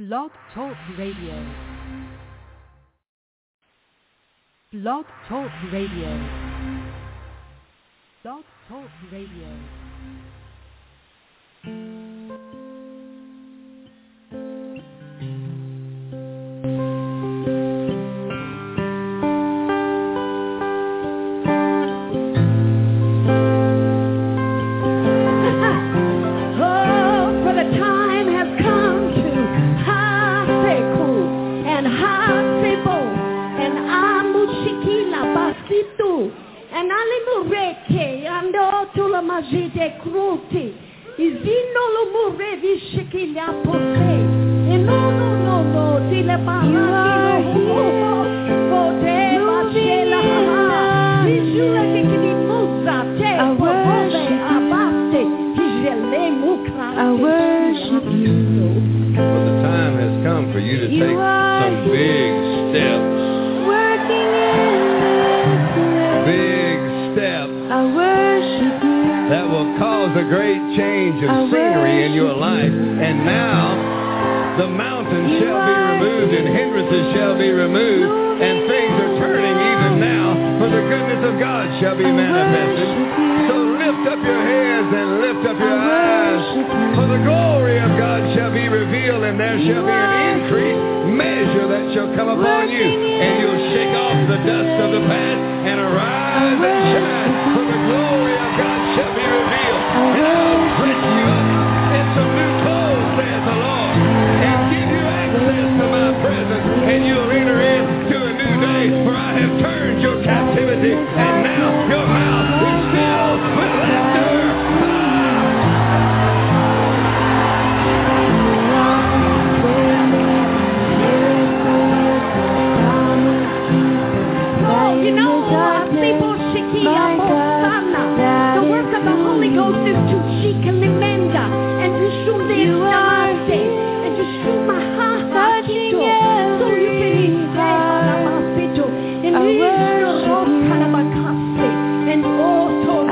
Blog Talk Radio. Blog Talk Radio. Blog Talk Radio. Majide Kruti, Izino Lumure Vishikila Pote, and no, Tile Bama, Pote, Machela, Visual Bikini Musa, Te, Pove, Abaste, Tijele Mukra. I worship you. Well, the time has come for you to take some big steps. Working in big steps. I worship you. That will cause a great change of scenery in your life. And now, the mountains shall be removed and hindrances shall be removed. And things are turning even now, for the goodness of God shall be manifested. So lift up your heads and lift up your eyes, for the glory of God shall be revealed, and there shall be an increased measure that shall come upon you. And you'll shake off the dust of the past and arise and shine, for the glory of God shall be revealed. And I'll dress you up in some new clothes, saith the Lord, and give you access to my presence, and you'll enter into a new day, for I have turned your captivity, and now your mouth is filled with laughter. You know, people Shikia Mosana. The work of the Holy Ghost is to Shikalimenda and to Shumde and to Shumaha so you can Mapito and and also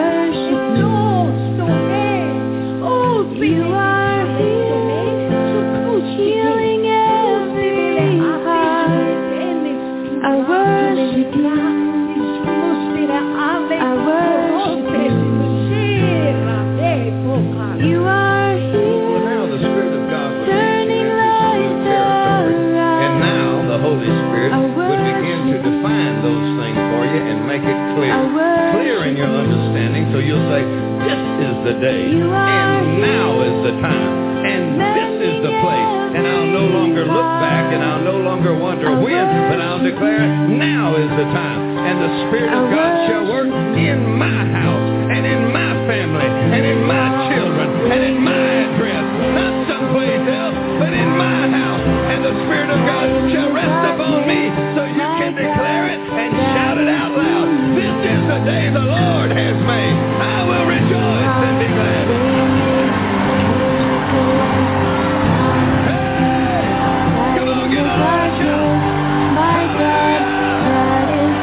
you are healing every I worship you. You are here. Well, now the Spirit of God will Turning lights territory. And now the Holy Spirit I would begin to define those things for you and make it clear. Clear in your understanding, so you'll say, this is the day, and now is the time, and this is the place. And I'll no longer look back, and I'll no longer wonder when, but I'll declare, now is the time. And the Spirit of God shall work in my house, and in my family, and in my children, and in my address. Not someplace else, but in my house. And the Spirit of God shall rest upon me, so you can declare it and shout it out loud. This is the day the Lord has made. I will rejoice and be glad. Hey, come on, get on and shout. My God, that is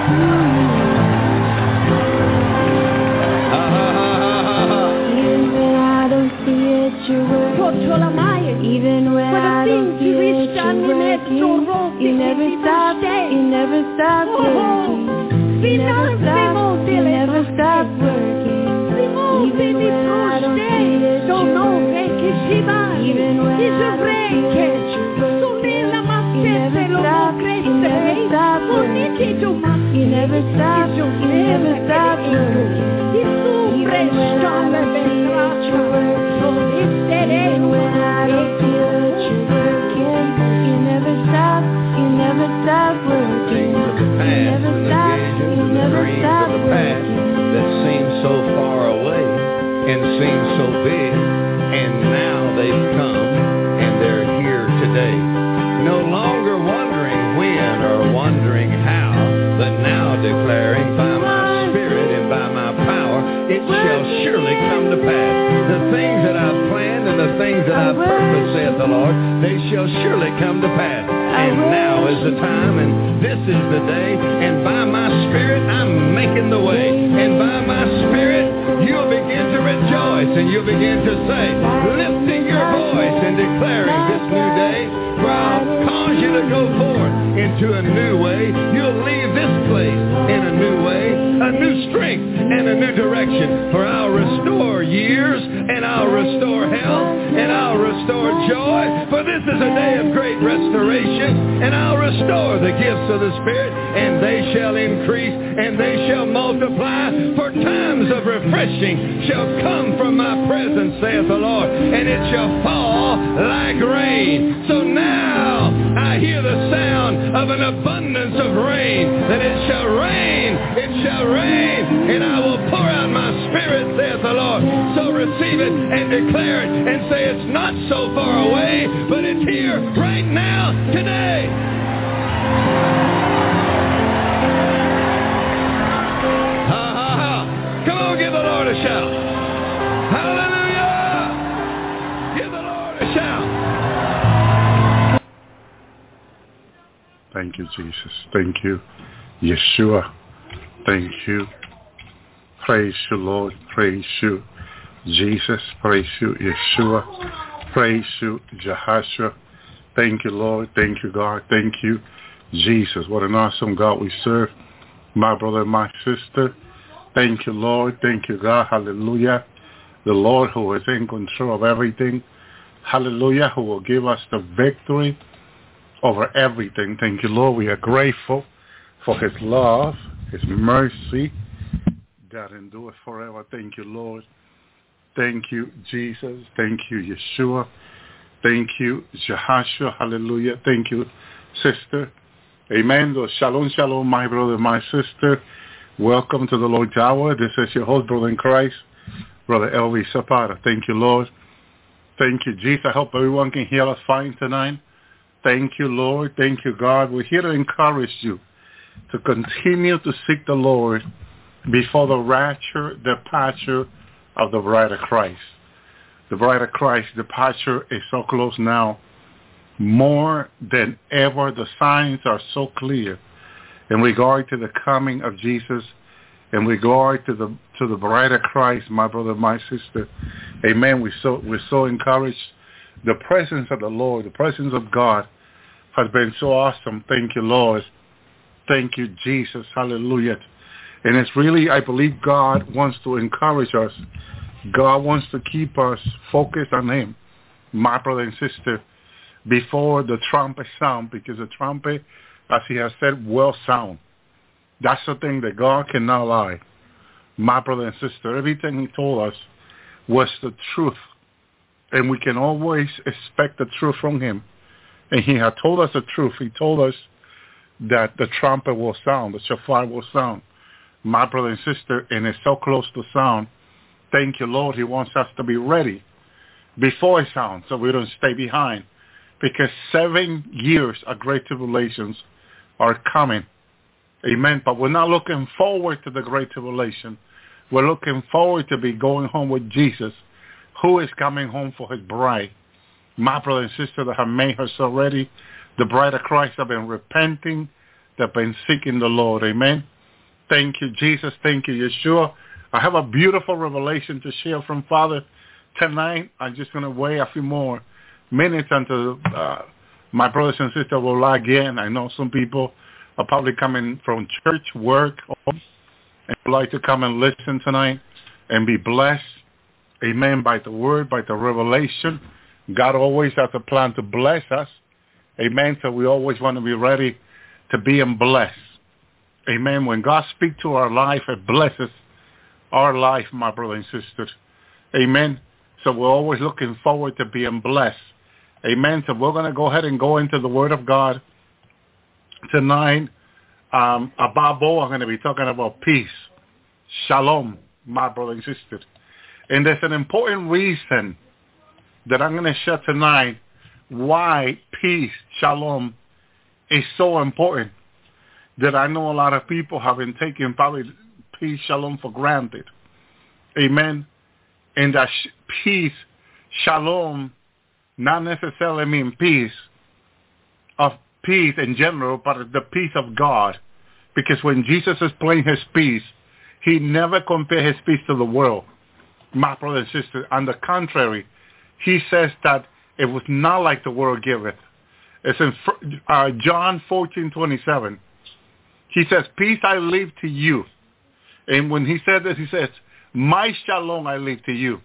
even when I don't see it, you're working. Even when I don't see it, you're working. You never stop. You never stop working. You never stop. You never stop working. Even when I don't see it, you're working. Even when I don't see it, you're working. You never stop. You never stop working. You never stop. You never stop working. Even when I don't see it, you're working. Even when I don't feel it, you're working. You never stop. You never stop working. Things of the past and the visions and the dreams of the past that seem so far away and seem so big, and now they've come and they're here today. No longer wondering when or wondering how, but now declaring by my Spirit and by my power, it shall surely come to pass. The things that I've planned and the things that I've purposed, saith the Lord, they shall surely come to pass. And now is the time, and this is the day, and by my Spirit I'm making the way. And by my Spirit you'll begin to rejoice, and you'll begin to say, lifting your voice and declaring this new day, into a new way. You'll leave this place in a new way, a new strength and a new direction. For I'll restore years, and I'll restore health, and I'll restore joy. For this is a day of great restoration, and I'll restore the gifts of the Spirit, and they shall increase, and they shall multiply. For times of refreshing shall come from my presence, saith the Lord, and it shall fall like rain. So now I hear the sound of an abundance of rain, that it shall rain, and I will pour out my Spirit, saith the Lord. So receive it and declare it and say it's not so far away, but it's here right now, today. Ha, ha, ha. Come on, give the Lord a shout. Hallelujah. Give the Lord a shout. Thank you, Jesus. Thank you, Yeshua. Thank you. Praise you, Lord. Praise you, Jesus. Praise you, Yeshua. Praise you, Jehoshua. Thank you, Lord. Thank you, God. Thank you, Jesus. What an awesome God we serve. My brother and my sister. Thank you, Lord. Thank you, God. Hallelujah. The Lord who is in control of everything. Hallelujah. Who will give us the victory over everything. Thank you, Lord. We are grateful for his love, his mercy that endures forever. Thank you, Lord. Thank you, Jesus. Thank you, Yeshua. Thank you, Jehoshua. Hallelujah. Thank you, sister. Amen. Shalom, shalom, my brother, my sister. Welcome to the Lord's Hour. This is your host, brother in Christ, Brother Elvi Zapata. Thank you, Lord. Thank you, Jesus. I hope everyone can hear us fine tonight. Thank you, Lord. Thank you, God. We're here to encourage you to continue to seek the Lord before the rapture, departure of the bride of Christ. The bride of Christ departure is so close now. More than ever, the signs are so clear in regard to the coming of Jesus, in regard to the bride of Christ, my brother, my sister. Amen. We're so encouraged. The presence of the Lord, the presence of God has been so awesome. Thank you, Lord. Thank you, Jesus. Hallelujah. And it's really, I believe God wants to encourage us. God wants to keep us focused on him, my brother and sister, before the trumpet sound, because the trumpet, as he has said, will sound. That's the thing that God cannot lie. My brother and sister, everything he told us was the truth. And we can always expect the truth from him. And he had told us the truth. He told us that the trumpet will sound, the shofar will sound. My brother and sister, and it's so close to sound. Thank you, Lord. He wants us to be ready before it sounds so we don't stay behind. Because 7 years of great tribulations are coming. Amen. But we're not looking forward to the great tribulation. We're looking forward to be going home with Jesus, who is coming home for his bride. My brother and sister that have made herself ready, the bride of Christ have been repenting, they've been seeking the Lord. Amen. Thank you, Jesus. Thank you, Yeshua. I have a beautiful revelation to share from Father tonight. I'm just going to wait a few more minutes until my brothers and sisters will log in. I know some people are probably coming from church, work, and would like to come and listen tonight and be blessed. Amen. By the word, by the revelation. God always has a plan to bless us. Amen. So we always want to be ready to be blessed. Amen. When God speaks to our life, it blesses our life, my brothers and sisters. Amen. So we're always looking forward to being blessed. Amen. So we're going to go ahead and go into the Word of God tonight. Above all, I'm going to be talking about peace. Shalom, my brothers and sisters. And there's an important reason that I'm going to share tonight why peace, shalom, is so important. That I know a lot of people have been taking probably peace, shalom for granted. Amen. And that peace, shalom, not necessarily mean peace in general, but the peace of God. Because when Jesus explained his peace, he never compared his peace to the world. My brother and sister, on the contrary, he says that it was not like the world giveth. It's in John 14:27. He says, peace I leave to you. And when he said this, he says, my shalom I leave to you.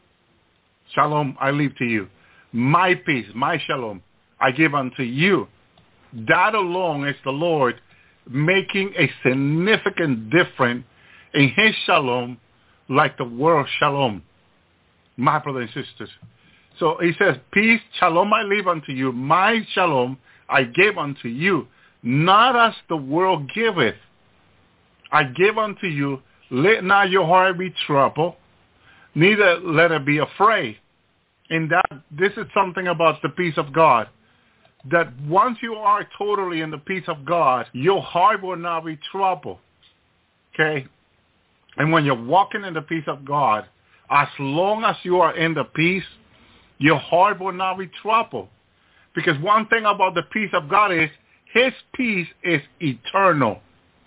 Shalom I leave to you. My peace, my shalom I give unto you. That alone is the Lord making a significant difference in his shalom like the world shalom. My brothers and sisters. So he says, peace, shalom I leave unto you. My shalom I give unto you. Not as the world giveth. I give unto you. Let not your heart be troubled, neither let it be afraid. And that this is something about the peace of God. That once you are totally in the peace of God, your heart will not be troubled. Okay? And when you're walking in the peace of God, as long as you are in the peace, your heart will not be troubled. Because one thing about the peace of God is his peace is eternal.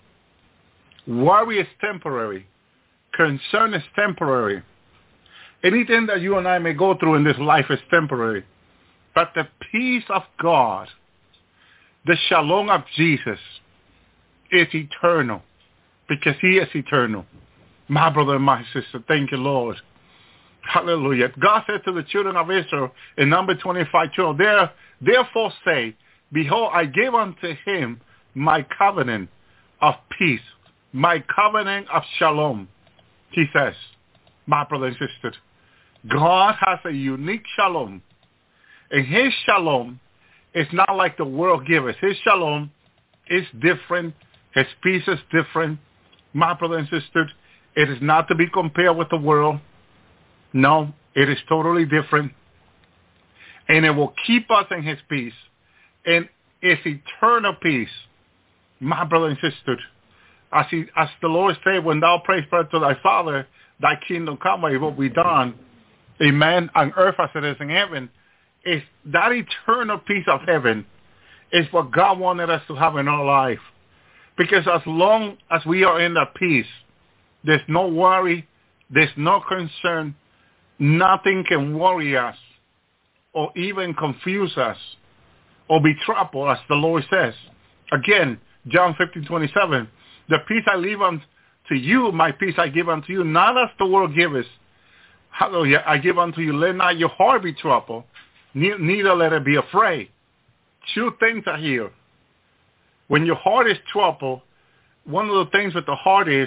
Worry is temporary. Concern is temporary. Anything that you and I may go through in this life is temporary. But the peace of God, the shalom of Jesus, is eternal. Because he is eternal. My brother and my sister, thank you, Lord. Hallelujah. God said to the children of Israel in number 25:12, therefore say, behold, I gave unto him my covenant of peace, my covenant of shalom. He says, my brother and sister, God has a unique shalom. And his shalom is not like the world gives us. His shalom is different. His peace is different. My brother and sister, it is not to be compared with the world. No, it is totally different. And it will keep us in his peace. And it's eternal peace. My brother and sister, as the Lord said, when thou prayest to thy Father, thy kingdom come, thy will be done. Amen. On earth as it is in heaven. It's that eternal peace of heaven is what God wanted us to have in our life. Because as long as we are in that peace, there's no worry, there's no concern, nothing can worry us or even confuse us or be troubled, as the Lord says. Again, John 15:27, the peace I leave unto you, my peace I give unto you, not as the world giveth. Hallelujah, I give unto you, let not your heart be troubled, neither let it be afraid. Two things are here. When your heart is troubled, one of the things with the heart is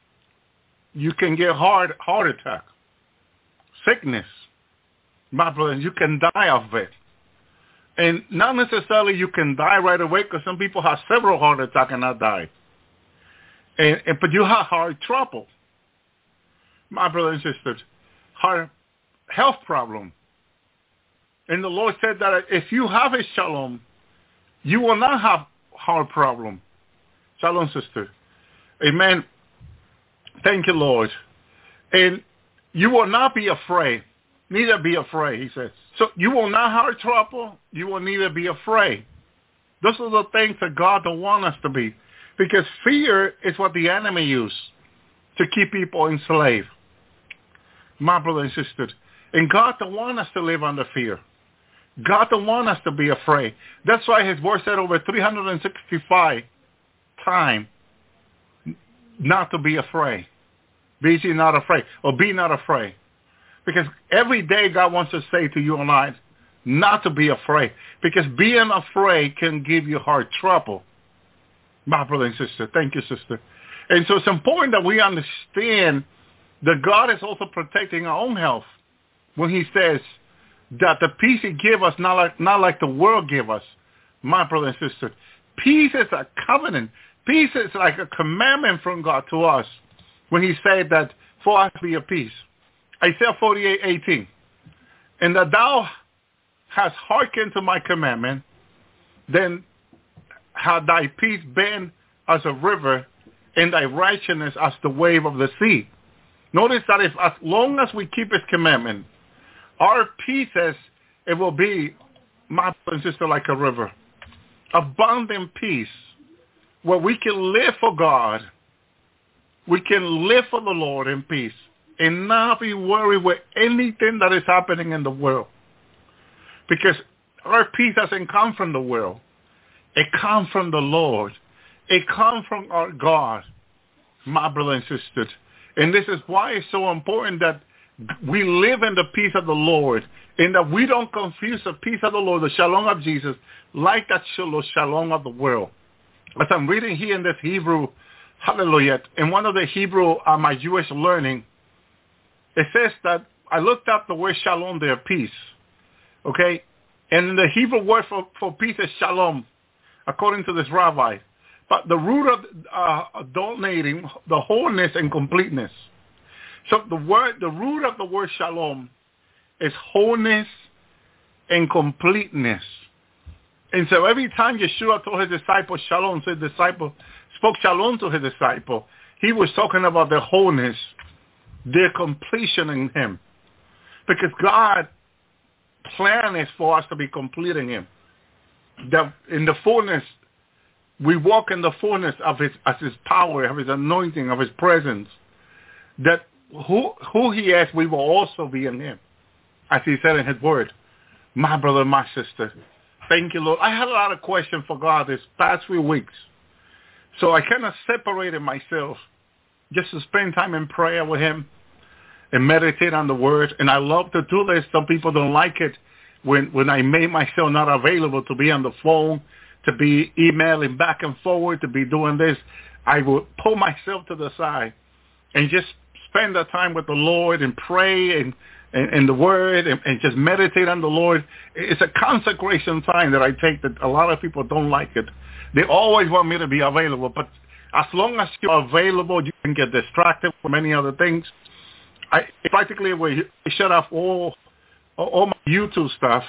you can get heart attack, sickness. My brother, you can die of it. And not necessarily you can die right away, because some people have several heart attacks and not die. But you have heart trouble. My brothers and sisters, heart health problem. And the Lord said that if you have a shalom, you will not have heart problem. Shalom, sister. Amen. Thank you, Lord. And you will not be afraid. Neither be afraid, he says. So you will not have trouble. You will neither be afraid. Those are the things that God don't want us to be. Because fear is what the enemy uses to keep people enslaved. My brother and sister. And God don't want us to live under fear. God don't want us to be afraid. That's why his word said over 365 times not to be afraid. Be ye not afraid, or be not afraid. Because every day God wants to say to you and I, not to be afraid. Because being afraid can give you heart trouble. My brother and sister, thank you, sister. And so it's important that we understand that God is also protecting our own health when he says that the peace he gives us, not like the world give us. My brother and sister, peace is a covenant. Peace is like a commandment from God to us when he said that for us be a peace. Isaiah 48:18. And that thou hast hearkened to my commandment, then had thy peace been as a river, and thy righteousness as the wave of the sea. Notice that if as long as we keep his commandment, our peace it will be, my brother and sister, like a river. Abundant peace, where we can live for God. We can live for the Lord in peace and not be worried with anything that is happening in the world. Because Our peace doesn't come from the world. It comes from the Lord. It comes from our God, my brothers and sisters. And this is why it's so important that we live in the peace of the Lord, and that we don't confuse the peace of the Lord, the shalom of Jesus, like that shalom of the world. As I'm reading here in this Hebrew, hallelujah, in one of the Hebrew, my Jewish learning, it says that I looked up the word shalom there, peace, okay? And the Hebrew word for peace is shalom, according to this rabbi. But the root of donating the wholeness and completeness. So the root of the word shalom is wholeness and completeness. And so every time Yeshua told his disciples shalom, so his disciple spoke shalom to his disciple, he was talking about their wholeness, their completion in him. Because God's plan is for us to be complete in him. That in the fullness, we walk in the fullness of his power, of his anointing, of his presence. That who he is, we will also be in him. As he said in his word, my brother, my sister. Thank you, Lord. I had a lot of questions for God this past few weeks. So I kind of separated myself just to spend time in prayer with him and meditate on the word. And I love to do this. Some people don't like it when I made myself not available to be on the phone, to be emailing back and forward, to be doing this. I would pull myself to the side and just spend the time with the Lord and pray and the word and just meditate on the Lord. It's a consecration time that I take that a lot of people don't like it. They always want me to be available, but as long as you're available, you can get distracted from many other things. I practically shut off all my YouTube stuff,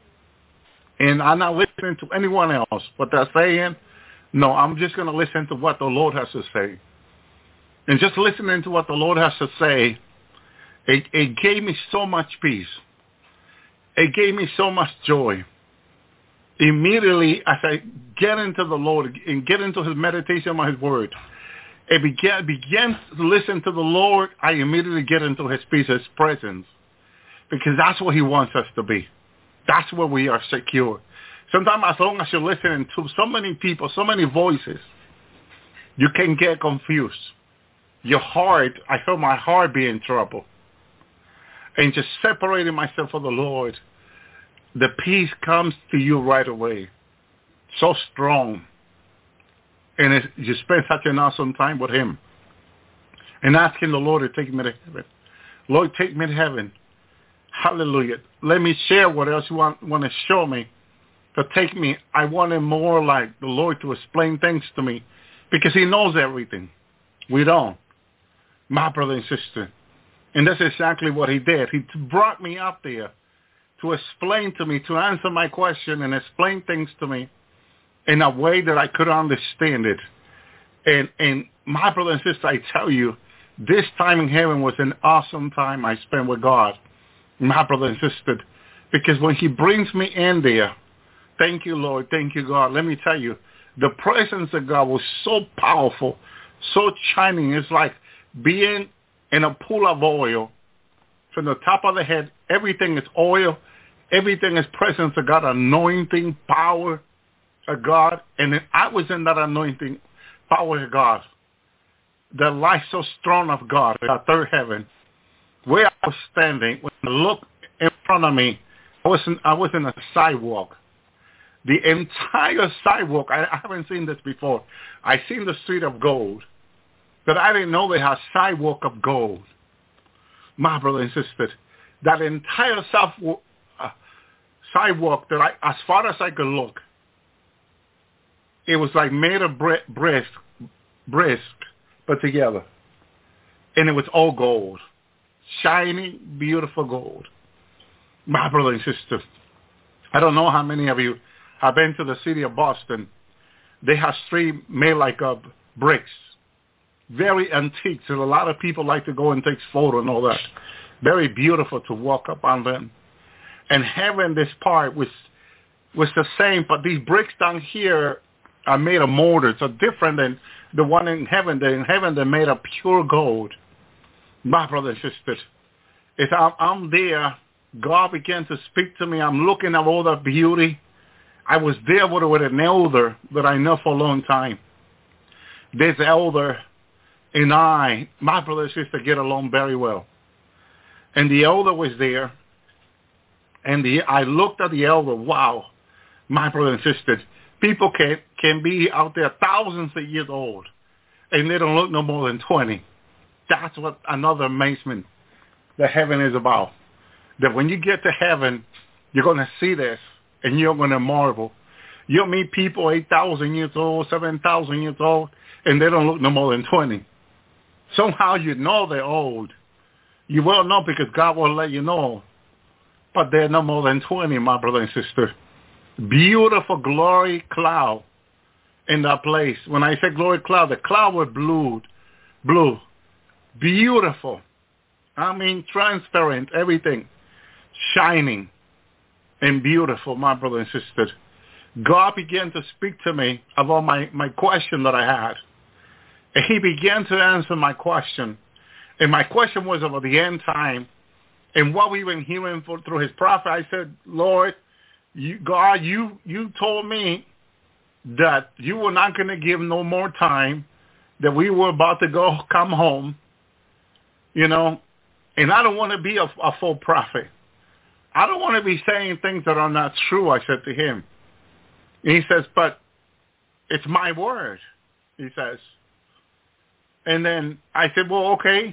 and I'm not listening to anyone else. What they're saying, no, I'm just going to listen to what the Lord has to say. And just listening to what the Lord has to say, it gave me so much peace. It gave me so much joy. Immediately, as I get into the Lord and get into his meditation on his word, and began to listen to the Lord, I immediately get into his peace, his presence. Because that's what he wants us to be. That's where we are secure. Sometimes as long as you're listening to so many people, so many voices, you can get confused. Your heart, I felt my heart be in trouble. And just separating myself from the Lord, the peace comes to you right away. So strong. And you spend such an awesome time with him. And asking the Lord to take me to heaven. Lord, take me to heaven. Hallelujah. Let me share what else you want to show me. To take me, I wanted more like the Lord to explain things to me. Because he knows everything. We don't. My brother and sister. And that's exactly what he did. He brought me up there to explain to me, to answer my question and explain things to me in a way that I could understand it. And my brother and sister, I tell you, this time in heaven was an awesome time I spent with God, my brother and sister, because when he brings me in there, thank you, Lord, thank you, God. Let me tell you, the presence of God was so powerful, so shining. It's like being in a pool of oil. From the top of the head, everything is oil. Everything is presence of God, anointing, power of God. And then I was in that anointing, power of God. The light so strong of God, that third heaven. Where I was standing, when I looked in front of me, I was in a sidewalk. The entire sidewalk, I haven't seen this before. I seen the street of gold. But I didn't know they had sidewalk of gold. My brother and sister, that entire sidewalk that as far as I could look, it was like made of brisk, but together. And it was all gold. Shiny, beautiful gold. My brother and sister, I don't know how many of you have been to the city of Boston. They have streets made like of bricks. Very antique, so a lot of people like to go and take photos and all that. Very beautiful to walk up on them. And heaven, this part was the same, but these bricks down here are made of mortar, so different than the one in heaven. In heaven, they're made of pure gold. My brother and sisters, I'm there, God began to speak to me. I'm looking at all the beauty. I was there with an elder that I know for a long time. This elder and I, my brother and sister, get along very well. And the elder was there. And I looked at the elder. Wow, my brother and sister, people can be out there thousands of years old, and they don't look no more than 20. That's what another amazement that heaven is about. That when you get to heaven, you're going to see this, and you're going to marvel. You'll meet people 8,000 years old, 7,000 years old, and they don't look no more than 20. Somehow you know they're old. You will know because God will let you know. But they're no more than 20, my brother and sister. Beautiful glory cloud in that place. When I say glory cloud, the cloud was blue. Beautiful. I mean, transparent, everything. Shining and beautiful, my brother and sister. God began to speak to me about my question that I had. And he began to answer my question. And my question was about the end time and what we've been hearing through his prophet. I said, Lord, God, you told me that you were not going to give no more time, that we were about to come home, and I don't want to be a full prophet. I don't want to be saying things that are not true, I said to him. And he says, but it's my word, he says. And then I said, well, okay.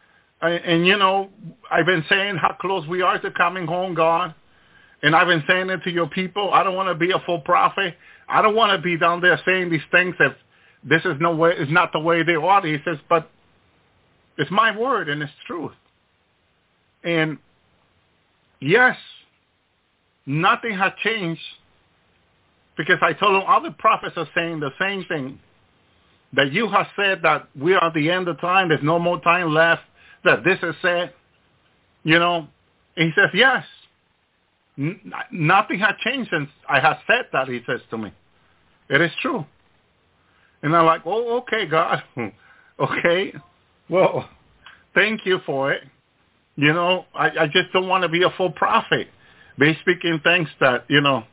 And, I've been saying how close we are to coming home, God. And I've been saying it to your people. I don't want to be a full prophet. I don't want to be down there saying these things if this is not the way they are. He says, but it's my word and it's truth. And yes, nothing has changed because I told him other prophets are saying the same thing. That you have said that we are at the end of time. There's no more time left. That this is said. And he says, yes. Nothing has changed since I have said that, he says to me. It is true. And I'm like, oh, okay, God. Okay. Well, thank you for it. I just don't want to be a full prophet. Be speaking things that,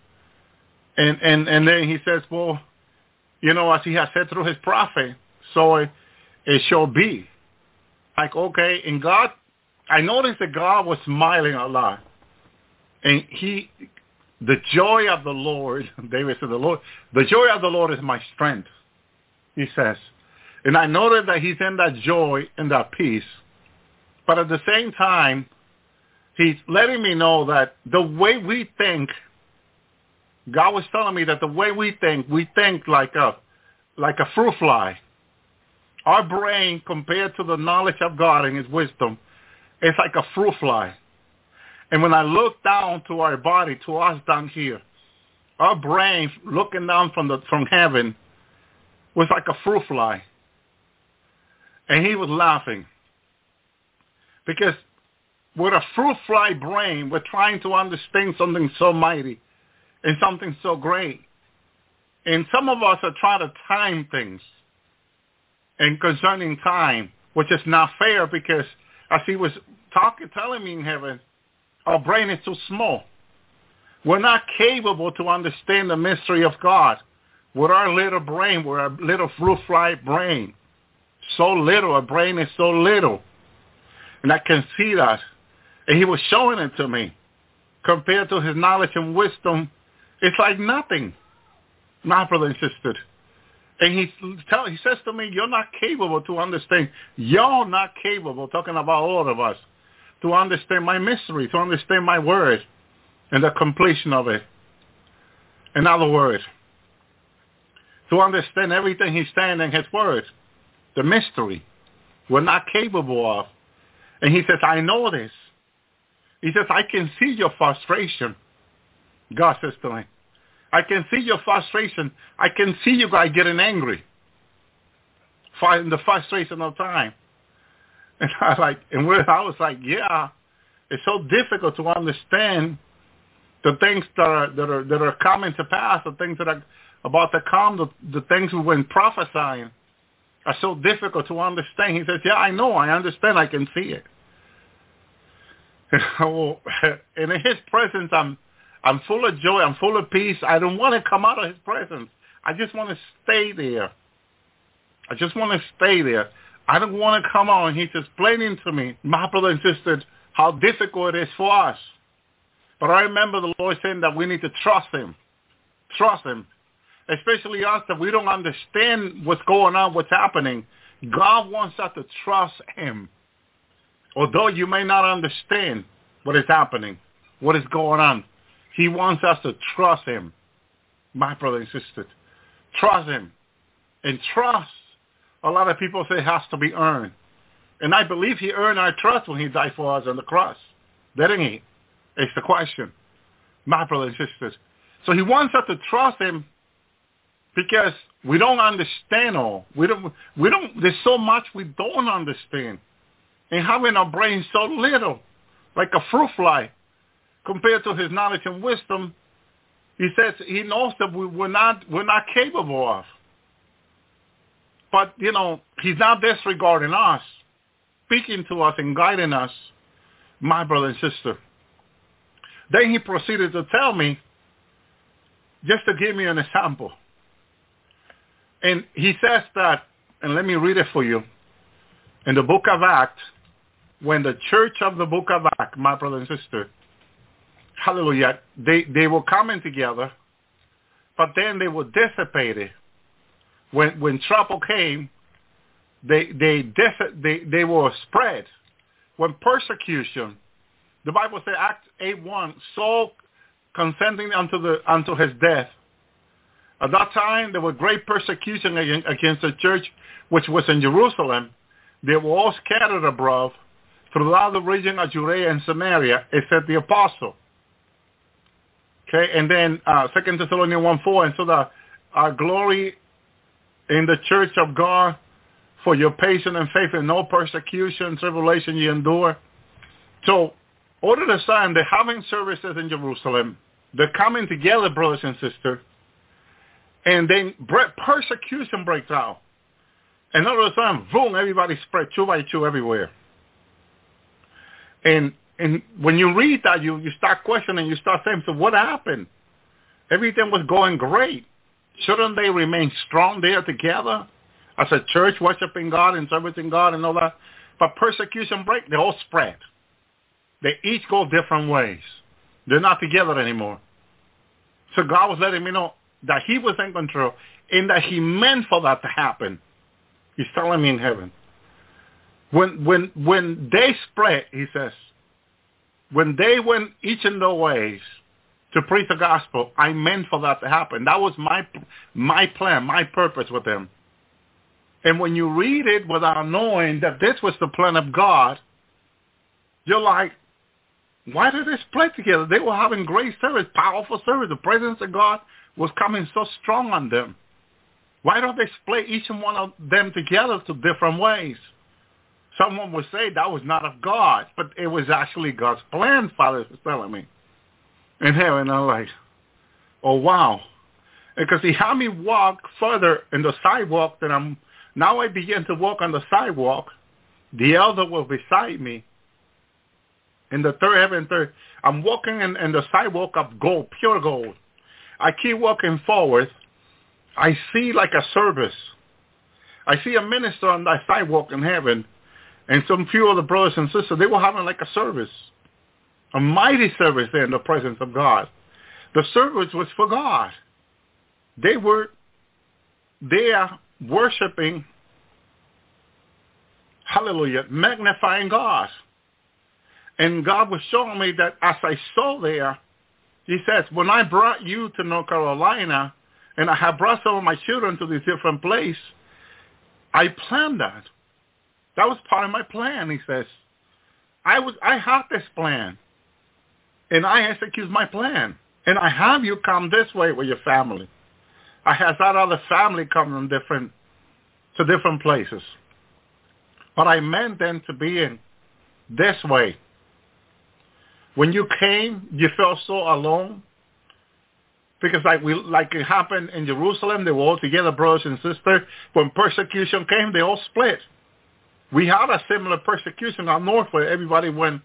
And then he says, well, as he has said through his prophet, so it shall be. Like, okay. And God, I noticed that God was smiling a lot. And the joy of the Lord, David said, the joy of the Lord is my strength, he says. And I noticed that he's in that joy and that peace. But at the same time, he's letting me know that the way we think, God was telling me that the way we think like a fruit fly. Our brain, compared to the knowledge of God and his wisdom, is like a fruit fly. And when I look down to our body, to us down here, our brain looking down from heaven was like a fruit fly. And he was laughing. Because with a fruit fly brain, we're trying to understand something so mighty and something so great. And some of us are trying to time things. And concerning time, which is not fair because as he was telling me in heaven, our brain is too small. We're not capable to understand the mystery of God with our little brain, with our little fruit fly brain. So little, our brain is so little. And I can see that. And he was showing it to me. Compared to his knowledge and wisdom, it's like nothing, my brother and sister. And he says to me, you're not capable to understand. You're not capable, talking about all of us, to understand my mystery, to understand my word and the completion of it. In other words, to understand everything he's saying in his word, the mystery, we're not capable of. And he says, I know this. He says, I can see your frustration. God says to me, I can see your frustration. I can see you guys getting angry. Fighting the frustration of time. And I was like, yeah, it's so difficult to understand the things that are coming to pass, the things that are about to come, the things we've been prophesying are so difficult to understand. He says, yeah, I know, I understand, I can see it. And in his presence, I'm full of joy. I'm full of peace. I don't want to come out of his presence. I just want to stay there. I just want to stay there. I don't want to come out. And he's explaining to me, my brother and sister, how difficult it is for us. But I remember the Lord saying that we need to trust him. Trust him. Especially us, that we don't understand what's going on, what's happening. God wants us to trust him. Although you may not understand what is happening, what is going on, he wants us to trust him, my brother and sister. Trust him. And trust, a lot of people say, has to be earned. And I believe he earned our trust when he died for us on the cross. Didn't he? It's the question, my brother and sisters. So he wants us to trust him because we don't understand all. There's so much we don't understand. And having our brain so little, like a fruit fly, compared to his knowledge and wisdom, he says he knows that we're not capable of. But, he's not disregarding us, speaking to us and guiding us, my brother and sister. Then he proceeded to tell me, just to give me an example. And he says that, and let me read it for you. In the book of Acts, when the church of the book of Acts, my brother and sister, hallelujah, they were coming together, but then they were dissipated. When trouble came, they were spread. When persecution, the Bible says, Acts 8:1, Saul consenting unto his death. At that time, there was great persecution against the church, which was in Jerusalem. They were all scattered abroad throughout the region of Judea and Samaria, except the apostle. Okay, and then 2 Thessalonians 1:4, and so our glory in the church of God for your patience and faith and no persecution, tribulation you endure. So, all of a sudden, they're having services in Jerusalem. They're coming together, brothers and sisters. And then persecution breaks out. And all of a sudden, boom, everybody spread 2 by 2 everywhere. And when you read that, you start questioning, you start saying, so what happened? Everything was going great. Shouldn't they remain strong there together as a church, worshiping God and serving God and all that? But persecution break, they all spread. They each go different ways. They're not together anymore. So God was letting me know that he was in control and that he meant for that to happen. He's telling me in heaven. When they spread, he says, when they went each in their ways to preach the gospel, I meant for that to happen. That was my plan, my purpose with them. And when you read it without knowing that this was the plan of God, you're like, why did they split together? They were having great service, powerful service. The presence of God was coming so strong on them. Why don't they split each and one of them together to different ways? Someone would say that was not of God, but it was actually God's plan, Father was telling me. In heaven, I'm like, oh, wow. Because he had me walk further in the sidewalk now I begin to walk on the sidewalk. The elder was beside me. In the third heaven, I'm walking in the sidewalk of gold, pure gold. I keep walking forward. I see like a service. I see a minister on that sidewalk in heaven, and some few of the brothers and sisters, they were having like a service, a mighty service there in the presence of God. The service was for God. They were there worshiping, hallelujah, magnifying God. And God was showing me that as I saw there, he says, when I brought you to North Carolina, and I have brought some of my children to this different place, I planned that. That was part of my plan, he says. I have this plan, and I execute my plan. And I have you come this way with your family. I have that other family come to different places. But I meant them to be in this way. When you came, you felt so alone. Because like it happened in Jerusalem, they were all together, brothers and sisters. When persecution came, they all split. We had a similar persecution up north where everybody went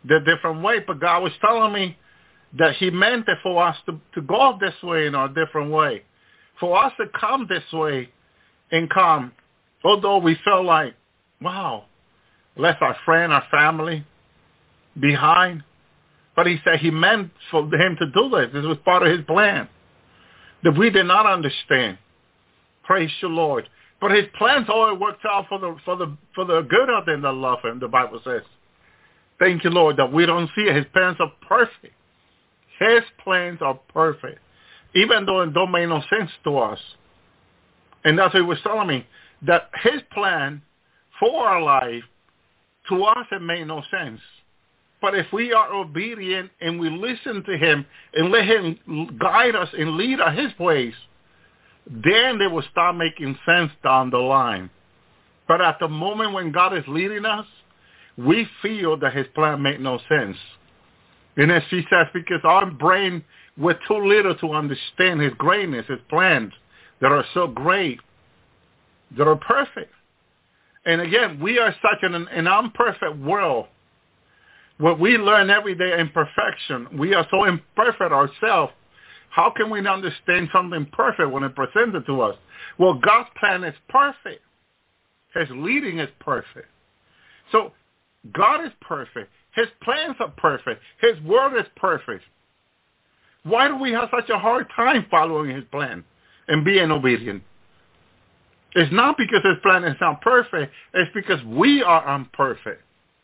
the different way. But God was telling me that he meant it for us to go this way in a different way. For us to come this way and come, although we felt like, wow, left our friend, our family behind. But he said he meant for him to do this. This was part of his plan that we did not understand. Praise the Lord. But his plans always worked out for the good of them that love him, the Bible says. Thank you, Lord, that we don't see it. His plans are perfect. His plans are perfect, even though it don't make no sense to us. And that's what he was telling me, that his plan for our life, to us, it made no sense. But if we are obedient and we listen to him and let him guide us and lead us his ways, then they will start making sense down the line. But at the moment when God is leading us, we feel that his plan made no sense. And as she says, because our brain, we're too little to understand his greatness, his plans that are so great, that are perfect. And again, we are such an imperfect world where we learn every day imperfection. We are so imperfect ourselves. How can we not understand something perfect when it's presented to us? Well, God's plan is perfect. His leading is perfect. So God is perfect. His plans are perfect. His word is perfect. Why do we have such a hard time following his plan and being obedient? It's not because his plan is not perfect. It's because we are imperfect.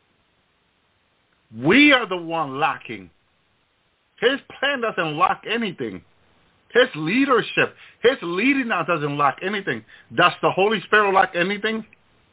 We are the one lacking. His plan doesn't lack anything. His leadership, his leading us doesn't lack anything. Does the Holy Spirit lack anything?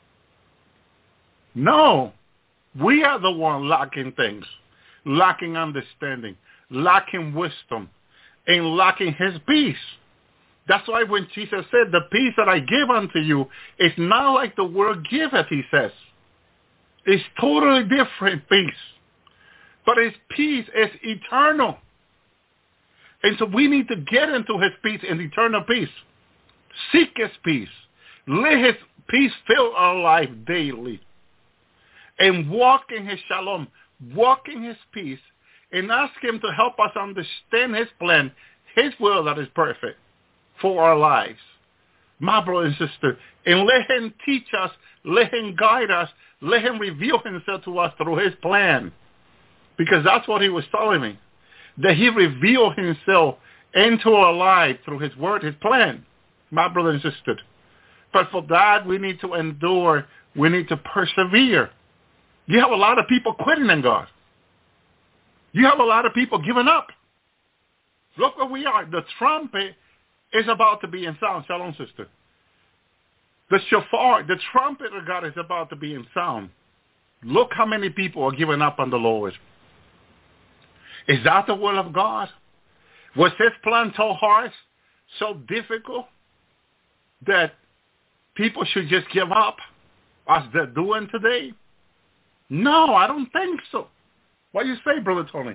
No. We are the one lacking things, lacking understanding, lacking wisdom, and lacking his peace. That's why when Jesus said, the peace that I give unto you is not like the world giveth, he says. It's totally different peace. But his peace is eternal. And so we need to get into his peace and eternal peace. Seek his peace. Let his peace fill our life daily. And walk in his shalom. Walk in his peace. And ask him to help us understand his plan, his will that is perfect for our lives. My brother and sister. And let him teach us. Let him guide us. Let him reveal himself to us through his plan. Because that's what he was telling me. That he revealed himself into our life through his word, his plan. My brother and sister. But for that, we need to endure. We need to persevere. You have a lot of people quitting in God. You have a lot of people giving up. Look where we are. The trumpet is about to be in sound. Shalom, sister. The shofar, the trumpet of God is about to be in sound. Look how many people are giving up on the Lord. Is that the will of God? Was his plan so hard, so difficult, that people should just give up as they're doing today? No, I don't think so. What do you say, Brother Tony?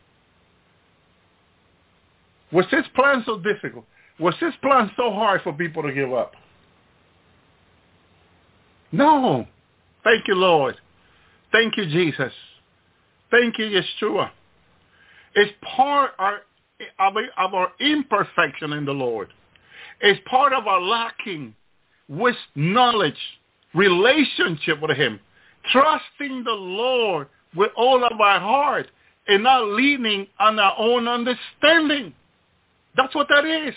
Was his plan so difficult? Was his plan so hard for people to give up? No. Thank you, Lord. Thank you, Jesus. Thank you, Yeshua. It's part of our imperfection in the Lord. It's part of our lacking with knowledge, relationship with him, trusting the Lord with all of our heart and not leaning on our own understanding. That's what that is.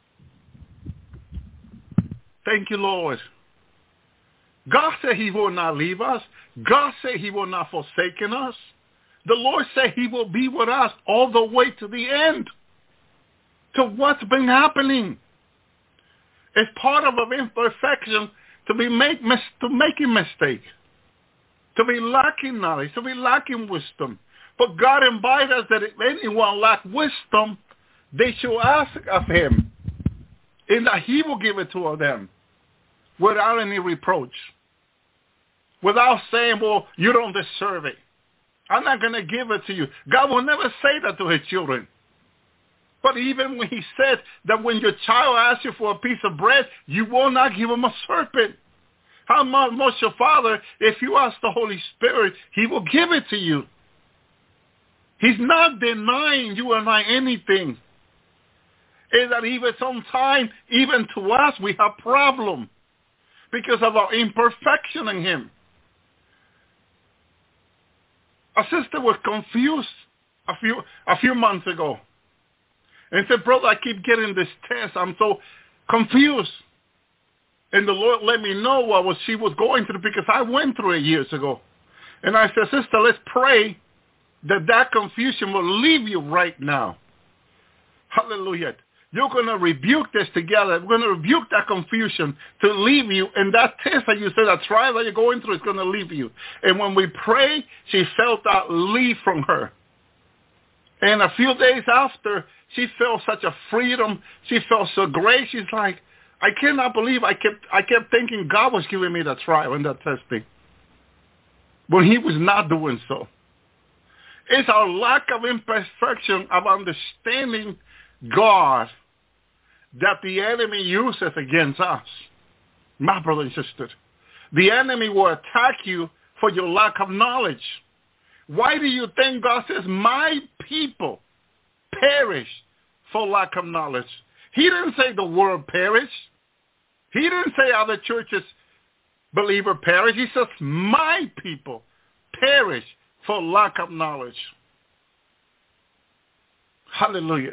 Thank you, Lord. God said he will not leave us. God said he will not forsake us. The Lord said he will be with us all the way to the end. To what's been happening. It's part of our imperfection to be making mistakes, to be lacking knowledge, to be lacking wisdom. But God invites us that if anyone lack wisdom, they shall ask of him, and that he will give it to them without any reproach, without saying, well, you don't deserve it. I'm not going to give it to you. God will never say that to his children. But even when he said that when your child asks you for a piece of bread, you will not give him a serpent. How much your Father, if you ask the Holy Spirit, he will give it to you. He's not denying you and I anything. Is that even sometimes, even to us, we have problem because of our imperfection in him. A sister was confused a few months ago and said, brother, I keep getting this test. I'm so confused. And the Lord let me know what she was going through because I went through it years ago. And I said, sister, let's pray that confusion will leave you right now. Hallelujah. You're going to rebuke this together. We're going to rebuke that confusion to leave you. And that test that you said, that trial that you're going through is going to leave you. And when we pray, she felt that leave from her. And a few days after, she felt such a freedom. She felt so great. She's like, I cannot believe I kept thinking God was giving me that trial and that testing. But he was not doing so. It's our lack of imperfection of understanding God that the enemy uses against us. My brother and sister, the enemy will attack you for your lack of knowledge. Why do you think God says, my people perish for lack of knowledge? He didn't say the world perish. He didn't say other churches, believer perish. He says, my people perish for lack of knowledge. Hallelujah.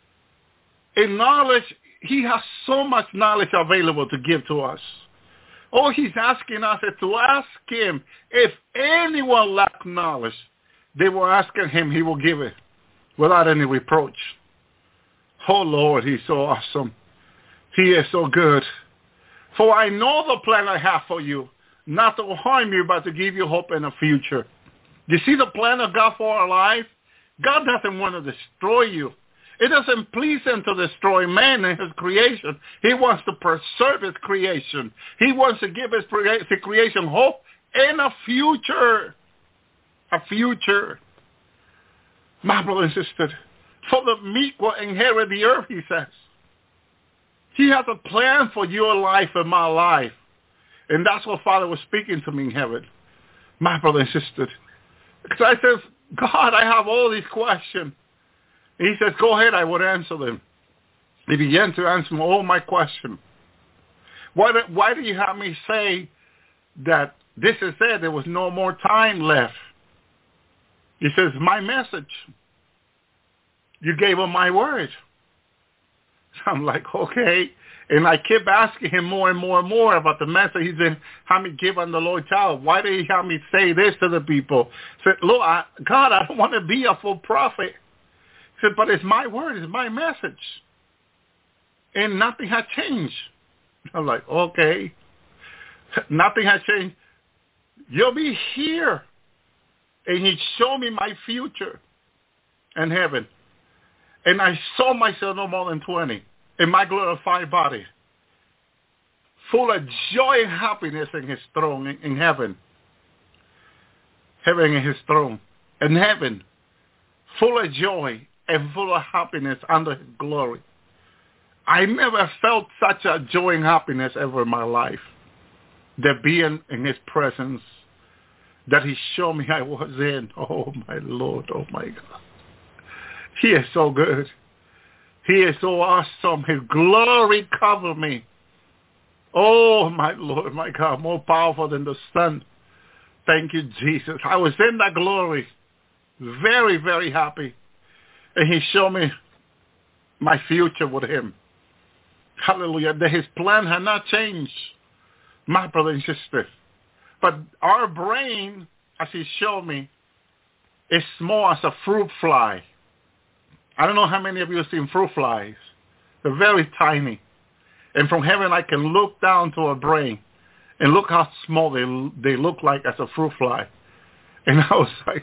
In knowledge, he has so much knowledge available to give to us. All he's asking us is to ask him if anyone lacks knowledge, they will ask him, he will give it without any reproach. Oh, Lord, he's so awesome. He is so good. For I know the plan I have for you, not to harm you, but to give you hope in the future. You see the plan of God for our life? God doesn't want to destroy you. It doesn't please him to destroy man and his creation. He wants to preserve his creation. He wants to give his creation hope and a future. A future. My brother and sister, for the meek will inherit the earth, he says. He has a plan for your life and my life. And that's what Father was speaking to me in heaven. My brother and sister. Because I said, God, I have all these questions. He says, go ahead, I will answer them. He began to answer all my questions. Why do you have me say that this is it, there was no more time left? He says, my message. You gave him my word. So I'm like, okay. And I kept asking him more and more and more about the message. He said, have me give on the Lord child. Why did he have me say this to the people? I said, Lord, God, I don't want to be a full prophet. He said, but it's my word, it's my message. And nothing has changed. I'm like, okay. Nothing has changed. You'll be here. And he showed me my future in heaven. And I saw myself no more than 20 in my glorified body, full of joy and happiness in his throne in heaven. Heaven in his throne. In heaven, full of joy and full of happiness under his glory. I never felt such a joy and happiness ever in my life. That being in his presence, that he showed me I was in. Oh, my Lord, oh, my God. He is so good. He is so awesome. His glory covered me. Oh, my Lord, my God, more powerful than the sun. Thank you, Jesus. I was in that glory. Very, very happy. And he showed me my future with him. Hallelujah. That his plan had not changed, my brother and sister. But our brain, as he showed me, is small as a fruit fly. I don't know how many of you have seen fruit flies. They're very tiny. And from heaven, I can look down to a brain and look how small they look like as a fruit fly. And I was like,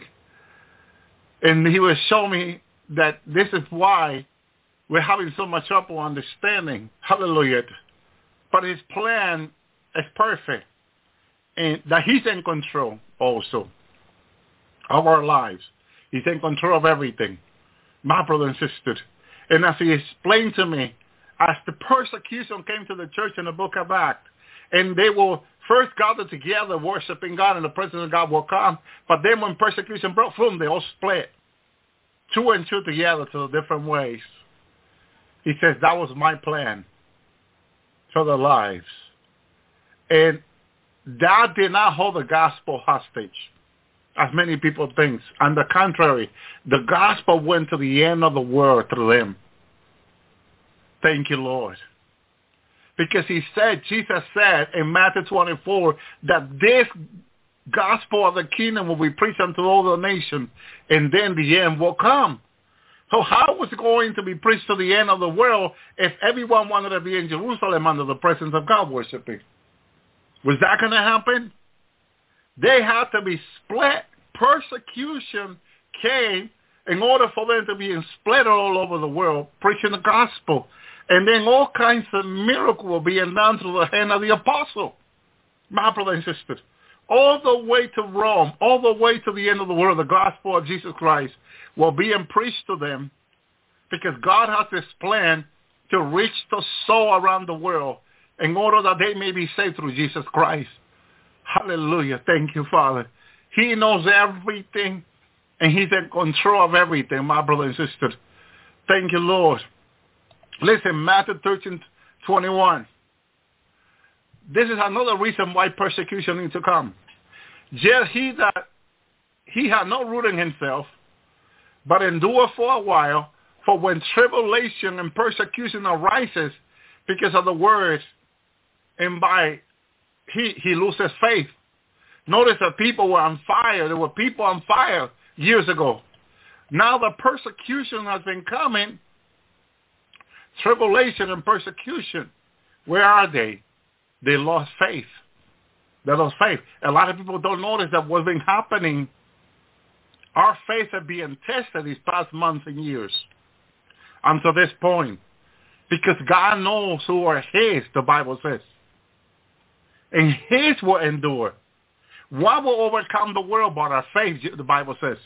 and he was showing me that this is why we're having so much trouble understanding. Hallelujah. But his plan is perfect. And that he's in control also of our lives. He's in control of everything. My brother and sister. And as he explained to me, as the persecution came to the church in the book of Acts, and they will first gather together worshiping God and the presence of God will come, but then when persecution broke through them, they all split. two and two together to the different ways. He says that was my plan for their lives. And that did not hold the gospel hostage, as many people think. On the contrary, the gospel went to the end of the world through them. Thank you, Lord. Because Jesus said in Matthew 24 that this gospel of the kingdom will be preached unto all the nations, and then the end will come. So how was it going to be preached to the end of the world if everyone wanted to be in Jerusalem under the presence of God worshiping? Was that going to happen? They had to be split. Persecution came in order for them to be split all over the world, preaching the gospel. And then all kinds of miracles were being done through the hand of the apostle. My brother and sister, all the way to Rome, all the way to the end of the world, the gospel of Jesus Christ will be preached to them, because God has this plan to reach the soul around the world in order that they may be saved through Jesus Christ. Hallelujah. Thank you, Father. He knows everything, and he's in control of everything, my brother and sister. Thank you, Lord. Listen, Matthew 13:21. This is another reason why persecution needs to come. Just he had no root in himself, but endure for a while, for when tribulation and persecution arises because of the word, and by he loses faith. Notice that people were on fire. There were people on fire years ago. Now the persecution has been coming. Tribulation and persecution. Where are they? They lost faith. They lost faith. A lot of people don't notice that what's been happening. Our faith is being tested these past months and years until this point. Because God knows who are his, the Bible says. And his will endure. What will overcome the world but our faith, the Bible says.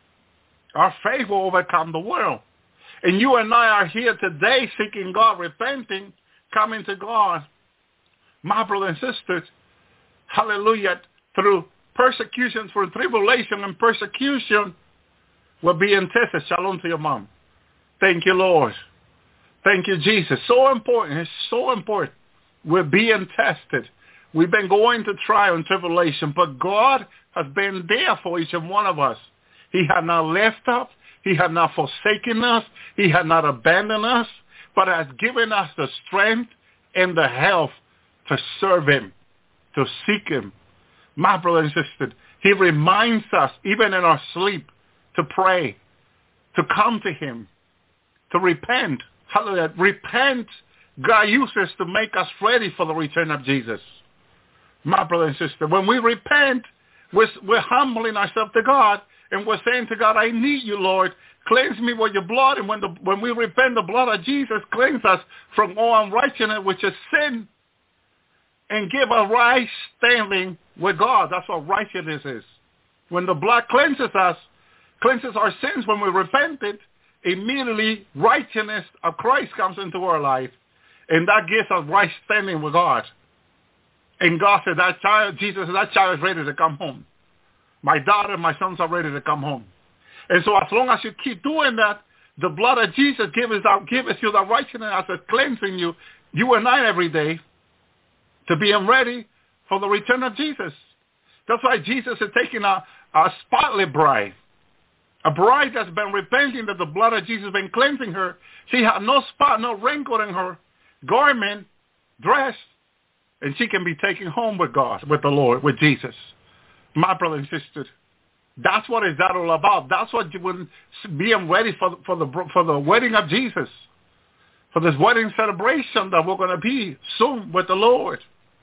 Our faith will overcome the world. And you and I are here today seeking God, repenting, coming to God. My brothers and sisters, hallelujah, through persecution, through tribulation and persecution, we're being tested. Shalom to your mom. Thank you, Lord. Thank you, Jesus. So important. It's so important. We're being tested. We've been going to trial and tribulation, but God has been there for each and one of us. He had not left us. He had not forsaken us. He had not abandoned us, but has given us the strength and the health to serve him, to seek him. My brother and sister, he reminds us, even in our sleep, to pray, to come to him, to repent. Hallelujah. Repent, God uses to make us ready for the return of Jesus. My brother and sister, when we repent, we're humbling ourselves to God, and we're saying to God, I need you, Lord. Cleanse me with your blood. And when we repent, the blood of Jesus cleanses us from all unrighteousness, which is sin, and give a right standing with God. That's what righteousness is. When the blood cleanses us, cleanses our sins when we repent it, immediately righteousness of Christ comes into our life, and that gives us right standing with God. And God said, Jesus said, that child is ready to come home. My daughter and my sons are ready to come home. And so as long as you keep doing that, the blood of Jesus gives you the righteousness as it's cleansing you and I every day, to being ready for the return of Jesus. That's why Jesus is taking a spotless bride. A bride that's been repenting that the blood of Jesus has been cleansing her. She had no spot, no wrinkle in her garment, dress, and she can be taken home with God, with the Lord, with Jesus. My brother and sister, that's what is that all about. That's what you would being ready for the wedding of Jesus, for this wedding celebration that we're going to be soon with the Lord.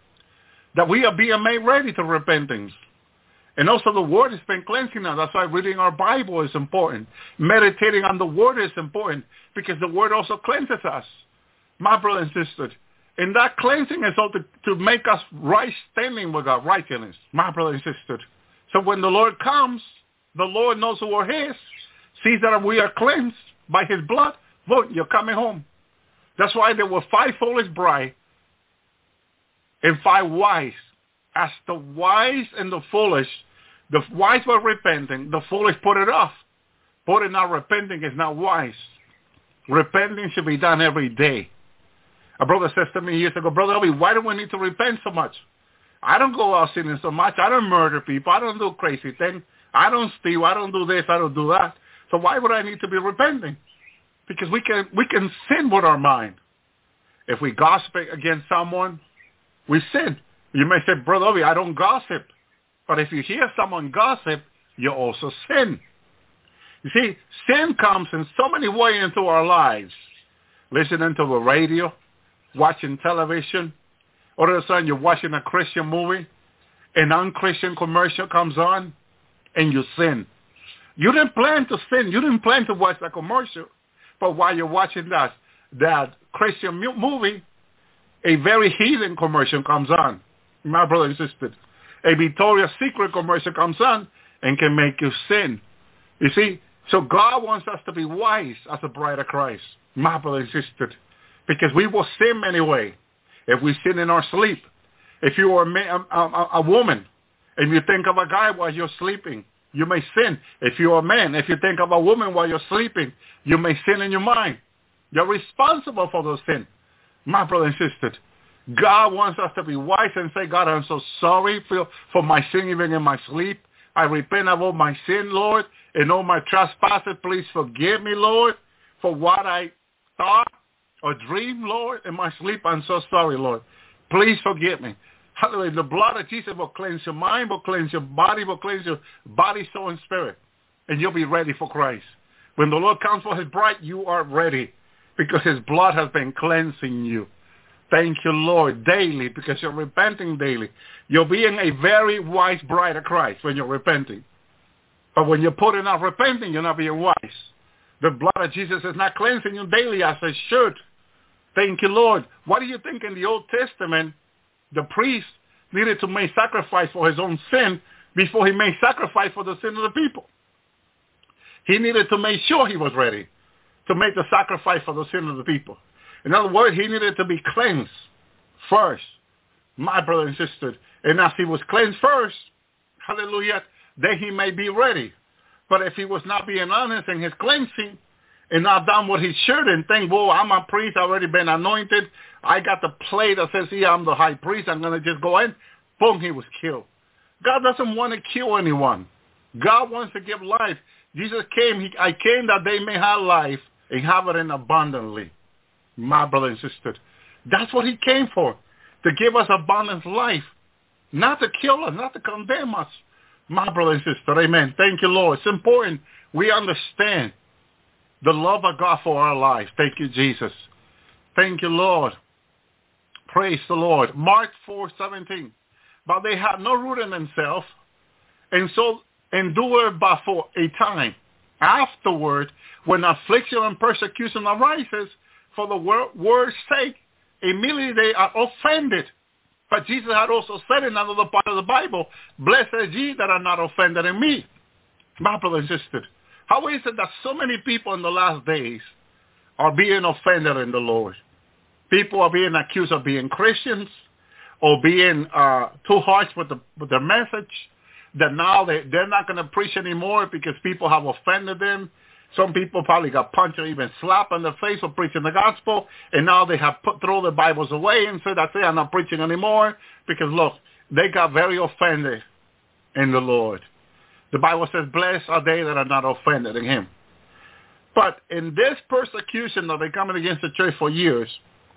That we are being made ready to repentance. And also the word has been cleansing us. That's why reading our Bible is important. Meditating on the word is important, because the word also cleanses us. My brother and sister, and that cleansing is also to make us right standing with God, righteousness. My brother and sister. So when the Lord comes, the Lord knows who are his, sees that we are cleansed by his blood. Look, you're coming home. That's why there were 5 foolish brides and 5 wise. As the wise and the wise were repenting, the foolish put it off. Putting out repenting is not wise. Repenting should be done every day. A brother says to me years ago, Brother Obi, why do we need to repent so much? I don't go out sinning so much. I don't murder people. I don't do crazy things. I don't steal. I don't do this. I don't do that. So why would I need to be repenting? Because we can sin with our mind. If we gossip against someone, we sin. You may say, Brother Obi, I don't gossip. But if you hear someone gossip, you also sin. You see, sin comes in so many ways into our lives. Listening to the radio, watching television. All of a sudden you're watching a Christian movie, an unchristian commercial comes on, and you sin. You didn't plan to sin. You didn't plan to watch that commercial. But while you're watching that Christian movie, a very heathen commercial comes on. My brother and sister, a Victoria's Secret commercial comes on and can make you sin. You see, so God wants us to be wise as a bride of Christ, my brother and sister, because we will sin anyway. If we sin in our sleep, if you are a woman and you think of a guy while you're sleeping, you may sin. If you're a man, if you think of a woman while you're sleeping, you may sin in your mind. You're responsible for those sins, my brother and sister. God wants us to be wise and say, God, I'm so sorry for my sin even in my sleep. I repent of all my sin, Lord, and all my trespasses. Please forgive me, Lord, for what I thought or dreamed, Lord, in my sleep. I'm so sorry, Lord. Please forgive me. Hallelujah. The blood of Jesus will cleanse your mind, will cleanse your body, will cleanse your body, soul, and spirit. And you'll be ready for Christ. When the Lord comes for his bride, you are ready because his blood has been cleansing you. Thank you, Lord, daily, because you're repenting daily. You're being a very wise bride of Christ when you're repenting. But when you're putting out repenting, you're not being wise. The blood of Jesus is not cleansing you daily as it should. Thank you, Lord. What do you think in the Old Testament, the priest needed to make sacrifice for his own sin before he made sacrifice for the sin of the people? He needed to make sure he was ready to make the sacrifice for the sin of the people. In other words, he needed to be cleansed first, my brother and sister. And as he was cleansed first, hallelujah, then he may be ready. But if he was not being honest in his cleansing and not done what he should and think, well, I'm a priest, I've already been anointed, I got the plate that says, yeah, I'm the high priest, I'm going to just go in, boom, he was killed. God doesn't want to kill anyone. God wants to give life. Jesus came, I came that they may have life and have it in abundantly. My brother and sister, that's what he came for, to give us abundant life, not to kill us, not to condemn us. My brother and sister, amen. Thank you, Lord. It's important we understand the love of God for our lives. Thank you, Jesus. Thank you, Lord. Praise the Lord. Mark 4:17. But they had no root in themselves, and so endure but for a time. Afterward, when affliction and persecution arises, for the word's sake, immediately they are offended. But Jesus had also said in another part of the Bible, blessed are ye that are not offended in me. My brother and sister, how is it that so many people in the last days are being offended in the Lord? People are being accused of being Christians or being too harsh with the message, that now they're not going to preach anymore because people have offended them. Some people probably got punched or even slapped in the face for preaching the gospel, and now they have thrown their Bibles away and said, that's it, I'm not preaching anymore, because look, they got very offended in the Lord. The Bible says, blessed are they that are not offended in him. But in this persecution that they're coming against the church for years,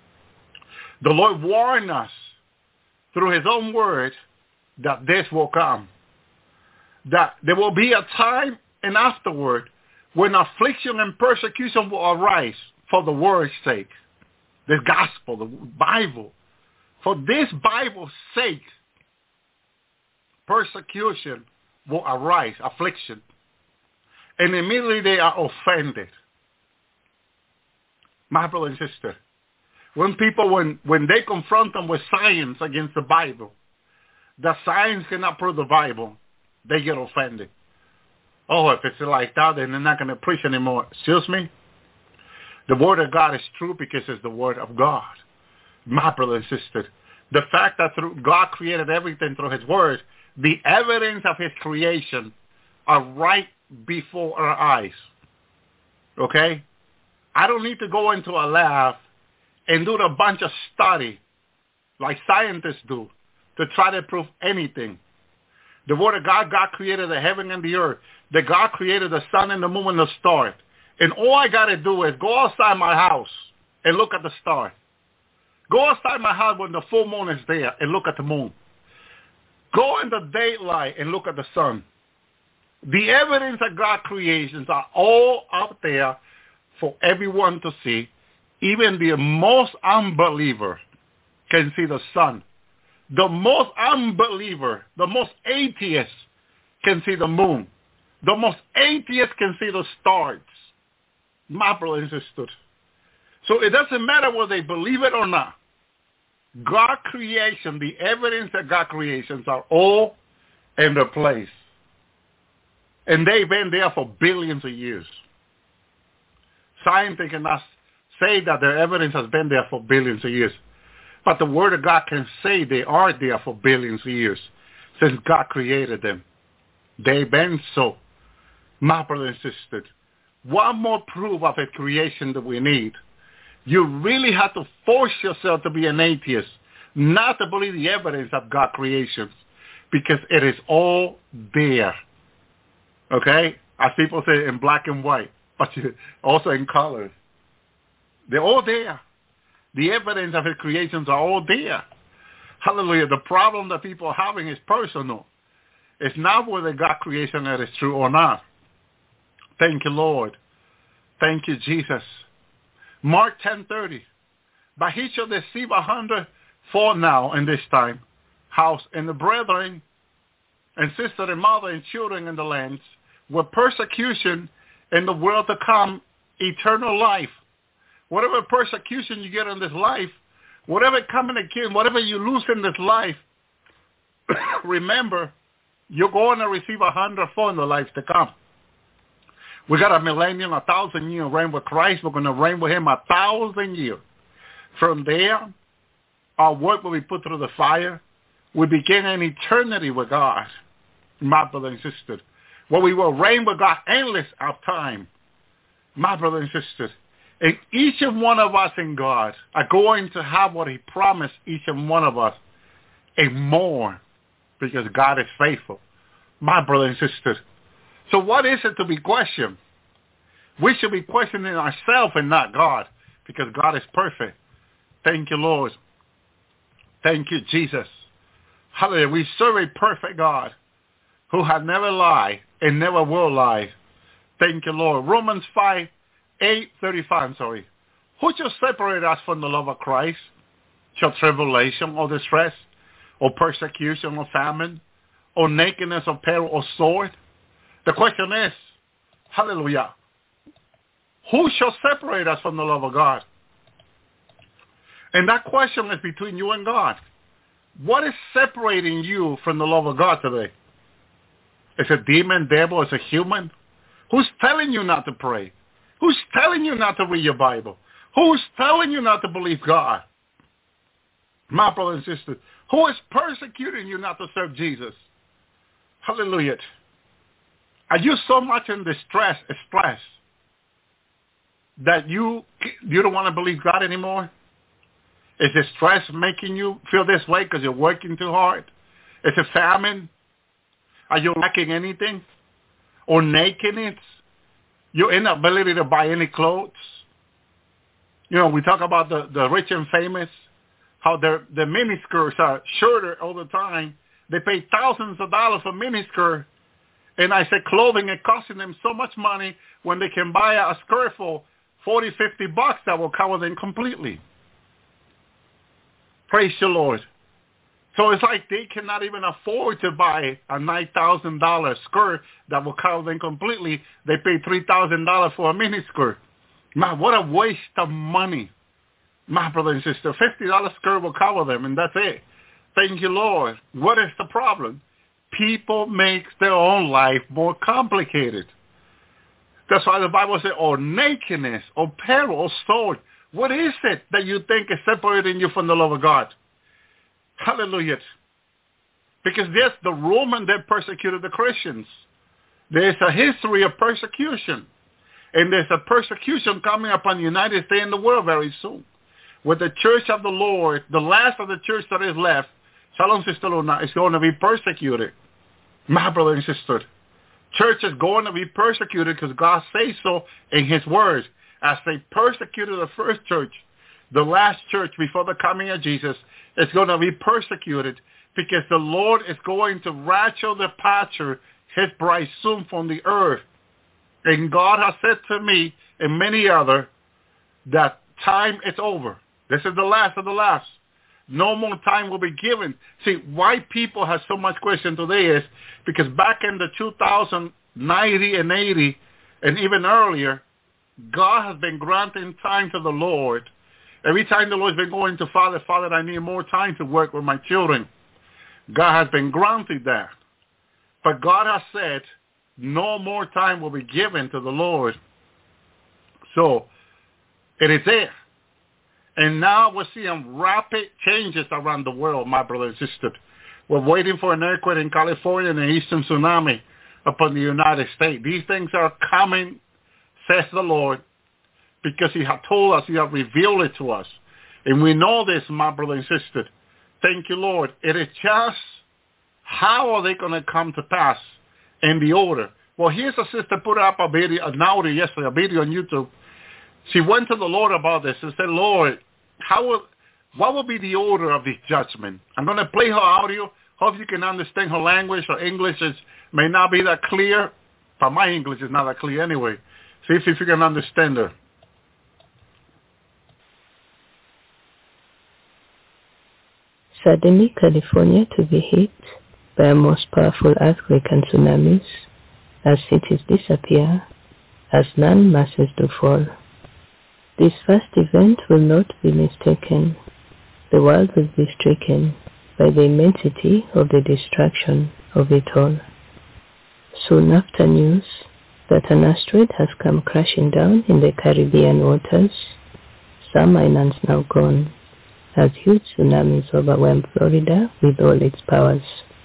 the Lord warned us through his own word that this will come, that there will be a time and afterward when affliction and persecution will arise for the word's sake, the gospel, the Bible. For this Bible's sake, persecution will arise, affliction. And immediately they are offended. My brother and sister, when people, when they confront them with science against the Bible, that science cannot prove the Bible, they get offended. Oh, if it's like that, then they're not going to preach anymore. Excuse me? The word of God is true because it's the word of God. My brother and sister, the fact that God created everything through his word, the evidence of his creation are right before our eyes. Okay? I don't need to go into a lab and do a bunch of study like scientists do to try to prove anything. The Word of God created the heaven and the earth. That God created the sun and the moon and the stars. And all I got to do is go outside my house and look at the stars. Go outside my house when the full moon is there and look at the moon. Go in the daylight and look at the sun. The evidence of God's creations are all out there for everyone to see. Even the most unbeliever can see the sun. The most unbeliever, the most atheist can see the moon. The most atheist can see the stars. My brothers and sisters. So it doesn't matter whether they believe it or not. God creation, the evidence of God creations are all in their place. And they've been there for billions of years. Scientists cannot say that their evidence has been there for billions of years. But the Word of God can say they are there for billions of years since God created them. They've been so. My brothers and sisters, one more proof of a creation that we need. You really have to force yourself to be an atheist, not to believe the evidence of God's creations, because it is all there. Okay? As people say, in black and white, but also in colors. They're all there. The evidence of his creations are all there. Hallelujah. The problem that people are having is personal. It's not whether God creation that is true or not. Thank you, Lord. Thank you, Jesus. Mark 10:30. But he shall deceive 100 now in this time, house and the brethren and sister and mother and children in the lands, with persecution in the world to come, eternal life. Whatever persecution you get in this life, whatever coming again, whatever you lose in this life, remember, you're going to receive 100 in the life to come. We got a millennium, 1,000-year reign with Christ. We're going to reign with him 1,000 years. From there, our work will be put through the fire. We begin an eternity with God, my brothers and sisters, where we will reign with God endless of time, my brothers and sisters. And each and one of us in God are going to have what he promised each and one of us and more, because God is faithful, my brothers and sisters. So what is it to be questioned? We should be questioning ourselves and not God, because God is perfect. Thank you, Lord. Thank you, Jesus. Hallelujah. We serve a perfect God who has never lied and never will lie. Thank you, Lord. Romans 5:8-35. Who shall separate us from the love of Christ? Shall tribulation or distress or persecution or famine or nakedness or peril or sword? The question is, hallelujah, who shall separate us from the love of God? And that question is between you and God. What is separating you from the love of God today? Is it a demon, devil? Is it a human? Who's telling you not to pray? Who's telling you not to read your Bible? Who's telling you not to believe God? My brothers and sisters, who is persecuting you not to serve Jesus? Hallelujah. Are you so much in distress, stress, that you don't want to believe God anymore? Is the stress making you feel this way because you're working too hard? Is it famine? Are you lacking anything? Or nakedness? Your inability to buy any clothes? You know, we talk about the rich and famous, how their miniskirts are shorter all the time. They pay thousands of dollars for miniskirt. And I said clothing is costing them so much money when they can buy a skirt for $40, $50 that will cover them completely. Praise the Lord. So it's like they cannot even afford to buy a $9,000 skirt that will cover them completely. They pay $3,000 for a mini skirt. Man, what a waste of money. My brother and sister, $50 skirt will cover them, and that's it. Thank you, Lord. What is the problem? People make their own life more complicated. That's why the Bible says, or nakedness, or peril, or sword. What is it that you think is separating you from the love of God? Hallelujah. Because yes, the Romans, they persecuted the Christians. There's a history of persecution. And there's a persecution coming upon the United States and the world very soon. With the church of the Lord, the last of the church that is left, Shalom Sister Luna, is going to be persecuted. My brother and sister, church is going to be persecuted because God says so in his words. As they persecuted the first church, the last church before the coming of Jesus is going to be persecuted because the Lord is going to rapture the departure his bride soon from the earth. And God has said to me and many others that time is over. This is the last of the last. No more time will be given. See, why people have so much question today is because back in the 2090 and 80 and even earlier, God has been granting time to the Lord. Every time the Lord's been going to Father, I need more time to work with my children. God has been granted that. But God has said no more time will be given to the Lord. So it is there. And now we're seeing rapid changes around the world, my brother and sister. We're waiting for an earthquake in California and an eastern tsunami upon the United States. These things are coming, says the Lord, because he has told us, he has revealed it to us. And we know this, my brother and sister. Thank you, Lord. It is just how are they going to come to pass in the order? Well, here's a sister put up a video, yesterday, a video on YouTube. She went to the Lord about this and said, Lord, what will be the order of this judgment? I'm going to play her audio. Hope you can understand her language. Her English may not be that clear, but my English is not that clear anyway. See if you can understand her. Suddenly, California to be hit by a most powerful earthquake and tsunamis, as cities disappear, as land masses do fall. This first event will not be mistaken. The world will be stricken by the immensity of the destruction of it all. Soon after news that an asteroid has come crashing down in the Caribbean waters, some islands now gone, as huge tsunamis overwhelmed Florida with all its powers.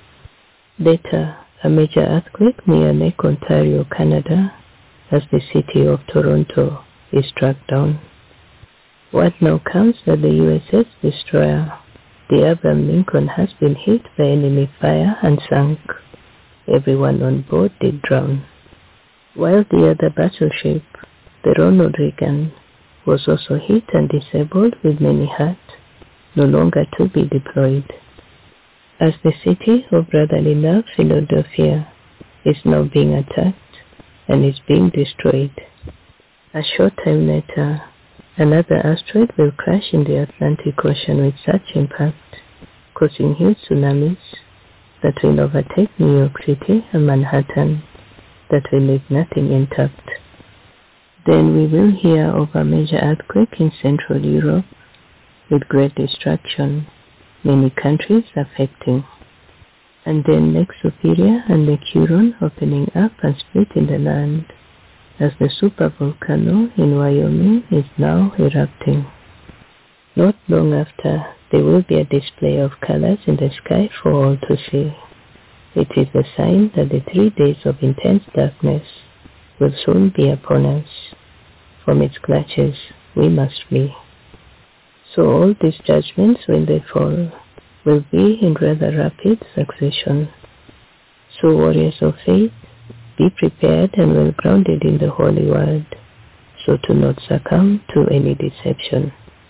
Later, a major earthquake near Lake Ontario, Canada, as the city of Toronto is struck down. Word now comes that the USS Destroyer, the Abraham Lincoln, has been hit by enemy fire and sunk. Everyone on board did drown. While the other battleship, the Ronald Reagan, was also hit and disabled with many hurt, no longer to be deployed. As the city of brotherly love, Philadelphia, is now being attacked and is being destroyed. A short time later, another asteroid will crash in the Atlantic Ocean with such impact, causing huge tsunamis that will overtake New York City and Manhattan, that will leave nothing intact. Then we will hear of a major earthquake in Central Europe with great destruction, many countries affecting. And then Lake Superior and Lake Huron opening up and splitting the land, as the supervolcano in Wyoming is now erupting. Not long after, there will be a display of colors in the sky for all to see. It is a sign that the 3 days of intense darkness will soon be upon us. From its clutches we must flee. So all these judgments, when they fall, will be in rather rapid succession. So warriors of faith, be prepared and well grounded in the Holy Word, so to not succumb to any deception.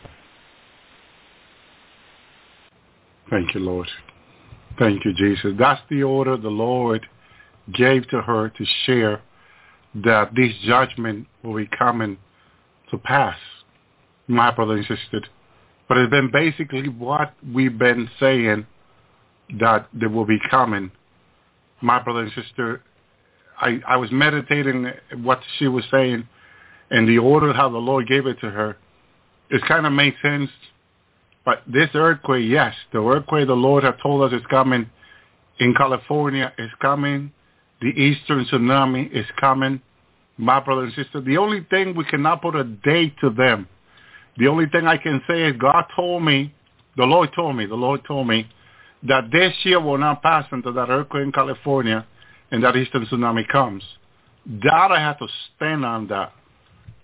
Thank you, Lord. Thank you, Jesus. That's the order the Lord gave to her to share, that this judgment will be coming to pass, my brother and sister. But it's been basically what we've been saying, that they will be coming. My brother and sister, I was meditating what she was saying, and the order how the Lord gave it to her. It kind of made sense. But this earthquake, yes, the earthquake the Lord has told us is coming in California is coming. The eastern tsunami is coming. My brother and sister, the only thing we cannot put a date to them. The only thing I can say is God told me, the Lord told me that this year will not pass until that earthquake in California and that eastern tsunami comes. That I have to stand on that.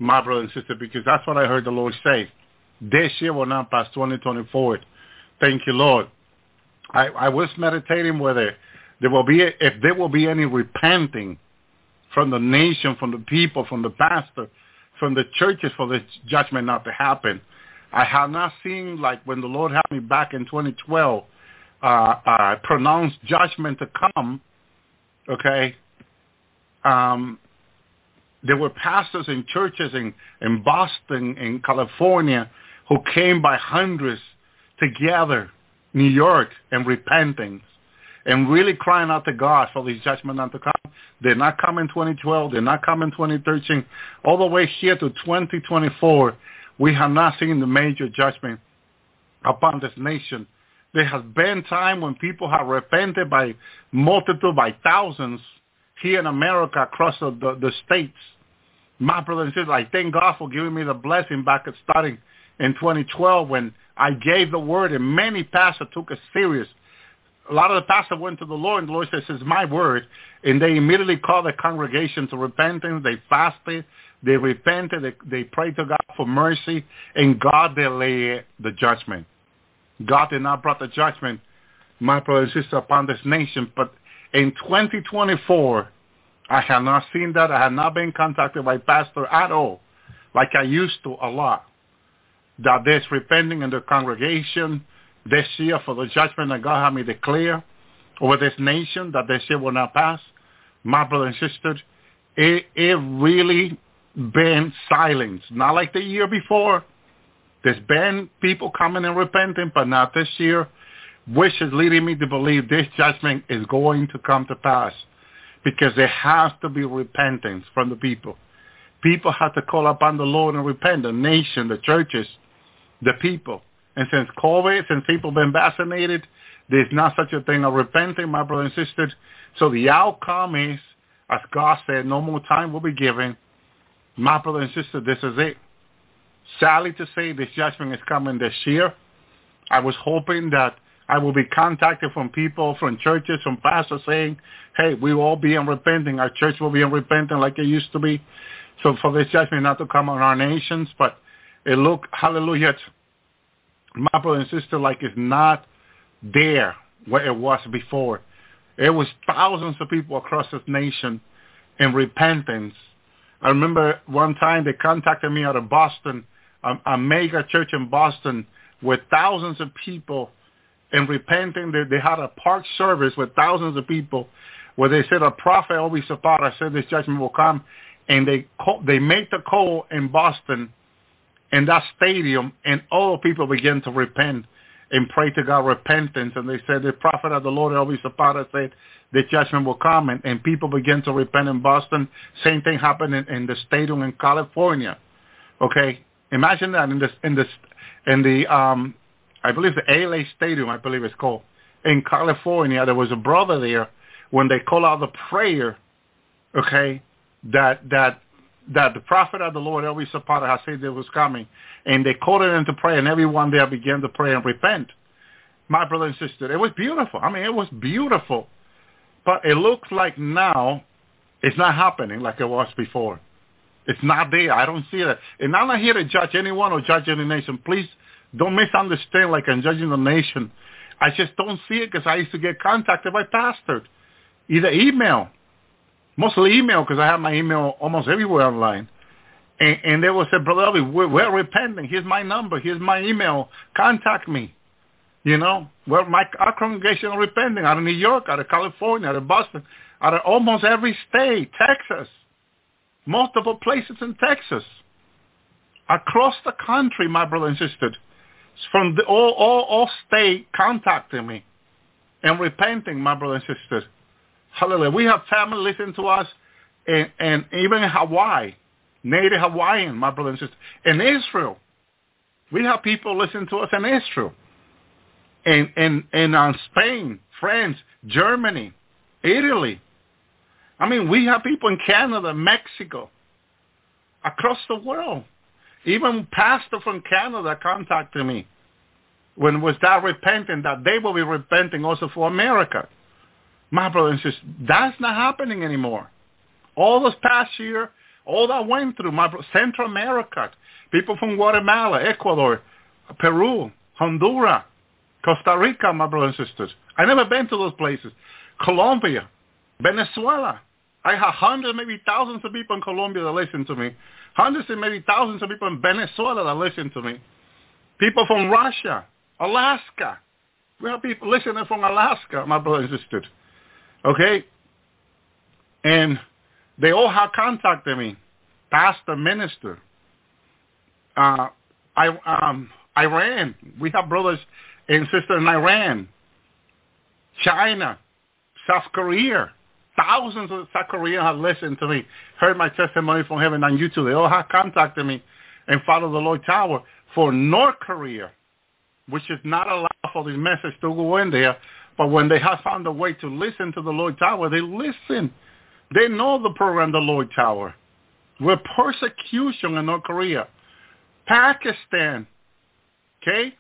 my brother and sister, because that's what I heard the Lord say. This year will not pass 2024. Thank you, Lord. I was meditating whether if there will be any repenting from the nation, from the people, from the pastor, from the churches for this judgment not to happen. I have not seen, like when the Lord had me back in 2012, pronounced judgment to come, okay? There were pastors in churches in Boston, in California, who came by hundreds together, New York, and repenting, and really crying out to God for this judgment not to come. They're not coming 2012. They're not coming 2013. All the way here to 2024, we have not seen the major judgment upon this nation. There has been time when people have repented by multitude, by thousands, here in America, across the states. My brother and sister, I thank God for giving me the blessing back at starting in 2012 when I gave the word and many pastors took it serious. A lot of the pastors went to the Lord and the Lord says, "This is my word." And they immediately called the congregation to repentance. They fasted. They repented. They prayed to God for mercy. And God delayed the judgment. God did not bring the judgment, my brother and sister, upon this nation. But in 2024, I have not seen that. I have not been contacted by pastor at all, like I used to a lot. That there's repenting in the congregation this year for the judgment that God had me declare over this nation, that this year will not pass. My brother and sister, it really been silence. Not like the year before. There's been people coming and repenting, but not this year, which is leading me to believe this judgment is going to come to pass because there has to be repentance from the people. People have to call upon the Lord and repent, the nation, the churches, the people. And since COVID, since people have been vaccinated, there's not such a thing of repenting, my brother and sisters. So the outcome is, as God said, no more time will be given. My brother and sister, this is it. Sadly to say, this judgment is coming this year. I was hoping that I will be contacted from people, from churches, from pastors saying, hey, we will all be in repenting. Our church will be in repenting like it used to be. So for this judgment not to come on our nations, but it look, hallelujah, my brother and sister, like it's not there where it was before. It was thousands of people across this nation in repentance. I remember one time they contacted me out of Boston, a mega church in Boston with thousands of people in repenting. They had a park service with thousands of people where they said a prophet always Zapata said this judgment will come. And they made the call in Boston in that stadium, and all people began to repent and pray to God repentance. And they said the prophet of the Lord always Zapata said the judgment will come, and people began to repent in Boston. Same thing happened in the stadium in California. Okay, imagine that in the I believe the LA Stadium, I believe it's called, in California. There was a brother there when they called out the prayer. Okay, that the prophet of the Lord, Elvis Zapata, had said it was coming, and they called it into prayer, and everyone there began to pray and repent. My brother and sister, it was beautiful. I mean, it was beautiful. But it looks like now it's not happening like it was before. It's not there. I don't see it. And I'm not here to judge anyone or judge any nation. Please don't misunderstand like I'm judging the nation. I just don't see it because I used to get contacted by pastors, either email, mostly email because I have my email almost everywhere online. And they will say, Brother Elvis, we're repenting. Here's my number. Here's my email. Contact me. You know, our congregation are repenting out of New York, out of California, out of Boston, out of almost every state, Texas, multiple places in Texas, across the country, my brother and sister, from all state contacting me and repenting, my brother and sister. Hallelujah. We have family listening to us, and even in Hawaii, Native Hawaiian, my brother and sister, in Israel. We have people listening to us in Israel. In Spain, France, Germany, Italy. I mean, we have people in Canada, Mexico, across the world. Even pastor from Canada contacted me when was that repenting, that they will be repenting also for America. My brother and sister, that's not happening anymore. All this past year, all that went through, Central America, people from Guatemala, Ecuador, Peru, Honduras, Costa Rica, my brothers and sisters. I never been to those places. Colombia, Venezuela. I have hundreds, maybe thousands of people in Colombia that listen to me. Hundreds and maybe thousands of people in Venezuela that listen to me. People from Russia, Alaska. We have people listening from Alaska, my brothers and sisters. Okay? And they all have contacted me. Pastor, minister. Iran. We have brothers and sisters in Iran. China. South Korea. Thousands of South Koreans have listened to me, heard my testimony from heaven on YouTube. They all have contacted me and followed the Lloyd Tower. For North Korea, which is not allowed for this message to go in there, but when they have found a way to listen to the Lloyd Tower, they listen. They know the program, the Lloyd Tower. With persecution in North Korea. Pakistan, okay?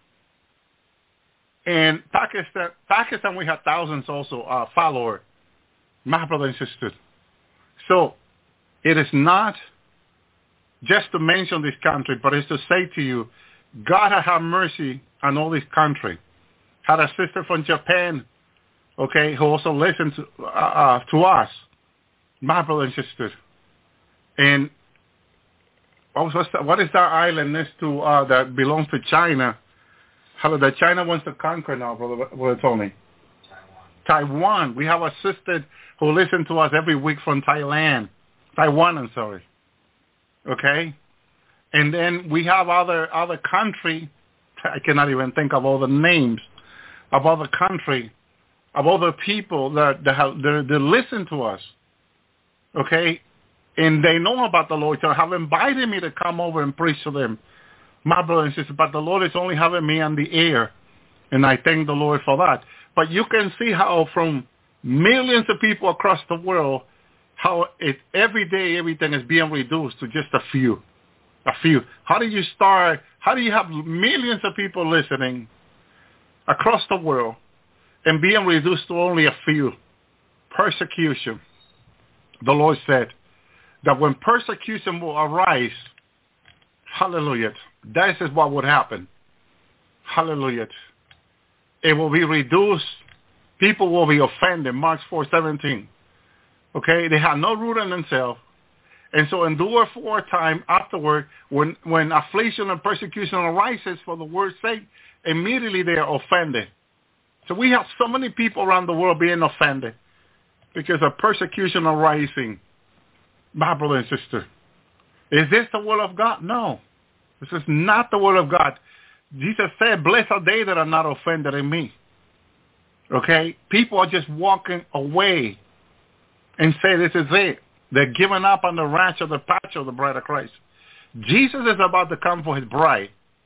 And Pakistan, we have thousands also followers. My brother and sister. So it is not just to mention this country, but it's to say to you, God have mercy on all this country. Had a sister from Japan, okay, who also listened to us, my brother and sister. And what is that island next to that belongs to China? How that China wants to conquer now, brother Tony? Taiwan. We have a sister who listens to us every week from Taiwan, I'm sorry. Okay? And then we have other country, I cannot even think of all the names of other country, of other people that listen to us. Okay? And they know about the Lord. So have invited me to come over and preach to them. My brother and sister, but the Lord is only having me on the air. And I thank the Lord for that. But you can see how from millions of people across the world, how every day everything is being reduced to just a few. A few. How do you start? How do you have millions of people listening across the world and being reduced to only a few? Persecution. The Lord said that when persecution will arise, hallelujah, this is what would happen. Hallelujah. It will be reduced. People will be offended. Mark 4:17. Okay? They have no root in themselves. And so endure for a time afterward, when affliction and persecution arises for the word's sake, immediately they are offended. So we have so many people around the world being offended because of persecution arising. My brother and sister, is this the will of God? No. This is not the will of God. Jesus said, blessed are they that are not offended in me. Okay? People are just walking away and say this is it. They're giving up on the ranch or the patch of the bride of Christ. Jesus is about to come for his bride.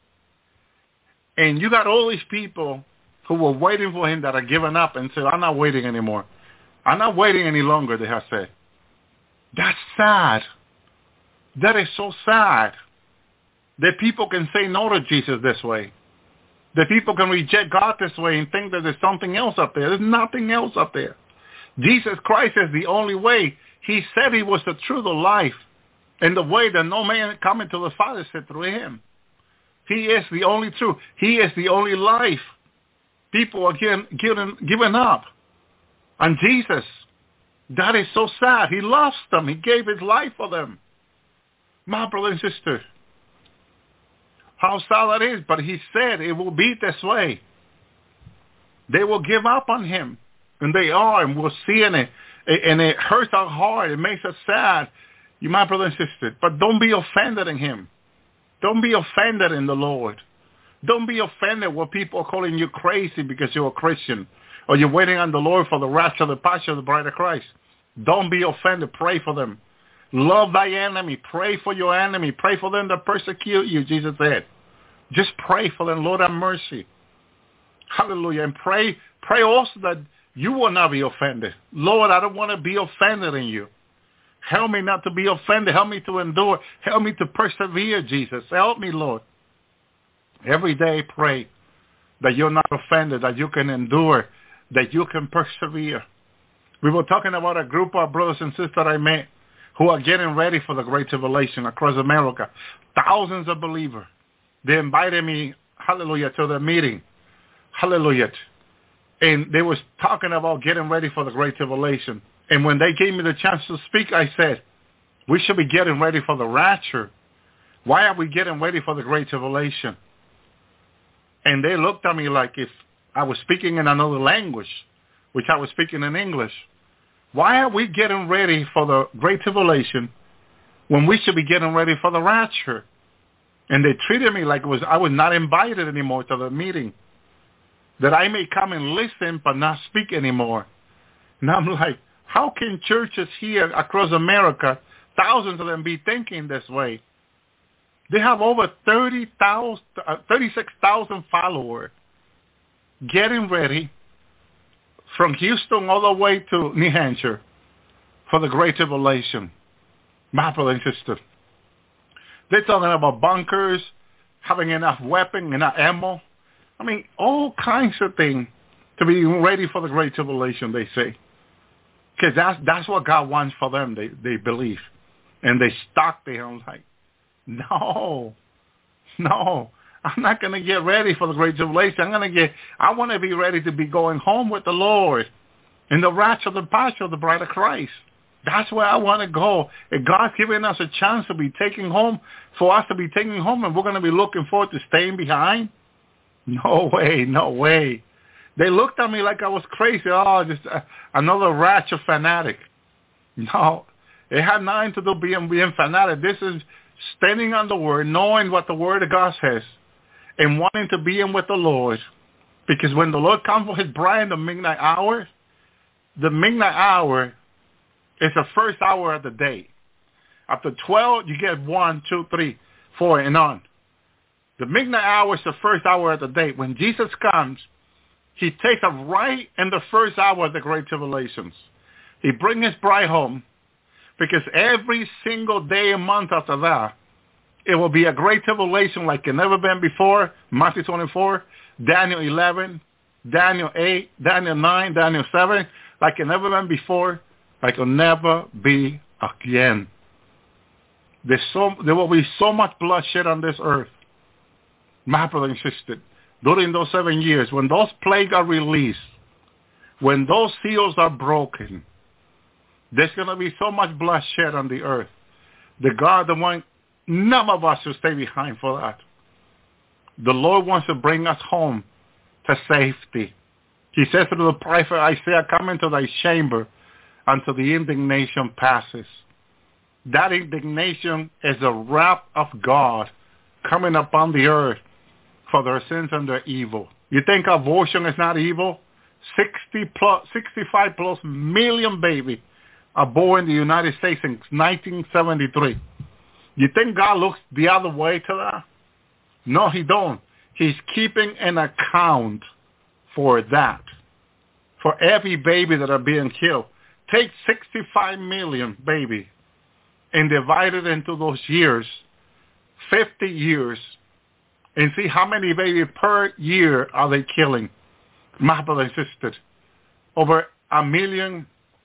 And you got all these people who were waiting for him that are giving up and said, I'm not waiting anymore. I'm not waiting any longer, they have said. That's sad. That is so sad. That people can say no to Jesus this way. That people can reject God this way and think that there's something else up there. There's nothing else up there. Jesus Christ is the only way. He said he was the truth of life and the way that no man coming to the Father except through him. He is the only truth. He is the only life. People are giving up on Jesus. That is so sad. He loves them. He gave his life for them. My brother and sister, how sad that is, but he said it will be this way. They will give up on him, and they are, and we'll see in it, and it hurts our heart. It makes us sad, you, my brother and sister. But don't be offended in him. Don't be offended in the Lord. Don't be offended when people are calling you crazy because you're a Christian, or you're waiting on the Lord for the rapture of the pasture of the bride of Christ. Don't be offended. Pray for them. Love thy enemy. Pray for your enemy. Pray for them that persecute you, Jesus said. Just pray for them. Lord, have mercy. Hallelujah. And pray also that you will not be offended. Lord, I don't want to be offended in you. Help me not to be offended. Help me to endure. Help me to persevere, Jesus. Help me, Lord. Every day pray that you're not offended, that you can endure, that you can persevere. We were talking about a group of brothers and sisters I met who are getting ready for the Great Tribulation across America. Thousands of believers. They invited me, hallelujah, to the meeting. Hallelujah. And they was talking about getting ready for the Great Tribulation. And when they gave me the chance to speak, I said, we should be getting ready for the rapture. Why are we getting ready for the Great Tribulation? And they looked at me like if I was speaking in another language, which I was speaking in English. Why are we getting ready for the Great Tribulation when we should be getting ready for the rapture? And they treated me like I was not invited anymore to the meeting, that I may come and listen but not speak anymore. And I'm like, how can churches here across America, thousands of them, be thinking this way? They have over 36,000 followers getting ready from Houston all the way to New Hampshire for the Great Tribulation. My brother and sister. They're talking about bunkers, having enough weapon, enough ammo. I mean, all kinds of things to be ready for the Great Tribulation, they say. Because that's what God wants for them, they believe. And they stock there. I'm like, no, I'm not going to get ready for the Great Tribulation. I want to be ready to be going home with the Lord in the rapture of the pasture of the bride of Christ. That's where I want to go. And God's giving us a chance to be taking home, for us to be taking home, and we're going to be looking forward to staying behind? No way. They looked at me like I was crazy. Oh, just another rapture fanatic. No, it had nothing to do with being fanatic. This is standing on the Word, knowing what the Word of God says, and wanting to be in with the Lord. Because when the Lord comes for his bride in the midnight hour is the first hour of the day. After 12, you get 1, 2, 3, 4, and on. The midnight hour is the first hour of the day. When Jesus comes, he takes us right in the first hour of the Great Tribulations. He brings his bride home, because every single day and month after that, it will be a Great Tribulation like it never been before. Matthew 24, Daniel 11, Daniel 8, Daniel 9, Daniel 7, like it never been before, like it will never be again. There will be so much bloodshed on this earth. My brother and sister, during those 7 years, when those plagues are released, when those seals are broken, there's going to be so much bloodshed on the earth. The God that wants none of us to stay behind for that. The Lord wants to bring us home to safety. He says to the prophet Isaiah, come into thy chamber until the indignation passes. That indignation is the wrath of God coming upon the earth for their sins and their evil. You think abortion is not evil? 65 plus million babies are born in the United States since 1973. You think God looks the other way to that? No, he don't. He's keeping an account for that. For every baby that are being killed. Take 65 million baby and divide it into those years, 50 years, and see how many babies per year are they killing. My brother and sister, over 1,200,000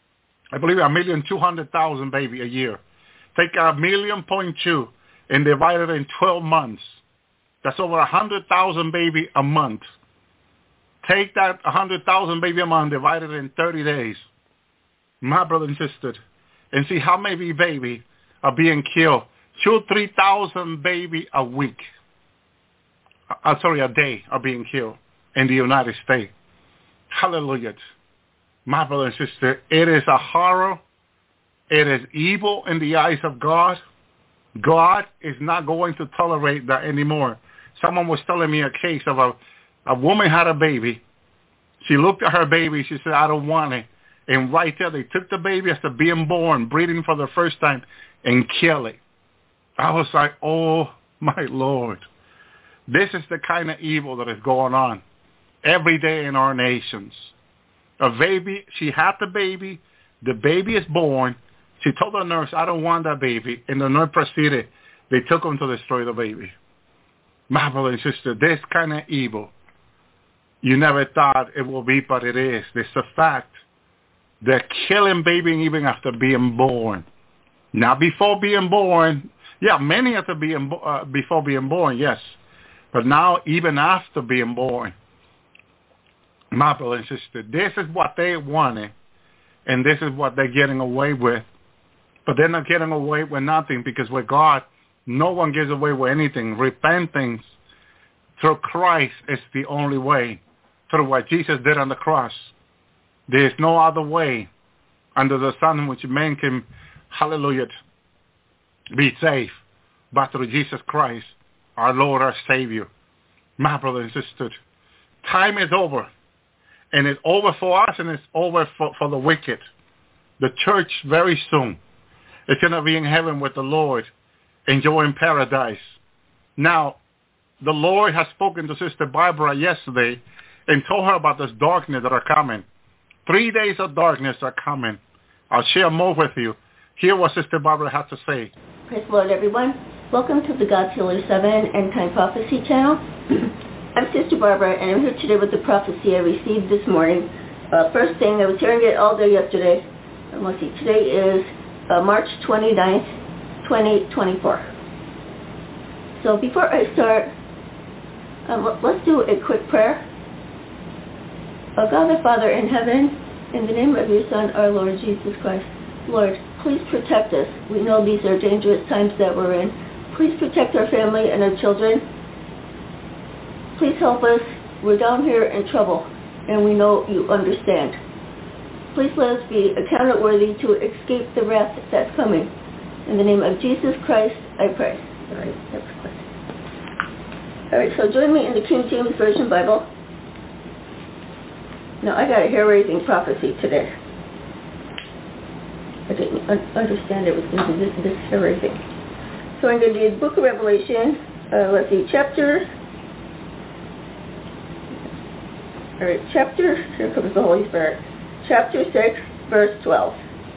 baby a year. Take 1.2 million and divide it in 12 months. That's over 100,000 baby a month. Take that 100,000 baby a month, divide it in 30 days. My brother and sister, and see how many baby are being killed. 2,000-3,000 baby a week. A day are being killed in the United States. Hallelujah. My brother and sister, it is a horror. It is evil in the eyes of God. God is not going to tolerate that anymore. Someone was telling me a case of a woman had a baby. She looked at her baby. She said, I don't want it. And right there, they took the baby after being born, breathing for the first time, and kill it. I was like, oh, my Lord. This is the kind of evil that is going on every day in our nations. A baby, she had the baby is born. She told the nurse, I don't want that baby. And the nurse proceeded. They took him to destroy the baby. My brother and sister, this kind of evil, you never thought it will be, but it is. It's a fact. They're killing baby even after being born. Not before being born. Yeah, many have to be before being born, yes. But now, even after being born, my brother and sister, this is what they wanted, and this is what they're getting away with. But they're not getting away with nothing, because with God, no one gets away with anything. Repentance through Christ is the only way, through what Jesus did on the cross. There is no other way under the sun in which man can, hallelujah, be saved, but through Jesus Christ, our Lord, our Savior. My brother and sister, time is over, and it's over for us, and it's over for the wicked. The church very soon is going to be in heaven with the Lord, enjoying paradise. Now, the Lord has spoken to Sister Barbara yesterday and told her about this darkness that are coming. 3 days of darkness are coming. I'll share more with you. Hear what Sister Barbara has to say. Praise the Lord, everyone. Welcome to the God's Healer 7 End Time Prophecy channel. I'm Sister Barbara, and I'm here today with the prophecy I received this morning. First thing, I was hearing it all day yesterday. Let's see, today is March 29th, 2024. So before I start, let's do a quick prayer. God the Father in heaven, in the name of your Son, our Lord Jesus Christ, Lord, please protect us. We know these are dangerous times that we're in. Please protect our family and our children. Please help us. We're down here in trouble, and we know you understand. Please let us be accounted worthy to escape the wrath that's coming. In the name of Jesus Christ, I pray. All right, next question. All right, so join me in the King James Version Bible. Now, I got a hair-raising prophecy today. I didn't understand it was going to be this hair-raising. So I'm going to do the book of Revelation. Let's see, chapter, here comes the Holy Spirit. Chapter 6, verse 12.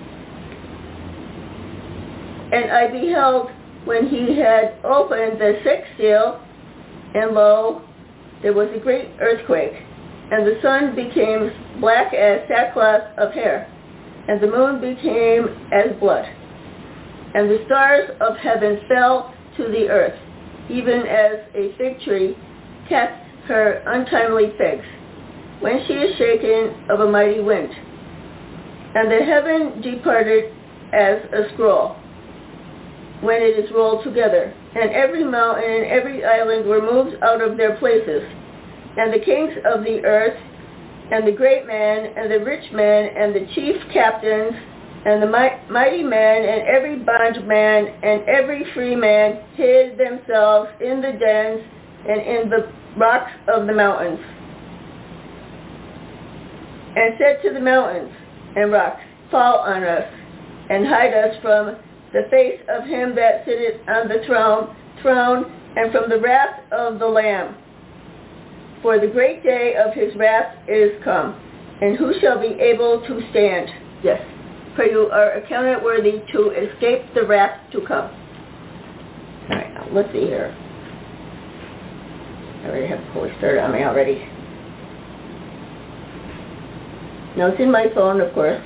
And I beheld when he had opened the sixth seal, and lo, there was a great earthquake, and the sun became black as sackcloth of hair, and the moon became as blood, and the stars of heaven fell to the earth, even as a fig tree casts her untimely figs, when she is shaken of a mighty wind. And the heaven departed as a scroll, when it is rolled together, and every mountain and every island were moved out of their places, and the kings of the earth, and the great man, and the rich man, and the chief captains, and the mighty man, and every bondman, and every free man hid themselves in the dens and in the rocks of the mountains, and said to the mountains and rocks, fall on us, and hide us from the face of him that sitteth on the throne, and from the wrath of the Lamb. For the great day of his wrath is come, and who shall be able to stand? Yes, for you are accounted worthy to escape the wrath to come. All right, now let's see here. I already have the Holy Spirit on me already. Now it's in my phone, of course.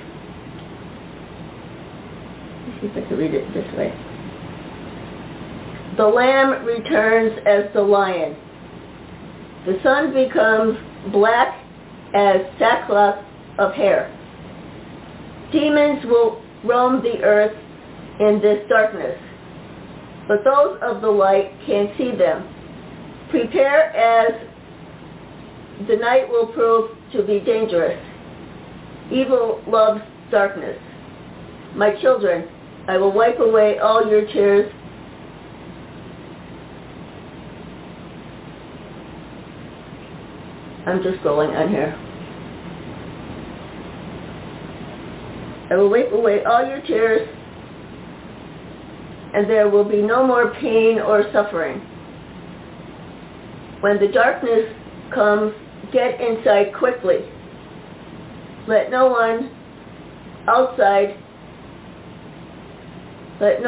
Let's see if I can read it this way. The Lamb returns as the lion. The sun becomes black as sackcloth of hair. Demons will roam the earth in this darkness, but those of the light can see them. Prepare, as the night will prove to be dangerous. Evil loves darkness. My children, I will wipe away all your tears. I'm just scrolling on here. I will wipe away all your tears, and there will be no more pain or suffering. When the darkness comes, get inside quickly. Let no one outside, let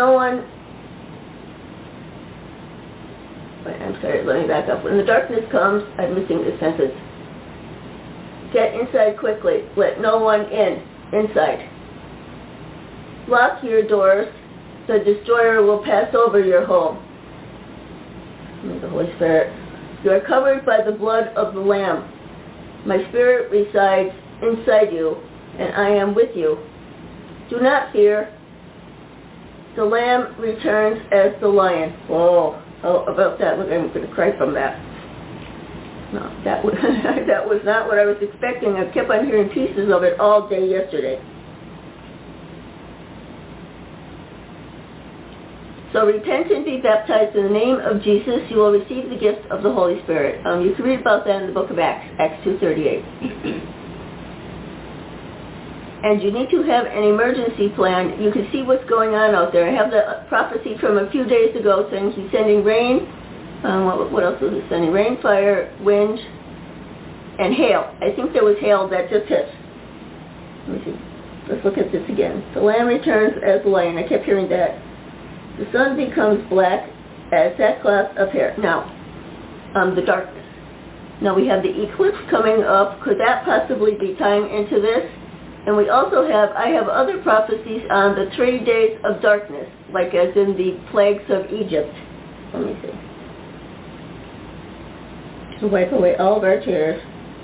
me back up. When the darkness comes, I'm missing this sentence. Get inside quickly. Let no one inside. Lock your doors the destroyer will pass over your home. The Holy Spirit. You are covered by the blood of the Lamb. My Spirit resides inside you, and I am with you. Do not fear. The Lamb returns as the lion. Whoa. Oh, about that. Look, I'm going to cry from that. No, that was, that was not what I was expecting. I kept on hearing pieces of it all day yesterday. So repent and be baptized in the name of Jesus. You will receive the gift of the Holy Spirit. You can read about that in the book of Acts, Acts 2:38. And you need to have an emergency plan. You can see what's going on out there. I have the prophecy from a few days ago saying he's sending rain. What else was he sending? Rain, fire, wind, and hail. I think there was hail that just hit. Let me see. Let's look at this again. The Lamb returns as a lion. I kept hearing that. The sun becomes black as sackcloth of hair. Now, the darkness. Now we have the eclipse coming up. Could that possibly be tying into this? And we also I have other prophecies on the 3 days of darkness, like as in the plagues of Egypt. Let me see. To wipe away all of our tears.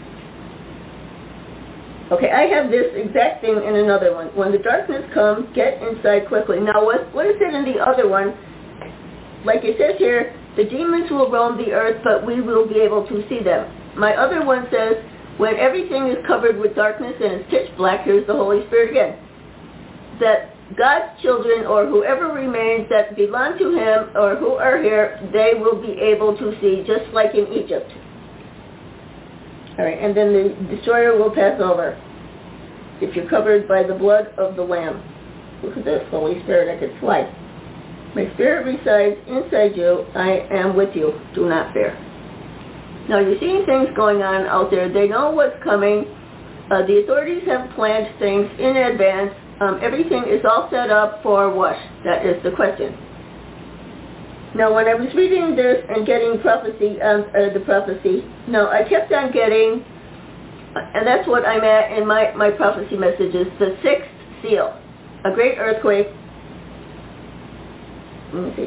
Okay, I have this exact thing in another one. When the darkness comes, get inside quickly. Now, what is it in the other one? Like it says here, the demons will roam the earth, but we will be able to see them. My other one says, when everything is covered with darkness and it's pitch black, here's the Holy Spirit again, that God's children or whoever remains that belong to him or who are here, they will be able to see, just like in Egypt. All right, and then the destroyer will pass over if you're covered by the blood of the Lamb. Look at this, Holy Spirit, I could fly. My Spirit resides inside you. I am with you. Do not fear. Now, you're seeing things going on out there. They know what's coming. The authorities have planned things in advance. Everything is all set up for what? That is the question. Now, when I was reading this and getting the prophecy, I kept on getting, and that's what I'm at in my prophecy messages, the sixth seal, a great earthquake. Let me see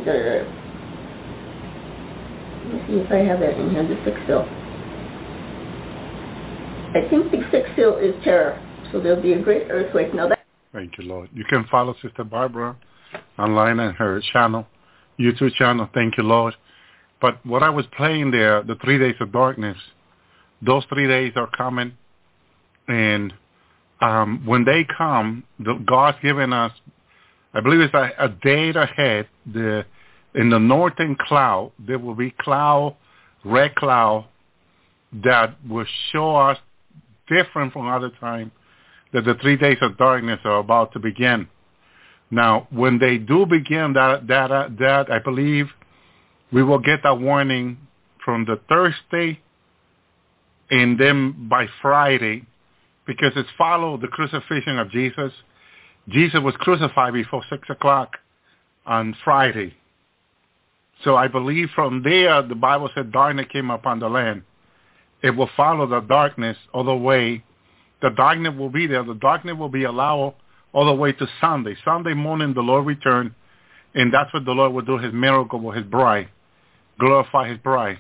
if I have that in here, the sixth seal. I think the sixth seal is terror, so there'll be a great earthquake. Now that. Thank you, Lord. You can follow Sister Barbara online on her channel. YouTube channel, thank you, Lord. But what I was playing there, the 3 days of darkness, those 3 days are coming. And when they come, God's given us, I believe it's a day ahead. In the northern cloud, there will be red cloud, that will show us different from other time that the 3 days of darkness are about to begin. Now, when they do begin that I believe we will get that warning from the Thursday and then by Friday, because it's followed the crucifixion of Jesus. Jesus was crucified before 6 o'clock on Friday. So I believe from there, the Bible said darkness came upon the land. It will follow the darkness all the way. The darkness will be there. The darkness will be allowed all the way to Sunday. Sunday morning, the Lord returned, and that's what the Lord will do, his miracle with his bride, glorify his bride.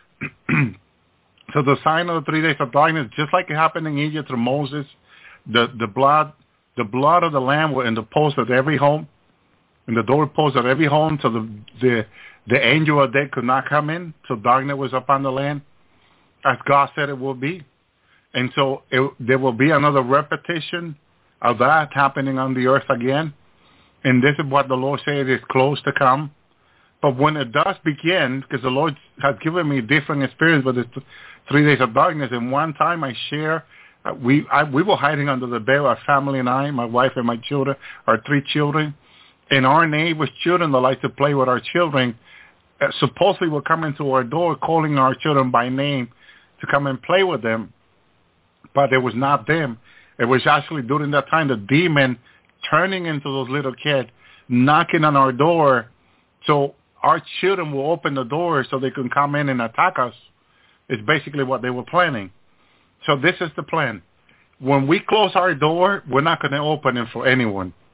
So the sign of the 3 days of darkness, just like it happened in Egypt through Moses, the blood of the Lamb were in the post of every home, in the doorpost of every home, so the angel of death could not come in, so darkness was upon the land, as God said it would be. And so there will be another repetition of that happening on the earth again. And this is what the Lord said is close to come. But when it does begin, because the Lord has given me different experience with the 3 days of darkness, and one time I share, we were hiding under the bed, our family and I, my wife and my children, our 3 children, and our neighbors' children that like to play with our children, supposedly were coming to our door calling our children by name to come and play with them, but it was not them. It was actually during that time the demon turning into those little kids, knocking on our door, so our children will open the door so they can come in and attack us. It's basically what they were planning. So this is the plan. When we close our door, we're not going to open it for anyone.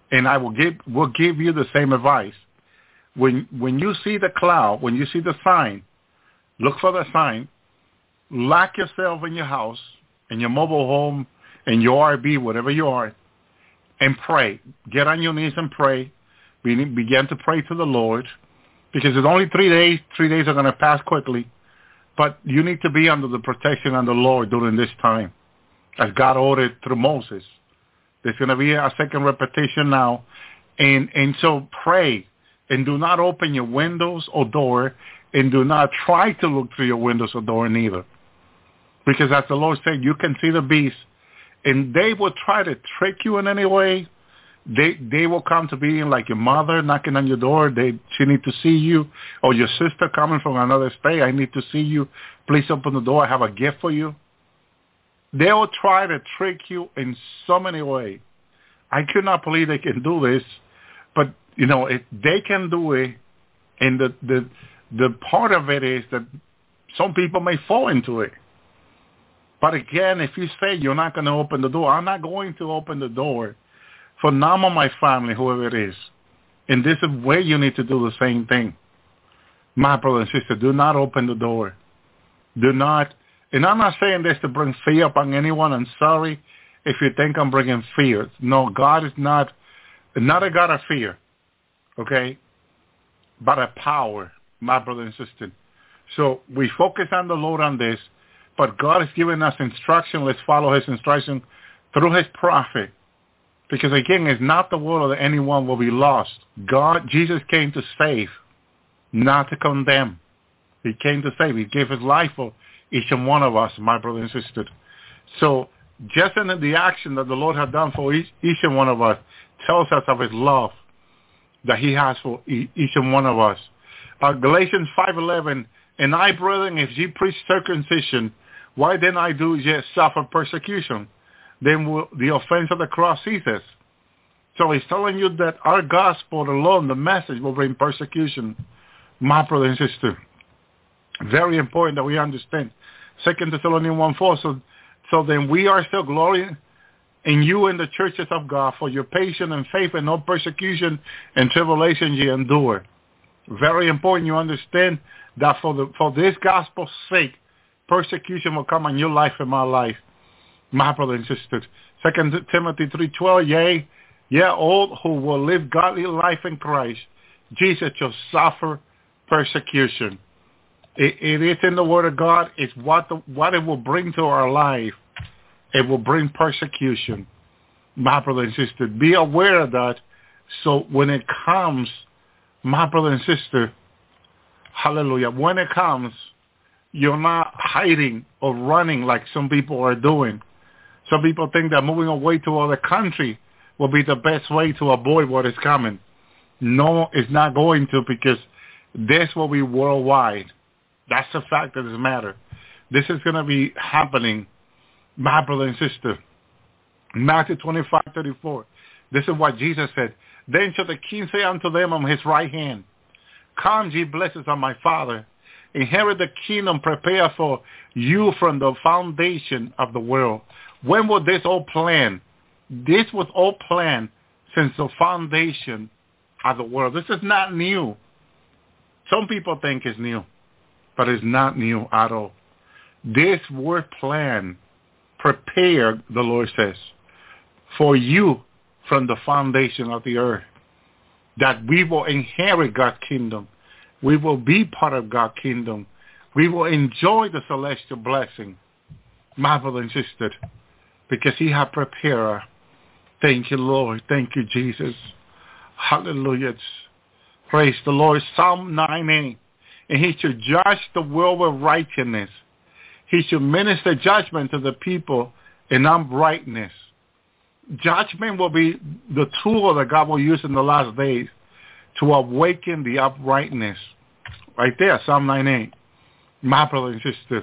And I will give you the same advice. When you see the cloud, when you see the sign, look for the sign, lock yourself in your house, in your mobile home, in your RV, whatever you are, and pray. Get on your knees and pray. Begin to pray to the Lord, because it's only 3 days. 3 days are going to pass quickly, but you need to be under the protection of the Lord during this time, as God ordered through Moses. There's going to be a second repetition now, and so pray, and do not open your windows or door, and do not try to look through your windows or door neither, because as the Lord said, you can see the beast, and they will try to trick you in any way. They will come to being like your mother knocking on your door. She need to see you, or your sister coming from another state. I need to see you. Please open the door. I have a gift for you. They will try to trick you in so many ways. I could not believe they can do this, but if they can do it, and the part of it is that some people may fall into it. But again, if you say you're not going to open the door, I'm not going to open the door for none of my family, whoever it is. And this is where you need to do the same thing. My brother and sister, do not open the door. Do not. And I'm not saying this to bring fear upon anyone. I'm sorry if you think I'm bringing fear. No, God is not a God of fear, okay, but a power, my brother and sister. So we focus on the Lord on this, but God has given us instruction. Let's follow his instruction through his prophet. Because again, it's not the world that anyone will be lost. Jesus came to save, not to condemn. He came to save. He gave his life for each and one of us, my brother and sister. So just in the action that the Lord has done for each and one of us tells us of his love that he has for each and one of us. Galatians 5:11, and I, brethren, if ye preach circumcision, why then I do yet suffer persecution? Then will the offense of the cross ceases. So he's telling you that our gospel alone, the message, will bring persecution, my brother and sister. Very important that we understand. 2 Thessalonians 1:4. So then we are still glorying in you in the churches of God for your patience and faith and no persecution and tribulation ye endure. Very important you understand that for this gospel's sake, persecution will come on your life and my life. My brother and sister, 2 Timothy 3:12, yea, all who will live godly life in Christ, Jesus shall suffer persecution. It is in the Word of God. It's what it will bring to our life. It will bring persecution. My brother and sister, be aware of that. So when it comes, my brother and sister, hallelujah, when it comes, you're not hiding or running like some people are doing. Some people think that moving away to other country will be the best way to avoid what is coming. No, it's not going to, because this will be worldwide. That's the fact that doesn't matter. This is going to be happening, my brother and sister. Matthew 25:34. This is what Jesus said. Then shall the king say unto them on his right hand, come, ye blessed of my Father, inherit the kingdom prepared for you from the foundation of the world. When was this all planned? This was all planned since the foundation of the world. This is not new. Some people think it's new, but it's not new at all. This was planned, prepared, the Lord says, for you from the foundation of the earth, that we will inherit God's kingdom. We will be part of God's kingdom. We will enjoy the celestial blessing, my brother and sister, because he has prepared. Thank you, Lord. Thank you, Jesus. Hallelujah. Praise the Lord. Psalm 9:8. And he should judge the world with righteousness. He should minister judgment to the people in uprightness. Judgment will be the tool that God will use in the last days to awaken the uprightness. Right there, Psalm 9:8. My brother and sister.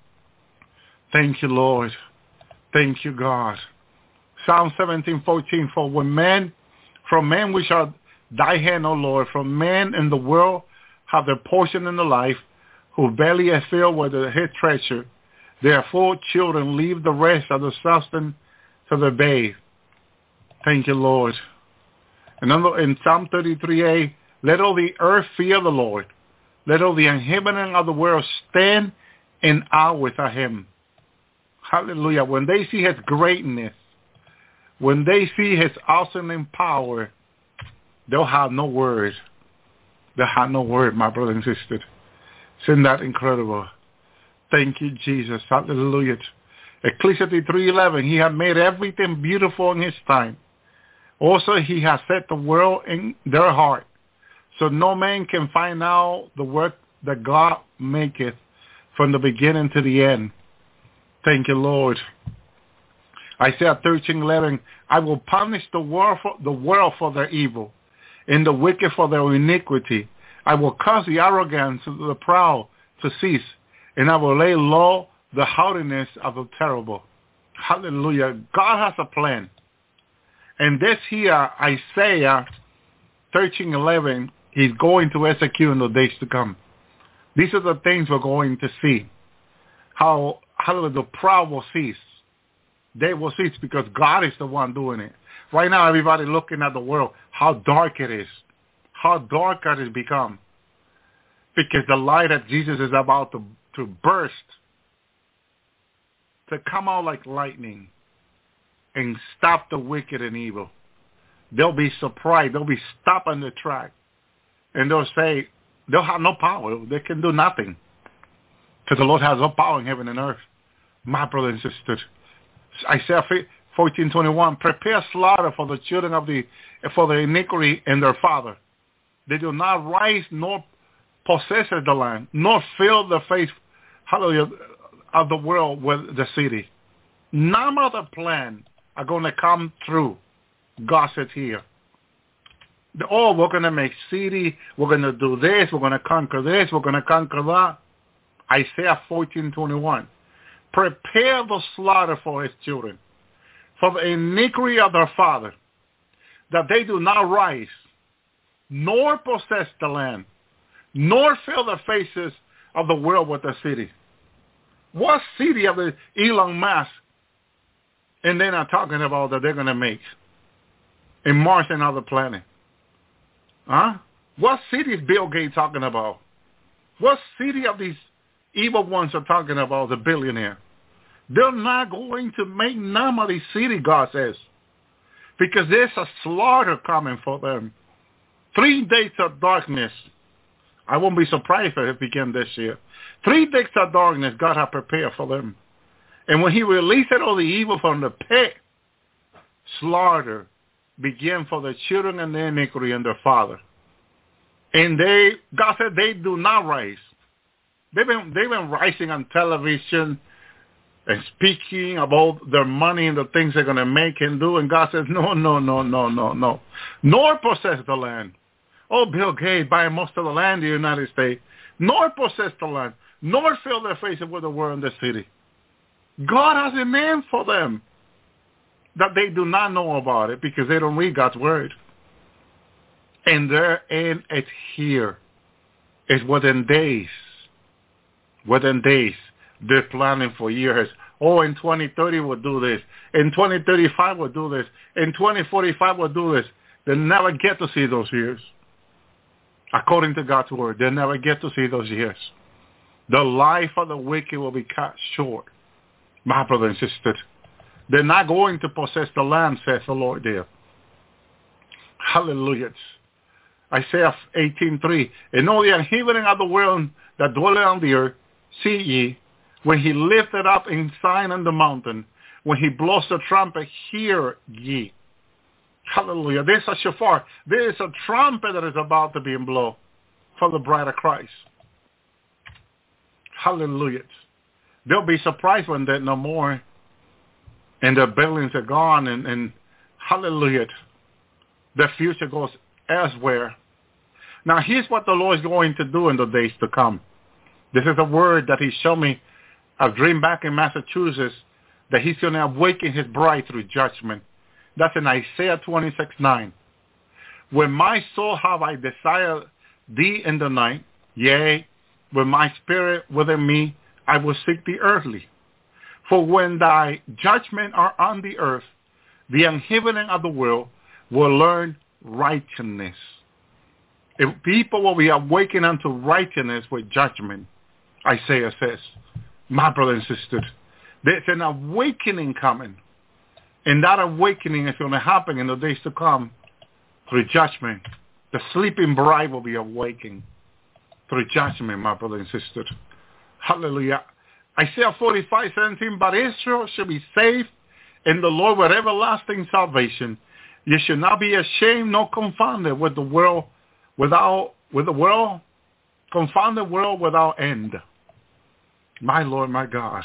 Thank you, Lord. Thank you, God. Psalm 17:14. For from men we shall thy hand, O Lord, from men in the world have their portion in the life, whose belly is filled with his treasure. Therefore children leave the rest of the substance to the babe. Thank you, Lord. And in Psalm 33a, let all the earth fear the Lord. Let all the inhabitant of the world stand in awe with him. Hallelujah. When they see his greatness, when they see his awesome power, they'll have no word. They'll have no word, my brother and sister. Isn't that incredible? Thank you, Jesus. Hallelujah. Ecclesiastes 3:11, he had made everything beautiful in his time. Also, he has set the world in their heart, so no man can find out the work that God maketh from the beginning to the end. Thank you, Lord. Isaiah 13:11, I will punish the world for their evil, and the wicked for their iniquity. I will cause the arrogance of the proud to cease, and I will lay low the haughtiness of the terrible. Hallelujah. God has a plan. And this here, Isaiah 13:11, he's going to execute in the days to come. These are the things we're going to see. How the proud will cease. They will cease because God is the one doing it. Right now, everybody looking at the world, how dark it is. How dark it has become. Because the light that Jesus is about to burst, to come out like lightning and stop the wicked and evil. They'll be surprised. They'll be stopped on the track. And they'll say, they'll have no power. They can do nothing. Because the Lord has no power in heaven and earth. My brother and sister. Isaiah 14:21, prepare slaughter for the children for the iniquity and their father. They do not rise nor possess the land, nor fill the face, hallelujah, of the world with the city. None of the plan are going to come through. God said here. We're going to make city. We're going to do this. We're going to conquer this. We're going to conquer that. Isaiah 14:21. Prepare the slaughter for his children, for the iniquity of their father, that they do not rise, nor possess the land, nor fill the faces of the world with the city. What city of the Elon Musk, and they're not talking about that they're going to make in Mars and other planet? Huh? What city is Bill Gates talking about? What city of these evil ones are talking about, the billionaire? They're not going to make none of these cities, God says, because there's a slaughter coming for them. 3 days of darkness. I won't be surprised if it begins this year. 3 days of darkness God has prepared for them. And when he released all the evil from the pit, slaughter began for the children and the iniquity and their father. And God said they do not rise. They've been rising on television and speaking about their money and the things they're going to make and do. And God says, no. Nor possess the land. Oh, Bill Gates buying most of the land in the United States. Nor possess the land. Nor fill their faces with the word in the city. God has a name for them that they do not know about it because they don't read God's word. And their end is here. It's within days. Within days. They're planning for years. Oh, in 2030 we'll do this. In 2035 we'll do this. In 2045 we'll do this. They never get to see those years. According to God's word, they never get to see those years. The life of the wicked will be cut short. My brother and sister, they're not going to possess the land, says the Lord there. Hallelujah. Isaiah 18:3. And all the inhabiting of the world that dwell on the earth, see ye, when he lifted up in Zion on the mountain, when he blows the trumpet, hear ye. Hallelujah. There's a shofar. There is a trumpet that is about to be blown for the bride of Christ. Hallelujah. They'll be surprised when they're no more and their buildings are gone and hallelujah. Their future goes elsewhere. Now here's what the Lord is going to do in the days to come. This is a word that he showed me, a dream back in Massachusetts, that he's going to awaken his bride through judgment. That's in Isaiah 26:9. When my soul have I desired thee in the night, yea, with my spirit within me, I will seek thee early. For when thy judgment are on the earth, the inhabitant of the world will learn righteousness. If people will be awakened unto righteousness with judgment, Isaiah says, my brother and sister, there's an awakening coming. And that awakening is going to happen in the days to come through judgment. The sleeping bride will be awakened through judgment, my brother and sister. Hallelujah. Isaiah 45:17, but Israel shall be saved in the Lord with everlasting salvation. You should not be ashamed nor confounded with the world confounded world without end. My Lord, my God.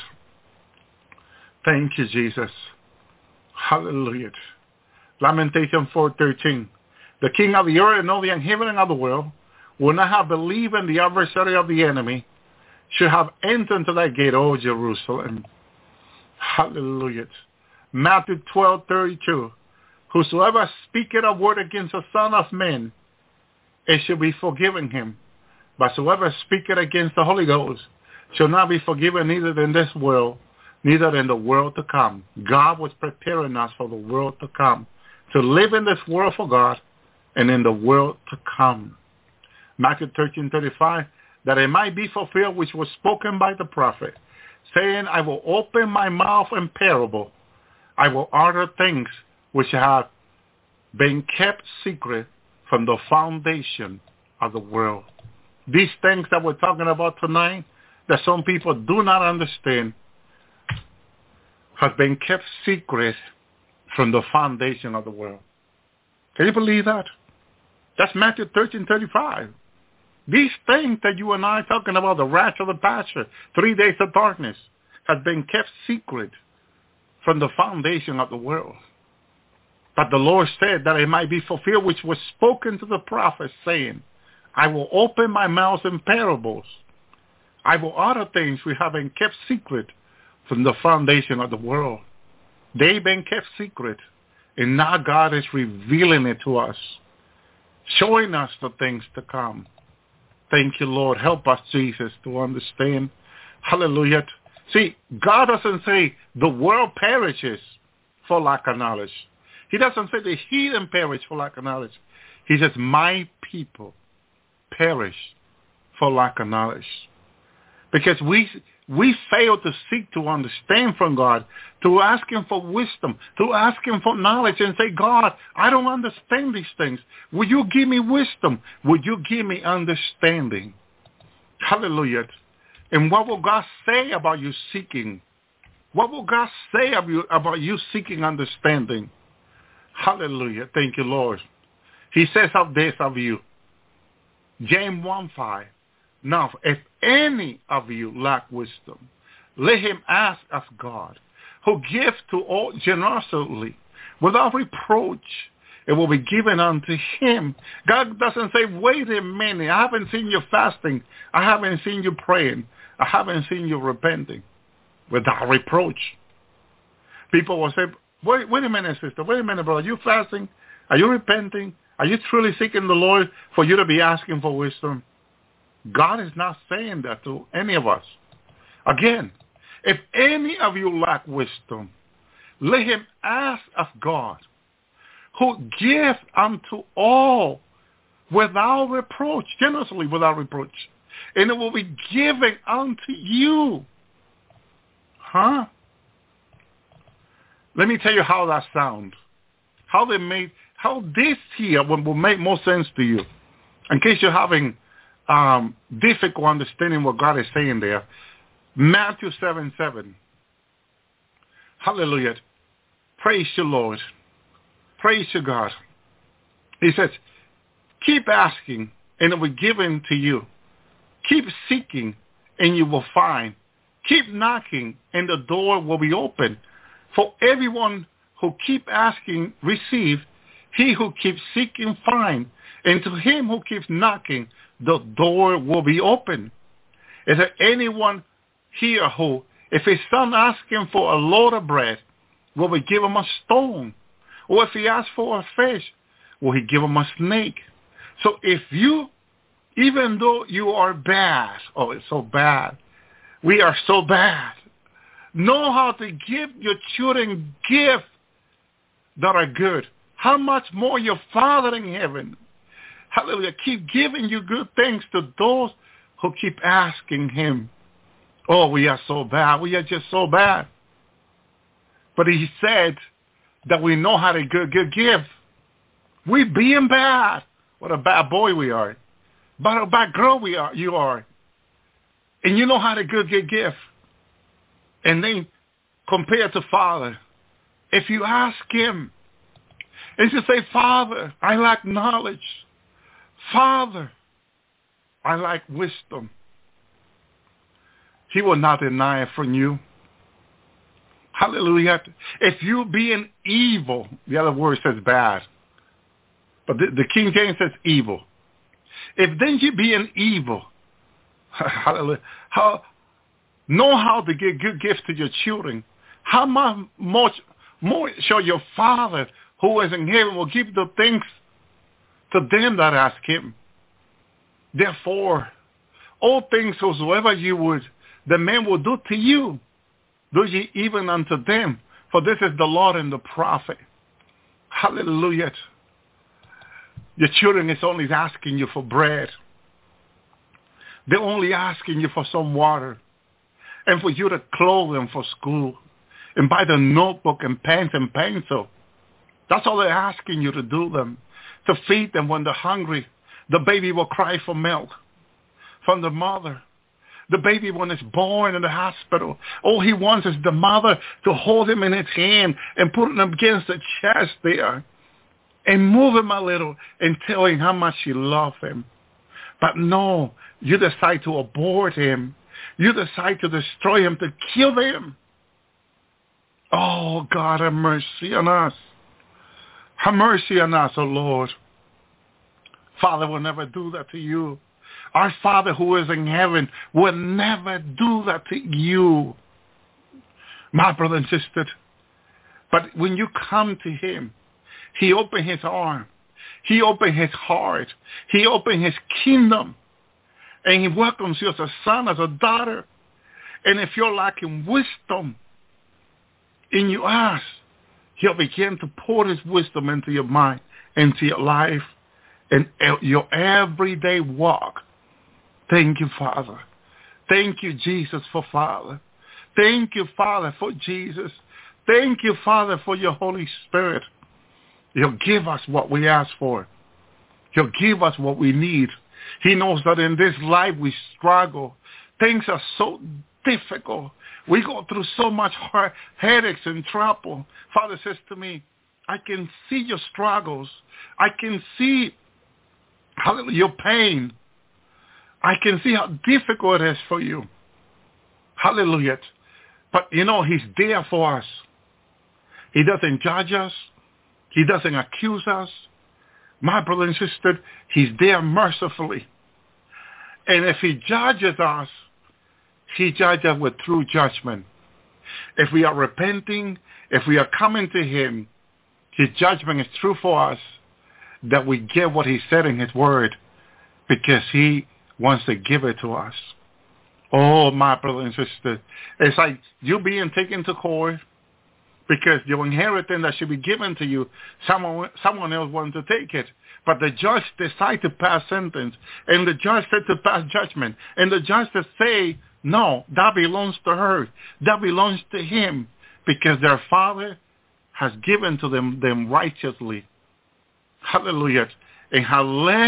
Thank you, Jesus. Hallelujah. Lamentation 4:13. The king of the earth and all the inhabitants of the world will not have believed in the adversary of the enemy, should have entered into that gate, O Jerusalem. Hallelujah. Matthew 12:32. Whosoever speaketh a word against the Son of Man, it shall be forgiven him. But whosoever speaketh against the Holy Ghost shall not be forgiven neither in this world, neither in the world to come. God was preparing us for the world to come, to live in this world for God and in the world to come. Matthew 13:35, that it might be fulfilled which was spoken by the prophet, saying, I will open my mouth in parable. I will utter things which have been kept secret from the foundation of the world. These things that we're talking about tonight, that some people do not understand, have been kept secret from the foundation of the world. Can you believe that? That's Matthew 13:35. These things that you and I are talking about, the wrath of the pastor, 3 days of darkness, has been kept secret from the foundation of the world. But the Lord said that it might be fulfilled, which was spoken to the prophet, saying, I will open my mouth in parables. I will utter things which have been kept secret from the foundation of the world. They've been kept secret, and now God is revealing it to us, showing us the things to come. Thank you, Lord. Help us, Jesus, to understand. Hallelujah. See, God doesn't say the world perishes for lack of knowledge. He doesn't say the heathen perish for lack of knowledge. He says, my people perish for lack of knowledge. Because we fail to seek to understand from God, to ask him for wisdom, to ask him for knowledge and say, God, I don't understand these things. Will you give me wisdom? Would you give me understanding? Hallelujah. And what will God say about you seeking? What will God say about you seeking understanding? Hallelujah. Thank you, Lord. He says of this of you. James 1:5. Now, if any of you lack wisdom, let him ask of God, who gives to all generously, without reproach. It will be given unto him. God doesn't say, wait a minute, I haven't seen you fasting. I haven't seen you praying. I haven't seen you repenting. Without reproach. People will say, wait a minute, sister. Wait a minute, brother. Are you fasting? Are you repenting? Are you truly seeking the Lord for you to be asking for wisdom? God is not saying that to any of us. Again, if any of you lack wisdom, let him ask of God, who gives unto all without reproach, generously without reproach, and it will be given unto you. Huh? Let me tell you how that sounds. How this here will make more sense to you. In case you're having difficult understanding what God is saying there. Matthew 7:7. Hallelujah. Praise you, Lord. Praise you, God. He says, keep asking and it will be given to you. Keep seeking and you will find. Keep knocking and the door will be open. For everyone who keep asking, receive. He who keeps seeking, find. And to him who keeps knocking, the door will be open. Is there anyone here who, if his son asks him for a loaf of bread, will he give him a stone? Or if he asks for a fish, will he give him a snake? So if you, even though you are bad, oh, it's so bad, we are so bad, know how to give your children gifts that are good, how much more your Father in heaven, hallelujah, keep giving you good things to those who keep asking him. Oh, we are so bad. We are just so bad. But he said that we know how to give. We being bad. What a bad boy we are. But a bad girl you are. And you know how to give. And then compare to Father. If you ask him, and you say, Father, I lack knowledge. Father, I lack wisdom. He will not deny it from you. Hallelujah. If you being evil, the other word says bad, but the King James says evil. If then you being evil, hallelujah, know how to give good gifts to your children, how much more shall your Father who is in heaven will give the things to them that ask him. Therefore, all things whatsoever you would, the men will do to you, do ye even unto them. For this is the Lord and the prophet. Hallelujah. Your children is only asking you for bread. They're only asking you for some water. And for you to clothe them for school. And buy the notebook and pens and pencil. That's all they're asking you to do them. To feed them when they're hungry. The baby will cry for milk from the mother. The baby when it's born in the hospital, all he wants is the mother to hold him in its hand and put him against the chest there and move him a little and tell him how much you love him. But no, you decide to abort him. You decide to destroy him, to kill him. Oh, God, have mercy on us. Have mercy on us, oh Lord. Father will never do that to you. Our Father who is in heaven will never do that to you, my brother and sister. But when you come to him, he opened his arm. He opened his heart. He opened his kingdom. And he welcomes you as a son, as a daughter. And if you're lacking wisdom, and you ask, he'll begin to pour his wisdom into your mind, into your life, and your everyday walk. Thank you, Father. Thank you, Jesus, for Father. Thank you, Father, for Jesus. Thank you, Father, for your Holy Spirit. He'll give us what we ask for. He'll give us what we need. He knows that in this life we struggle. Things are so difficult. We go through so much headaches and trouble. Father says to me, I can see your struggles. I can see your pain. I can see how difficult it is for you. Hallelujah. But you know, he's there for us. He doesn't judge us. He doesn't accuse us. My brother and sister, he's there mercifully. And if he judges us, he judges us with true judgment. If we are repenting, if we are coming to him, his judgment is true for us, that we get what he said in his word, because he wants to give it to us. Oh, my brother and sister, it's like you being taken to court because your inheritance that should be given to you, someone else wanted to take it. But the judge decided to pass sentence, and the judge said to pass judgment, and the judge said, say, no, that belongs to her. That belongs to him, because their father has given to them righteously. Hallelujah. And has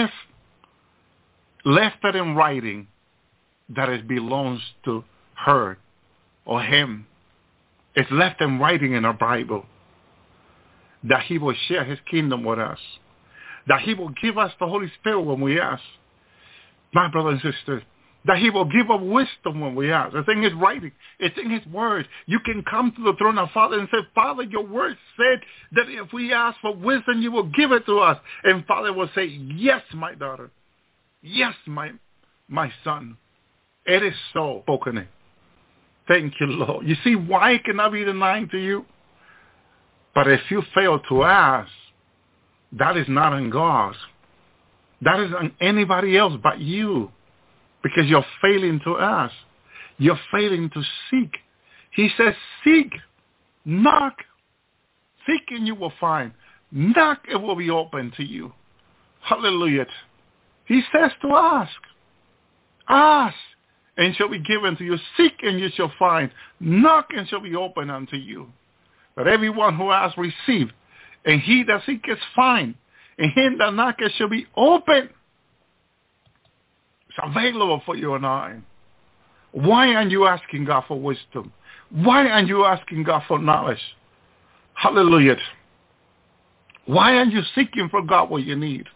left it in writing that it belongs to her or him. It's left in writing in our Bible that he will share his kingdom with us, that he will give us the Holy Spirit when we ask. My brothers and sisters, that he will give us wisdom when we ask. It's in his writing. It's in his word. You can come to the throne of Father and say, Father, your word said that if we ask for wisdom, you will give it to us. And Father will say, yes, my daughter. Yes, my son. It is so. Spoken. Thank you, Lord. You see why it cannot be denied to you? But if you fail to ask, that is not on God. That is on anybody else but you. Because you're failing to ask. You're failing to seek. He says, seek, knock. Seek and you will find. Knock, it will be open to you. Hallelujah. He says to ask. Ask, and shall be given to you. Seek, and you shall find. Knock, and shall be open unto you. But everyone who asks, receive. And he that seeketh, find. And him that knocketh shall be open. It's available for you and I. Why aren't you asking God for wisdom? Why aren't you asking God for knowledge? Hallelujah. Why aren't you seeking for God what you need?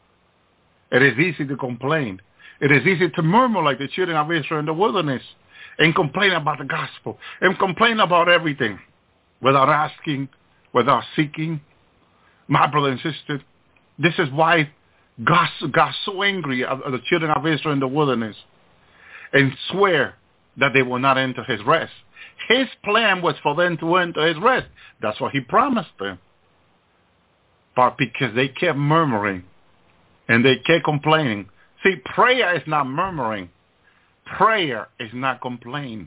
It is easy to complain. It is easy to murmur like the children of Israel in the wilderness and complain about the gospel and complain about everything without asking, without seeking. My brother and sister, this is why God got so angry at the children of Israel in the wilderness and swear that they will not enter his rest. His plan was for them to enter his rest. That's what he promised them. But because they kept murmuring and they kept complaining. See, prayer is not murmuring. Prayer is not complaining.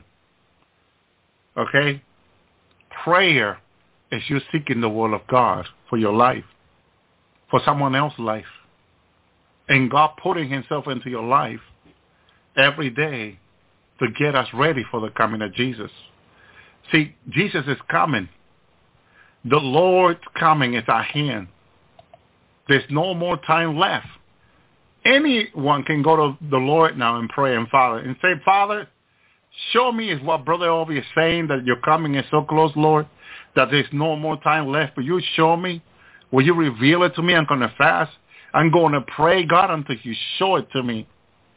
Okay? Prayer is you seeking the will of God for your life, for someone else's life. And God putting himself into your life every day to get us ready for the coming of Jesus. See, Jesus is coming. The Lord's coming is at hand. There's no more time left. Anyone can go to the Lord now and pray and Father and say, Father, show me is what Brother Obi is saying, that your coming is so close, Lord, that there's no more time left. Will you show me? Will you reveal it to me? I'm going to fast. I'm going to pray, God, until you show it to me.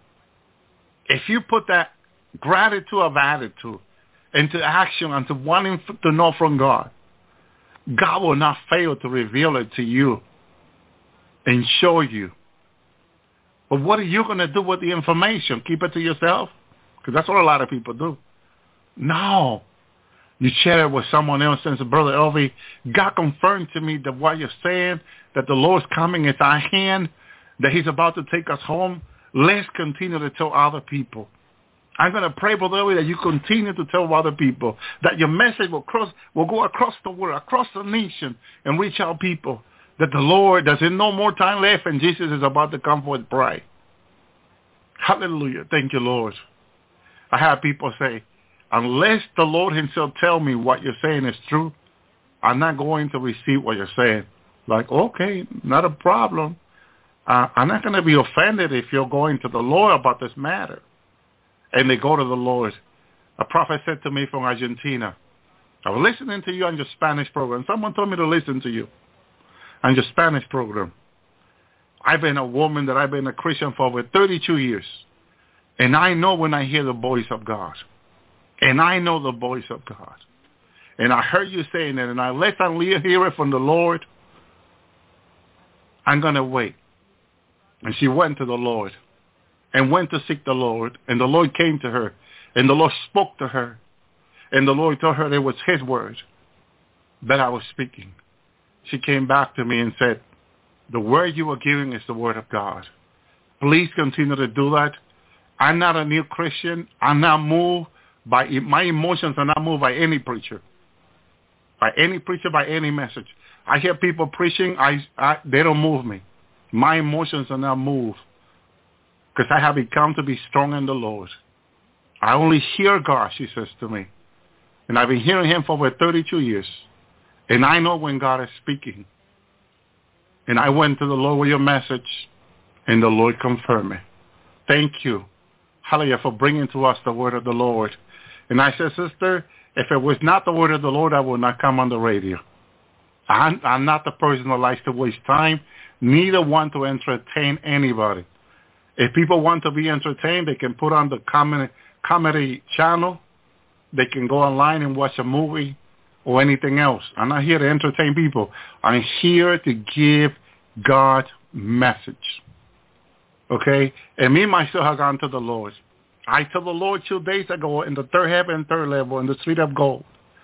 If you put that gratitude of attitude into action, into wanting to know from God, God will not fail to reveal it to you and show you. But what are you going to do with the information? Keep it to yourself? Because that's what a lot of people do. No. You share it with someone else and say, Brother Elvi, God confirmed to me that what you're saying, that the Lord's coming is at hand, that he's about to take us home. Let's continue to tell other people. I'm going to pray, Brother Elvi, that you continue to tell other people, that your message will go across the world, across the nation, and reach out people. That the Lord, there's no more time left, and Jesus is about to come for his bride. Hallelujah. Thank you, Lord. I have people say, unless the Lord himself tell me what you're saying is true, I'm not going to receive what you're saying. Like, okay, not a problem. I'm not going to be offended if you're going to the Lord about this matter. And they go to the Lord. A prophet said to me from Argentina, I was listening to you on your Spanish program. Someone told me to listen to you on your Spanish program. I've been a woman that I've been a Christian for over 32 years. And I know when I hear the voice of God. And I know the voice of God. And I heard you saying that, and unless I hear it from the Lord, I'm going to wait. And she went to the Lord and went to seek the Lord. And the Lord came to her. And the Lord spoke to her. And the Lord told her it was his word that I was speaking. She came back to me and said, the word you are giving is the word of God. Please continue to do that. I'm not a new Christian. I'm not moved by, my emotions are not moved by any preacher. By any message. I hear people preaching, they don't move me. My emotions are not moved. Because I have become to be strong in the Lord. I only hear God, she says to me. And I've been hearing him for over 32 years. And I know when God is speaking. And I went to the Lord with your message, and the Lord confirmed it. Thank you, hallelujah, for bringing to us the word of the Lord. And I said, sister, if it was not the word of the Lord, I would not come on the radio. I'm not the person that likes to waste time, neither want to entertain anybody. If people want to be entertained, they can put on the comedy channel. They can go online and watch a movie or anything else. I'm not here to entertain people. I'm here to give God's message. Okay? And me, myself, have gone to the Lord. I told the Lord 2 days ago in the third heaven, third level, in the street of gold.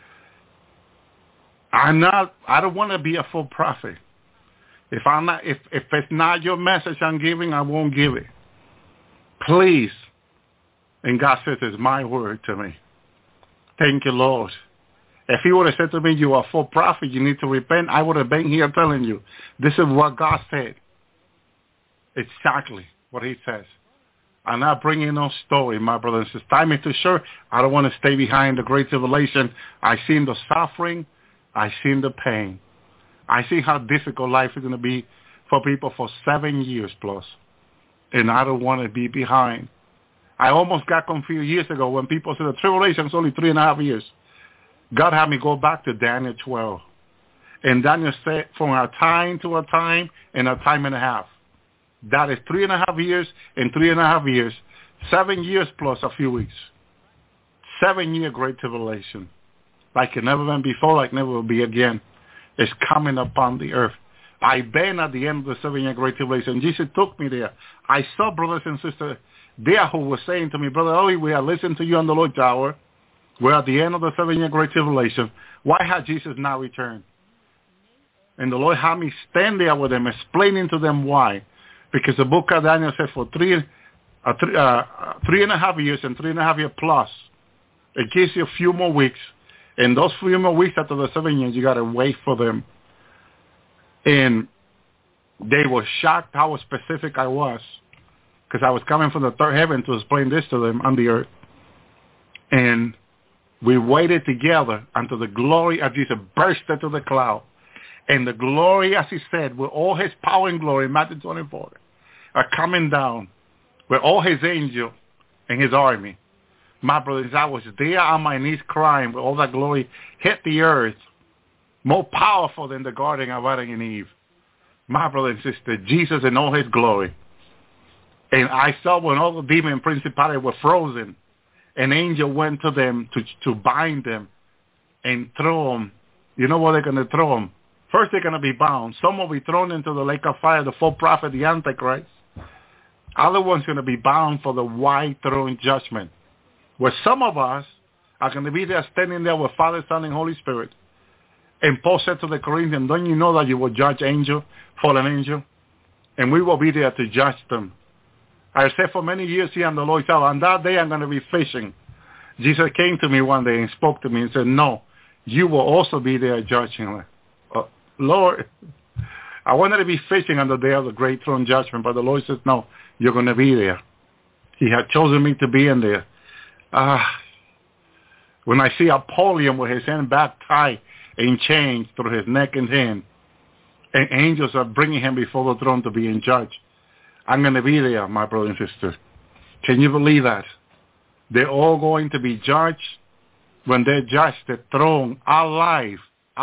I don't want to be a full prophet. If it's not your message I'm giving, I won't give it. Please. And God says, it's my word to me. Thank you, Lord. If he would have said to me, you are a false prophet, you need to repent, I would have been here telling you, this is what God said. Exactly what he says. I'm not bringing no story, my brothers and sisters. Time is too short. I don't want to stay behind the great tribulation. I seen the suffering. I seen the pain. I see how difficult life is going to be for people for 7 years plus. And I don't want to be behind. I almost got confused years ago when people said the tribulation is only 3.5 years. God had me go back to Daniel 12. And Daniel said from a time to a time and a time and a half. That is 3.5 years and 3.5 years. 7 years plus a few weeks. 7-year great tribulation. Like it never been before, like never will be again. It's coming upon the earth. I've been at the end of the 7-year great tribulation. Jesus took me there. I saw brothers and sisters there who were saying to me, Brother Oli, we are listening to you on the Lord's hour. We're at the end of the 7-year great tribulation. Why had Jesus not returned? And the Lord had me stand there with them, explaining to them why. Because the book of Daniel said for 3.5 years and 3.5 years plus, it gives you a few more weeks. And those few more weeks after the 7 years, you got to wait for them. And they were shocked how specific I was. Because I was coming from the third heaven to explain this to them on the earth. And we waited together until the glory of Jesus burst into the cloud. And the glory, as he said, with all his power and glory, Matthew 24, are coming down with all his angels and his army. My brothers, I was there on my knees crying with all that glory hit the earth, more powerful than the garden of Adam and Eve. My brother and sister, Jesus in all his glory. And I saw when all the demon and principalities were frozen, an angel went to them to bind them and throw them. You know where they're going to throw them? First, they're going to be bound. Some will be thrown into the lake of fire, the false prophet, the Antichrist. Other ones are going to be bound for the white throne judgment, where some of us are going to be there standing there with Father, Son, and Holy Spirit. And Paul said to the Corinthians, don't you know that you will judge angel, fallen angel? And we will be there to judge them. I said for many years here on the Lord's hour, on that day I'm going to be fishing. Jesus came to me one day and spoke to me and said, no, you will also be there judging. Lord, I wanted to be fishing on the day of the great throne judgment, but the Lord says, no, you're going to be there. He had chosen me to be in there. When I see Apollyon with his hand back tied and chains through his neck and hand, and angels are bringing him before the throne to be in judge, I'm going to be there, my brother and sister. Can you believe that? They're all going to be judged. When they're judged, they're thrown alive,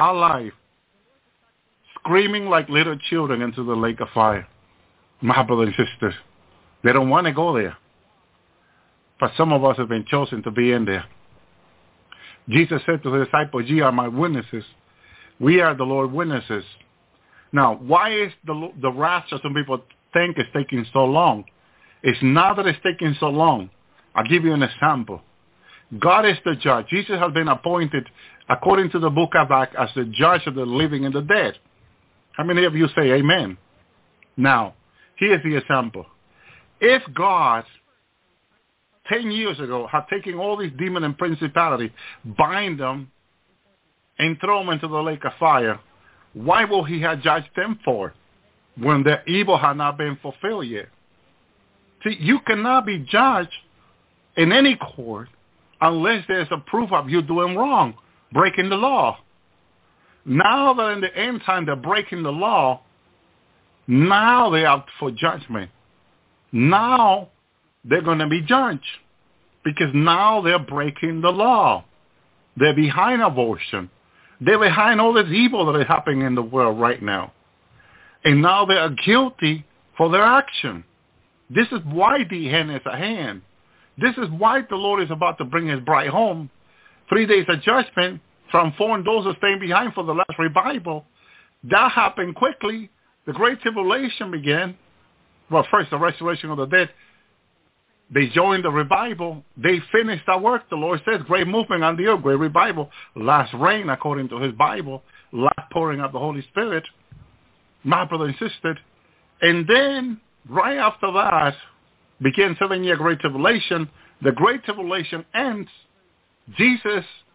screaming like little children into the lake of fire. My brother and sister, they don't want to go there. But some of us have been chosen to be in there. Jesus said to the disciples, ye are my witnesses. We are the Lord's witnesses. Now, why is the rapture, some people think, is taking so long? It's not that it's taking so long. I'll give you an example. God is the judge. Jesus has been appointed, according to the book of Acts, as the judge of the living and the dead. How many of you say amen? Now, here's the example. If God 10 years ago had taken all these demons and principalities, bind them, and throw them into the lake of fire, why will he have judged them for when their evil had not been fulfilled yet? See, you cannot be judged in any court unless there's a proof of you doing wrong, breaking the law. Now that in the end time they're breaking the law, now they're out for judgment. Now they're going to be judged because now they're breaking the law. They're behind abortion. They're behind all this evil that is happening in the world right now. And now they are guilty for their action. This is why the end is at hand. This is why the Lord is about to bring his bride home. 3 days of judgment, transform those who staying behind for the last revival. That happened quickly. The great tribulation began. Well, first the resurrection of the dead. They joined the revival. They finished that work. The Lord says, great movement on the earth, great revival. Last rain, according to his Bible. Last pouring of the Holy Spirit. My brother and sister. And then, right after that, began 7-year great tribulation. The great tribulation ends. Jesus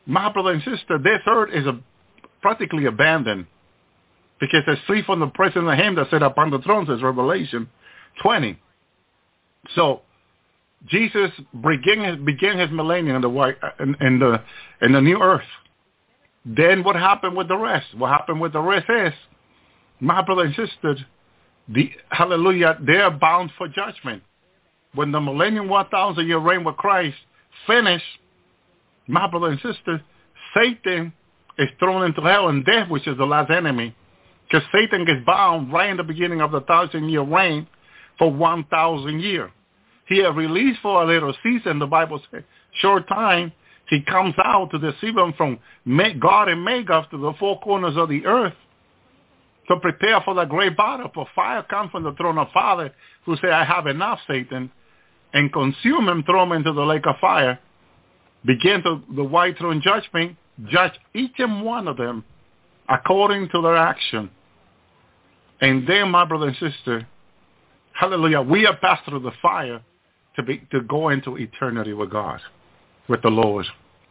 My brother and sister, this earth is practically abandoned. Because there's flee from the presence of him that sat upon the throne, says Revelation 20. So Jesus began his millennium in the new earth. Then what happened with the rest? What happened with the rest is, my brother and sister, hallelujah, they are bound for judgment. When the millennium 1,000-year reign with Christ finished, my brother and sister, Satan is thrown into hell and death, which is the last enemy. Because Satan gets bound right in the beginning of the 1,000-year reign for 1,000 years. He is released for a little season, the Bible says. Short time, he comes out to deceive them from God and Magog to the four corners of the earth to prepare for the great battle. For fire comes from the throne of Father, who say, I have enough, Satan, and consume him, throw him into the lake of fire. Begin to the white throne judgment, judge each and one of them according to their action. And then, my brother and sister, hallelujah, we are passed through the fire to go into eternity with God, with the Lord.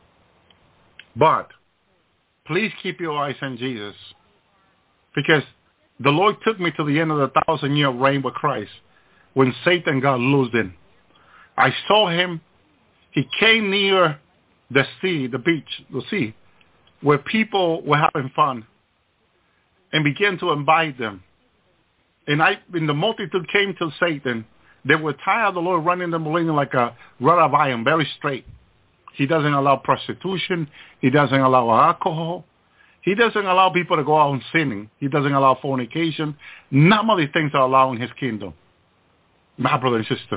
But please keep your eyes on Jesus, because the Lord took me to the end of the 1,000-year reign with Christ when Satan got loosed in. I saw him. He came near the sea, the beach, the sea, where people were having fun, and began to invite them. And the multitude came to Satan. They were tired of the Lord running the millennium like a rod of iron, very straight. He doesn't allow prostitution. He doesn't allow alcohol. He doesn't allow people to go out and sinning. He doesn't allow fornication. None of these things are allowed in his kingdom. My brother and sister,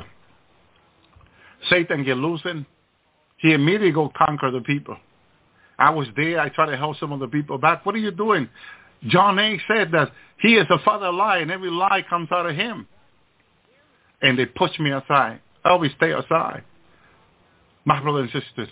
Satan get loosened. He immediately go conquer the people. I was there. I tried to help some of the people back. What are you doing? John 8 said that he is the father of lie, and every lie comes out of him. And they pushed me aside. I always stay aside. My brother and sisters.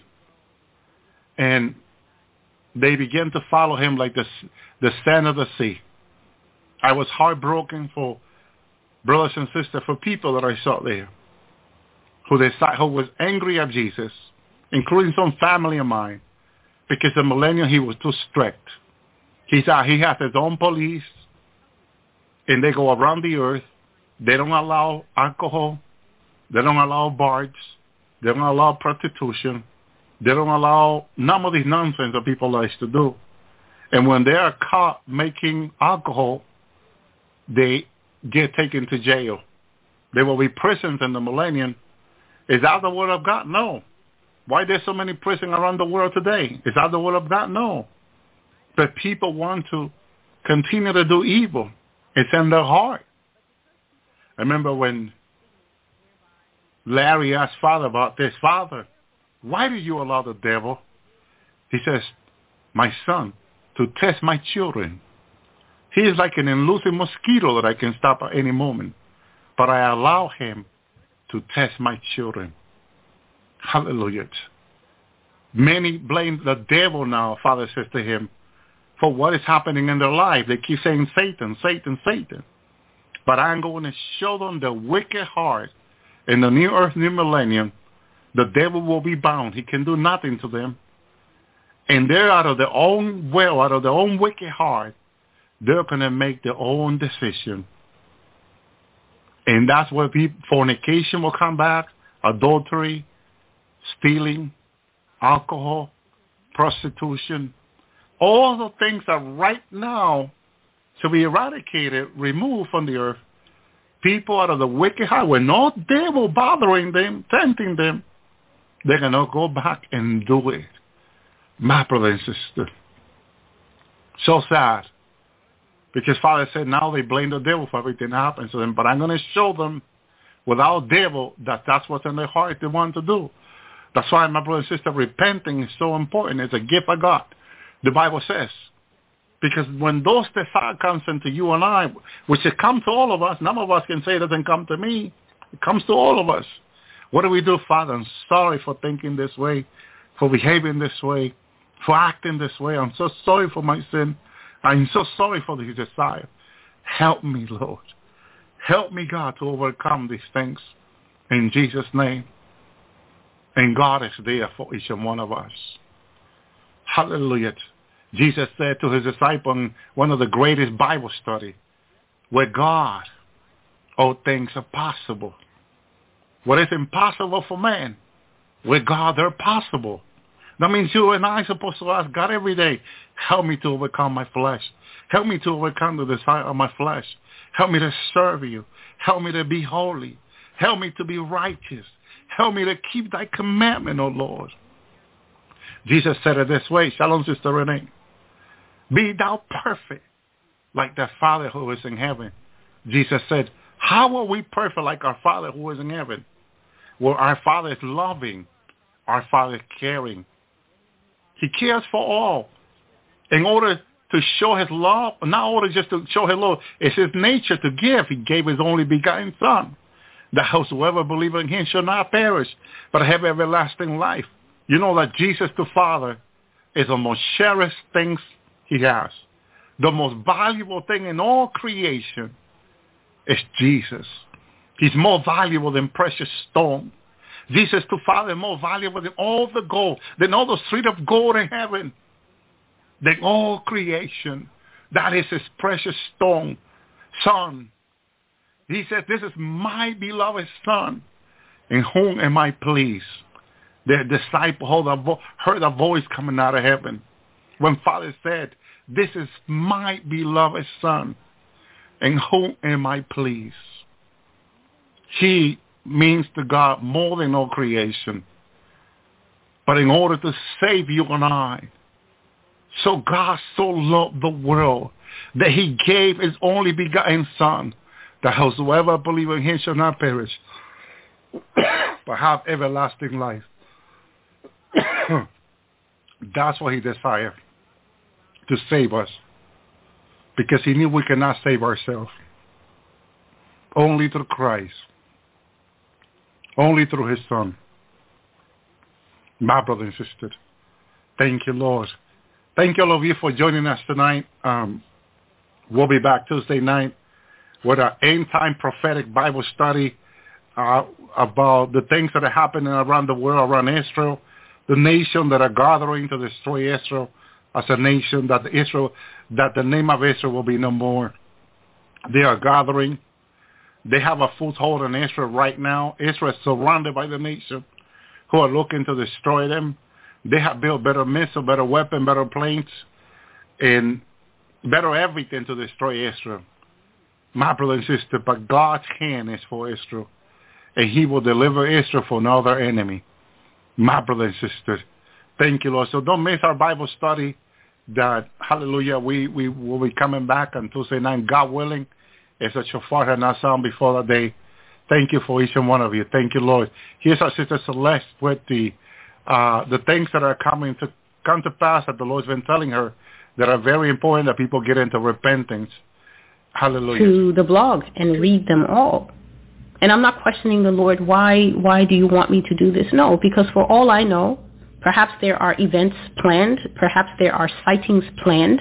And they began to follow him like the sand of the sea. I was heartbroken for brothers and sisters, for people that I saw there who was angry at Jesus, including some family of mine, because the millennium he was too strict. He has his own police, and they go around the earth. They don't allow alcohol. They don't allow bars. They don't allow prostitution. They don't allow none of these nonsense that people like to do. And when they are caught making alcohol, they get taken to jail. There will be prisons in the millennium. Is that the word of God? No. Why there's so many prisons around the world today? Is that the word of God? No. But people want to continue to do evil. It's in their heart. I remember when Larry asked Father about this. Father, why do you allow the devil? He says, my son, to test my children. He is like an elusive mosquito that I can stop at any moment. But I allow him to test my children. Hallelujah. Many blame the devil now, Father says to him, for what is happening in their life. They keep saying Satan, Satan, Satan. But I'm going to show them the wicked heart. In the new earth, new millennium, the devil will be bound. He can do nothing to them. And they're out of their own will, out of their own wicked heart, they're going to make their own decision. And that's where fornication will come back, adultery, stealing, alcohol, prostitution. All the things that right now to be eradicated, removed from the earth. People out of the wicked heart, with no devil bothering them, tempting them, they're going to go back and do it. My brother and sister. So sad. Because Father said now they blame the devil for everything that happens to them. But I'm going to show them without devil that that's what's in their heart they want to do. That's why, my brother and sister, repenting is so important. It's a gift of God. The Bible says. Because when those desire comes into you and I, which it comes to all of us, none of us can say it doesn't come to me. It comes to all of us. What do we do, Father? I'm sorry for thinking this way, for behaving this way, for acting this way. I'm so sorry for my sin. I'm so sorry for this desire. Help me, Lord. Help me, God, to overcome these things in Jesus' name. And God is there for each and one of us. Hallelujah. Jesus said to his disciple in one of the greatest Bible study, with God, all things are possible. What is impossible for man, with God, they're possible. That means you and I are supposed to ask God every day, help me to overcome my flesh. Help me to overcome the desire of my flesh. Help me to serve you. Help me to be holy. Help me to be righteous. Help me to keep thy commandment, O Lord. Jesus said it this way. Shalom, Sister Renee. Be thou perfect like thy Father who is in heaven. Jesus said, how are we perfect like our Father who is in heaven? Well, our Father is loving. Our Father is caring. He cares for all. In order to show his love, not only just to show his love, it's his nature to give. He gave his only begotten Son, that whosoever believeth in him shall not perish, but have everlasting life. You know that Jesus the Father is the most cherished things he has. The most valuable thing in all creation is Jesus. He's more valuable than precious stone. Jesus the Father is more valuable than all the gold, than all the street of gold in heaven, than all creation. That is his precious stone, Son. He said, this is my beloved Son, in whom am I pleased. The disciple heard a voice coming out of heaven when Father said, this is my beloved Son, in whom am I pleased. He means to God more than all creation. But in order to save you and I, so God so loved the world that he gave his only begotten Son, that whosoever believeth in him shall not perish, but have everlasting life. That's what he desired, to save us, because he knew we cannot save ourselves. Only through Christ. Only through his Son. My brother and sister, thank you, Lord. Thank you, all of you, for joining us tonight. We'll be back Tuesday night with our end-time prophetic Bible study about the things that are happening around the world, around Israel, the nation that are gathering to destroy Israel as a nation, that the name of Israel will be no more. They are gathering. They have a foothold in Israel right now. Israel is surrounded by the nation who are looking to destroy them. They have built better missiles, better weapons, better planes, and better everything to destroy Israel. My brother and sister, but God's hand is for Israel, and he will deliver Israel from another enemy. My brother and sister, thank you, Lord. So don't miss our Bible study. That, hallelujah, we will be coming back on Tuesday night, God willing. If the shofar had not sound before that day, thank you for each and one of you. Thank you, Lord. Here's our sister Celeste with the things that are coming to come to pass that the Lord's been telling her that are very important, that people get into repentance. Hallelujah. To the blog and read them all. And I'm not questioning the Lord, why do you want me to do this? No, because for all I know, perhaps there are events planned, perhaps there are sightings planned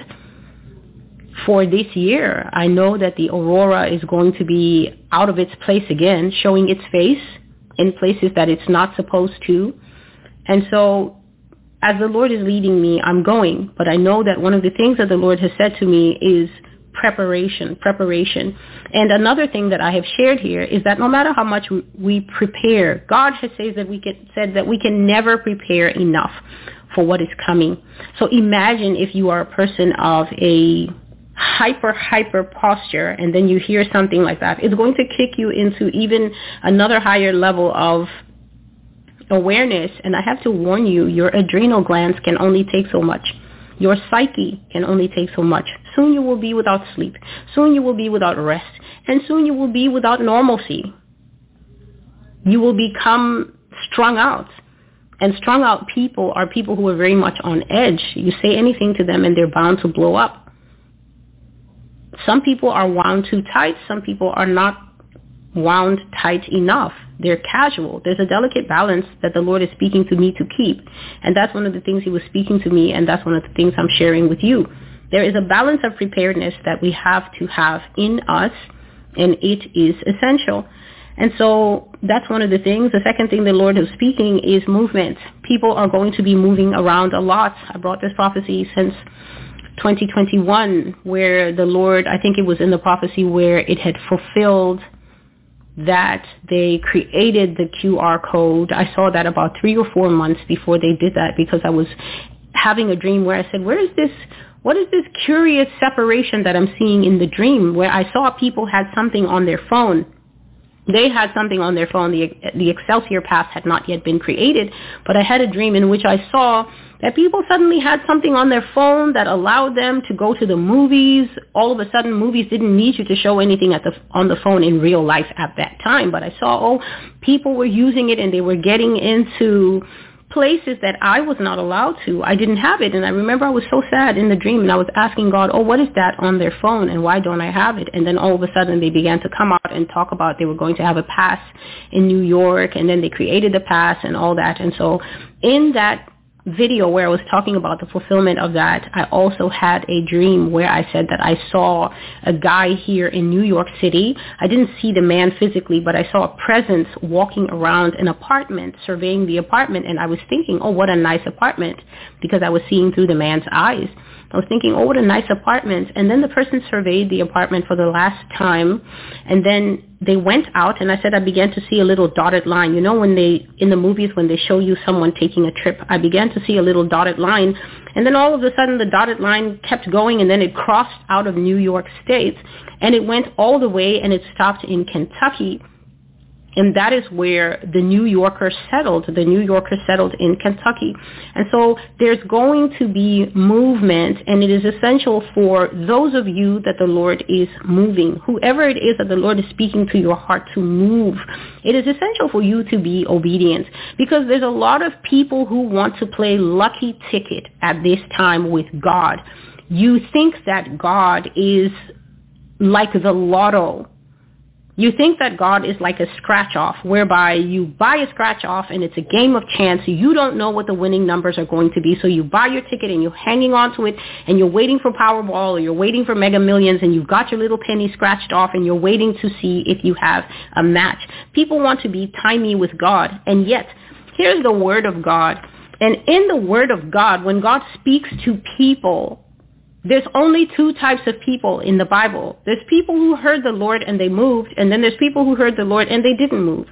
for this year. I know that the aurora is going to be out of its place again, showing its face in places that it's not supposed to. And so as the Lord is leading me, I'm going. But I know that one of the things that the Lord has said to me is preparation. And another thing that I have shared here is that no matter how much we prepare, God has said that we can never prepare enough for what is coming. So imagine if you are a person of a hyper posture and then you hear something like that. It's going to kick you into even another higher level of awareness. And I have to warn you, your adrenal glands can only take so much. Your psyche can only take so much. Soon you will be without sleep. Soon you will be without rest. And soon you will be without normalcy. You will become strung out. And strung out people are people who are very much on edge. You say anything to them and they're bound to blow up. Some people are wound too tight. Some people are not wound tight enough. They're casual. There's a delicate balance that the Lord is speaking to me to keep. And that's one of the things he was speaking to me, and that's one of the things I'm sharing with you. There is a balance of preparedness that we have to have in us, and it is essential. And so that's one of the things. The second thing the Lord is speaking is movement. People are going to be moving around a lot. I brought this prophecy since 2021, where the Lord, I think it was in the prophecy where it had fulfilled that they created the QR code. I saw that about 3 or 4 months before they did that, because I was having a dream where I said, what is this curious separation that I'm seeing in the dream, where I saw people had something on their phone. They had something on their phone. The Excelsior Pass had not yet been created, but I had a dream in which I saw that people suddenly had something on their phone that allowed them to go to the movies. All of a sudden, movies didn't need you to show anything on the phone in real life at that time, but I saw, people were using it and they were getting into places that I was not allowed to. I didn't have it. And I remember I was so sad in the dream, and I was asking God, what is that on their phone, and why don't I have it? And then all of a sudden they began to come out and talk about they were going to have a pass in New York, and then they created the pass and all that. And so in that video where I was talking about the fulfillment of that, I also had a dream where I said that I saw a guy here in New York City. I didn't see the man physically, but I saw a presence walking around an apartment, surveying the apartment, and I was thinking, what a nice apartment, because I was seeing through the man's eyes. I was thinking, what a nice apartment. And then the person surveyed the apartment for the last time, and then they went out, and I said I began to see a little dotted line. You know, when in the movies, when they show you someone taking a trip, I began to see a little dotted line, and then all of a sudden the dotted line kept going, and then it crossed out of New York State, and it went all the way, and it stopped in Kentucky. And that is where the New Yorkers settled. The New Yorkers settled in Kentucky. And so there's going to be movement, and it is essential for those of you that the Lord is moving, whoever it is that the Lord is speaking to your heart to move. It is essential for you to be obedient, because there's a lot of people who want to play lucky ticket at this time with God. You think that God is like the lotto. You think that God is like a scratch-off, whereby you buy a scratch-off and it's a game of chance. You don't know what the winning numbers are going to be, so you buy your ticket and you're hanging on to it, and you're waiting for Powerball, or you're waiting for Mega Millions, and you've got your little penny scratched off, and you're waiting to see if you have a match. People want to be timey with God, and yet here's the Word of God. And in the Word of God, when God speaks to people, there's only 2 types of people in the Bible. There's people who heard the Lord and they moved, and then there's people who heard the Lord and they didn't move.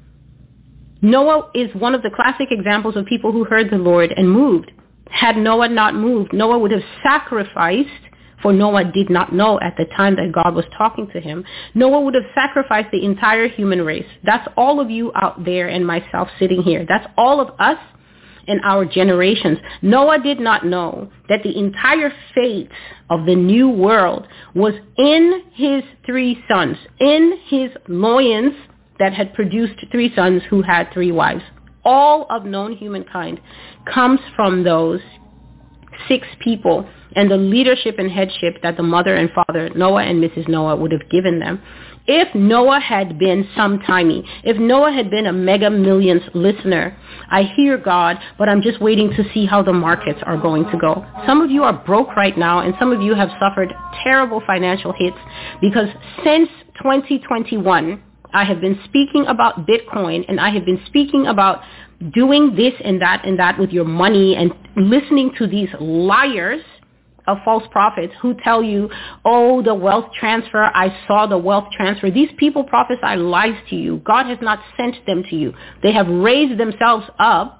Noah is one of the classic examples of people who heard the Lord and moved. Had Noah not moved, Noah would have sacrificed, for Noah did not know at the time that God was talking to him. Noah would have sacrificed the entire human race. That's all of you out there and myself sitting here. That's all of us in our generations. Noah did not know that the entire fate of the new world was in his 3 sons, in his loins that had produced 3 sons who had 3 wives. All of known humankind comes from those 6 people and the leadership and headship that the mother and father, Noah and Mrs. Noah, would have given them. If Noah had been sometimey, if Noah had been a Mega Millions listener, I hear God, but I'm just waiting to see how the markets are going to go. Some of you are broke right now, and some of you have suffered terrible financial hits, because since 2021, I have been speaking about Bitcoin, and I have been speaking about doing this and that with your money, and listening to these liars of false prophets who tell you, the wealth transfer, I saw the wealth transfer. These people prophesy lies to you. God has not sent them to you. They have raised themselves up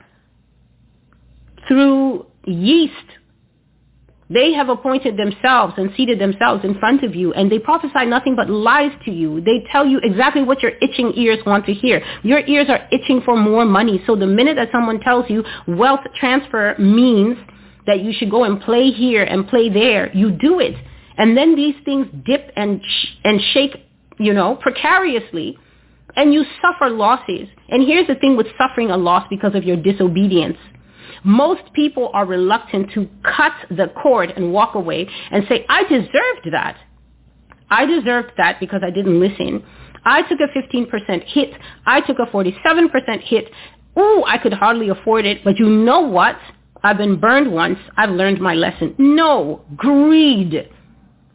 through yeast. They have appointed themselves and seated themselves in front of you, and they prophesy nothing but lies to you. They tell you exactly what your itching ears want to hear. Your ears are itching for more money. So the minute that someone tells you wealth transfer means that you should go and play here and play there, you do it. And then these things dip and shake, precariously, and you suffer losses. And here's the thing with suffering a loss because of your disobedience. Most people are reluctant to cut the cord and walk away and say, I deserved that. I deserved that because I didn't listen. I took a 15% hit. I took a 47% hit. I could hardly afford it. But you know what? I've been burned once. I've learned my lesson. No, greed.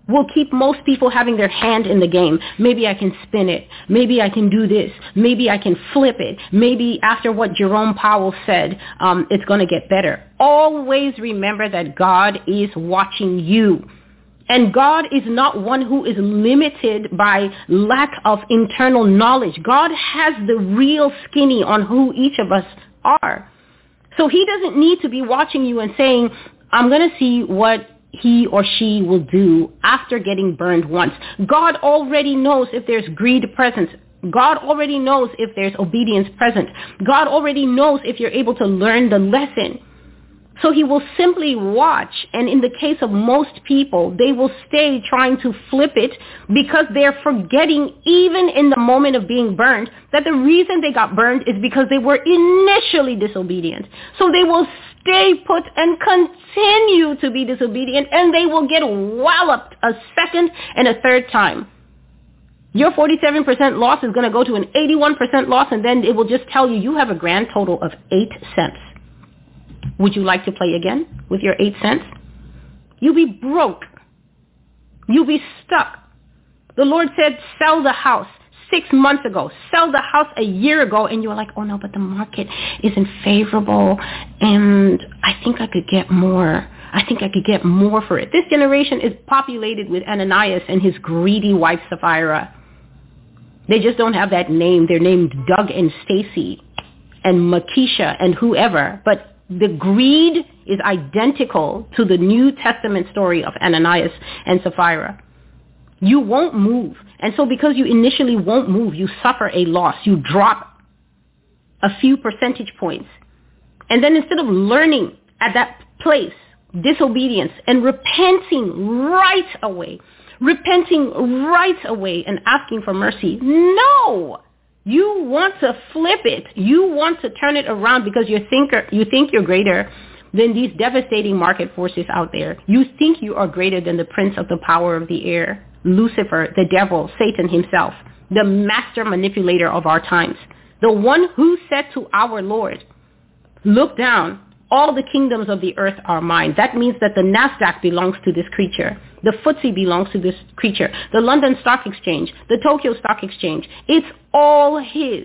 will keep most people having their hand in the game. Maybe I can spin it. Maybe I can do this. Maybe I can flip it. Maybe after what Jerome Powell said, it's going to get better. Always remember that God is watching you. And God is not one who is limited by lack of internal knowledge. God has the real skinny on who each of us are. So he doesn't need to be watching you and saying, I'm going to see what he or she will do after getting burned once. God already knows if there's greed present. God already knows if there's obedience present. God already knows if you're able to learn the lesson. So he will simply watch, and in the case of most people, they will stay trying to flip it because they're forgetting, even in the moment of being burned, that the reason they got burned is because they were initially disobedient. So they will stay put and continue to be disobedient, and they will get walloped a second and a third time. Your 47% loss is going to go to an 81% loss, and then it will just tell you you have a grand total of 8 cents. Would you like to play again with your 8 cents? You'll be broke. You'll be stuck. The Lord said, sell the house 6 months ago. Sell the house a year ago. And you're like, oh no, but the market isn't favorable. And I think I could get more. I think I could get more for it. This generation is populated with Ananias and his greedy wife, Sapphira. They just don't have that name. They're named Doug and Stacy and Makisha and whoever. But the greed is identical to the New Testament story of Ananias and Sapphira. You won't move. And so because you initially won't move, you suffer a loss. You drop a few percentage points. And then instead of learning at that place, disobedience, and repenting right away and asking for mercy, no! You want to flip it. You want to turn it around because you think you're greater than these devastating market forces out there. You think you are greater than the prince of the power of the air, Lucifer, the devil, Satan himself, the master manipulator of our times, the one who said to our Lord, look down, all the kingdoms of the earth are mine. That means that the NASDAQ belongs to this creature. The FTSE belongs to this creature. The London Stock Exchange, the Tokyo Stock Exchange. It's all his.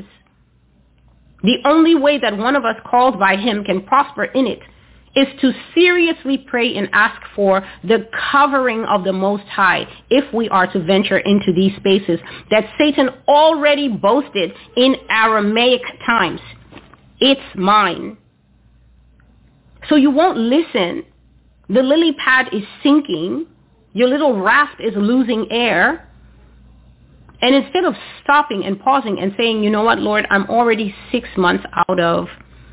The only way that one of us called by him can prosper in it is to seriously pray and ask for the covering of the Most High if we are to venture into these spaces that Satan already boasted in Aramaic times. It's mine. So you won't listen. The lily pad is sinking. Your little raft is losing air. And instead of stopping and pausing and saying, you know what, Lord, I'm already 6 months out of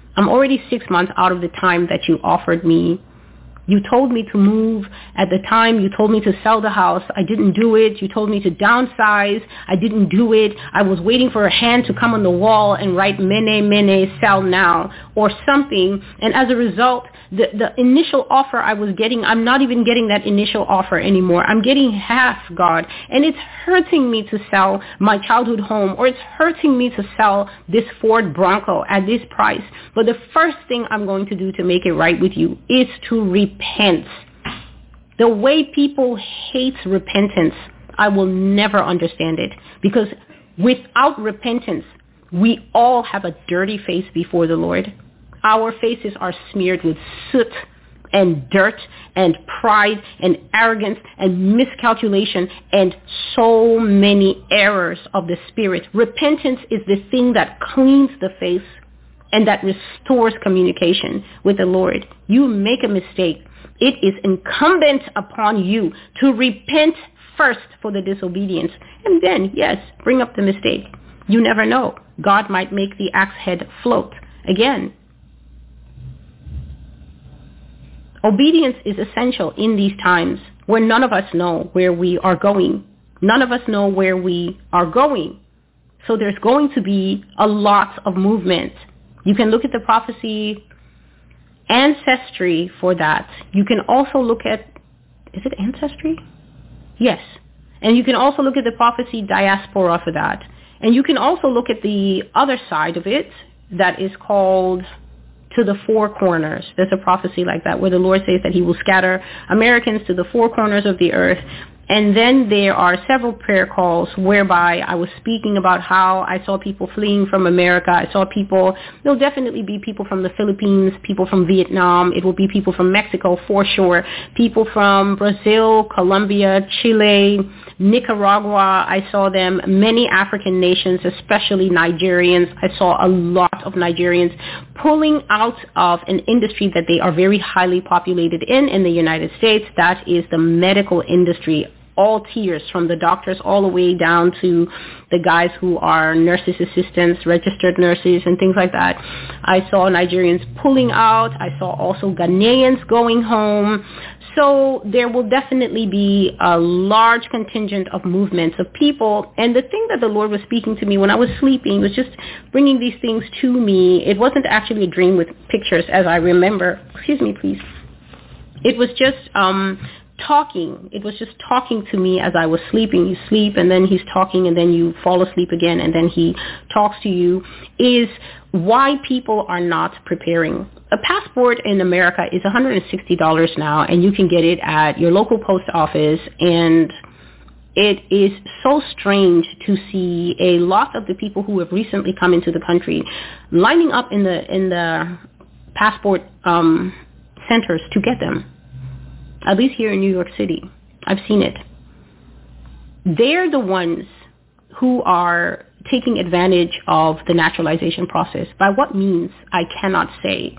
the time that you offered me. You told me to move at the time. You told me to sell the house. I didn't do it. You told me to downsize. I didn't do it. I was waiting for a hand to come on the wall and write mene, sell now or something. And as a result, the initial offer I was getting, I'm not even getting that initial offer anymore. I'm getting half, God. And it's hurting me to sell my childhood home, or it's hurting me to sell this Ford Bronco at this price. But the first thing I'm going to do to make it right with you is to repent. The way people hate repentance, I will never understand it. Because without repentance, we all have a dirty face before the Lord. Our faces are smeared with soot and dirt and pride and arrogance and miscalculation and so many errors of the spirit. Repentance is the thing that cleans the face and that restores communication with the Lord. You make a mistake, it is incumbent upon you to repent first for the disobedience and then, yes, bring up the mistake. You never know. God might make the axe head float again. Obedience is essential in these times where none of us know where we are going. None of us know where we are going. So there's going to be a lot of movement. You can look at the prophecy ancestry for that. You can also look at, is it ancestry? Yes. And you can also look at the prophecy diaspora for that. And you can also look at the other side of it that is called to the four corners. There's a prophecy like that where the Lord says that he will scatter Americans to the four corners of the earth And then there are several prayer calls whereby I was speaking about how I saw people fleeing from America. I saw people, there'll definitely be people from the Philippines, people from Vietnam. It will be people from Mexico for sure, people from Brazil, Colombia, Chile, Nicaragua. I saw them, many African nations, especially Nigerians. I saw a lot of Nigerians pulling out of an industry that they are very highly populated in the United States. That is the medical industry. All tiers, from the doctors all the way down to the guys who are nurses' assistants, registered nurses, and things like that. I saw Nigerians pulling out. I saw also Ghanaians going home. So there will definitely be a large contingent of movements of people. And the thing that the Lord was speaking to me when I was sleeping was just bringing these things to me. It wasn't actually a dream with pictures as I remember. Excuse me, please. It was just talking. It was just talking to me as I was sleeping. You sleep and then he's talking and then you fall asleep again and then he talks to you, is why people are not preparing. A passport in America is $160 now, and you can get it at your local post office, and it is so strange to see a lot of the people who have recently come into the country lining up in the passport centers to get them. At least here in New York City. I've seen it. They're the ones who are taking advantage of the naturalization process. By what means, I cannot say.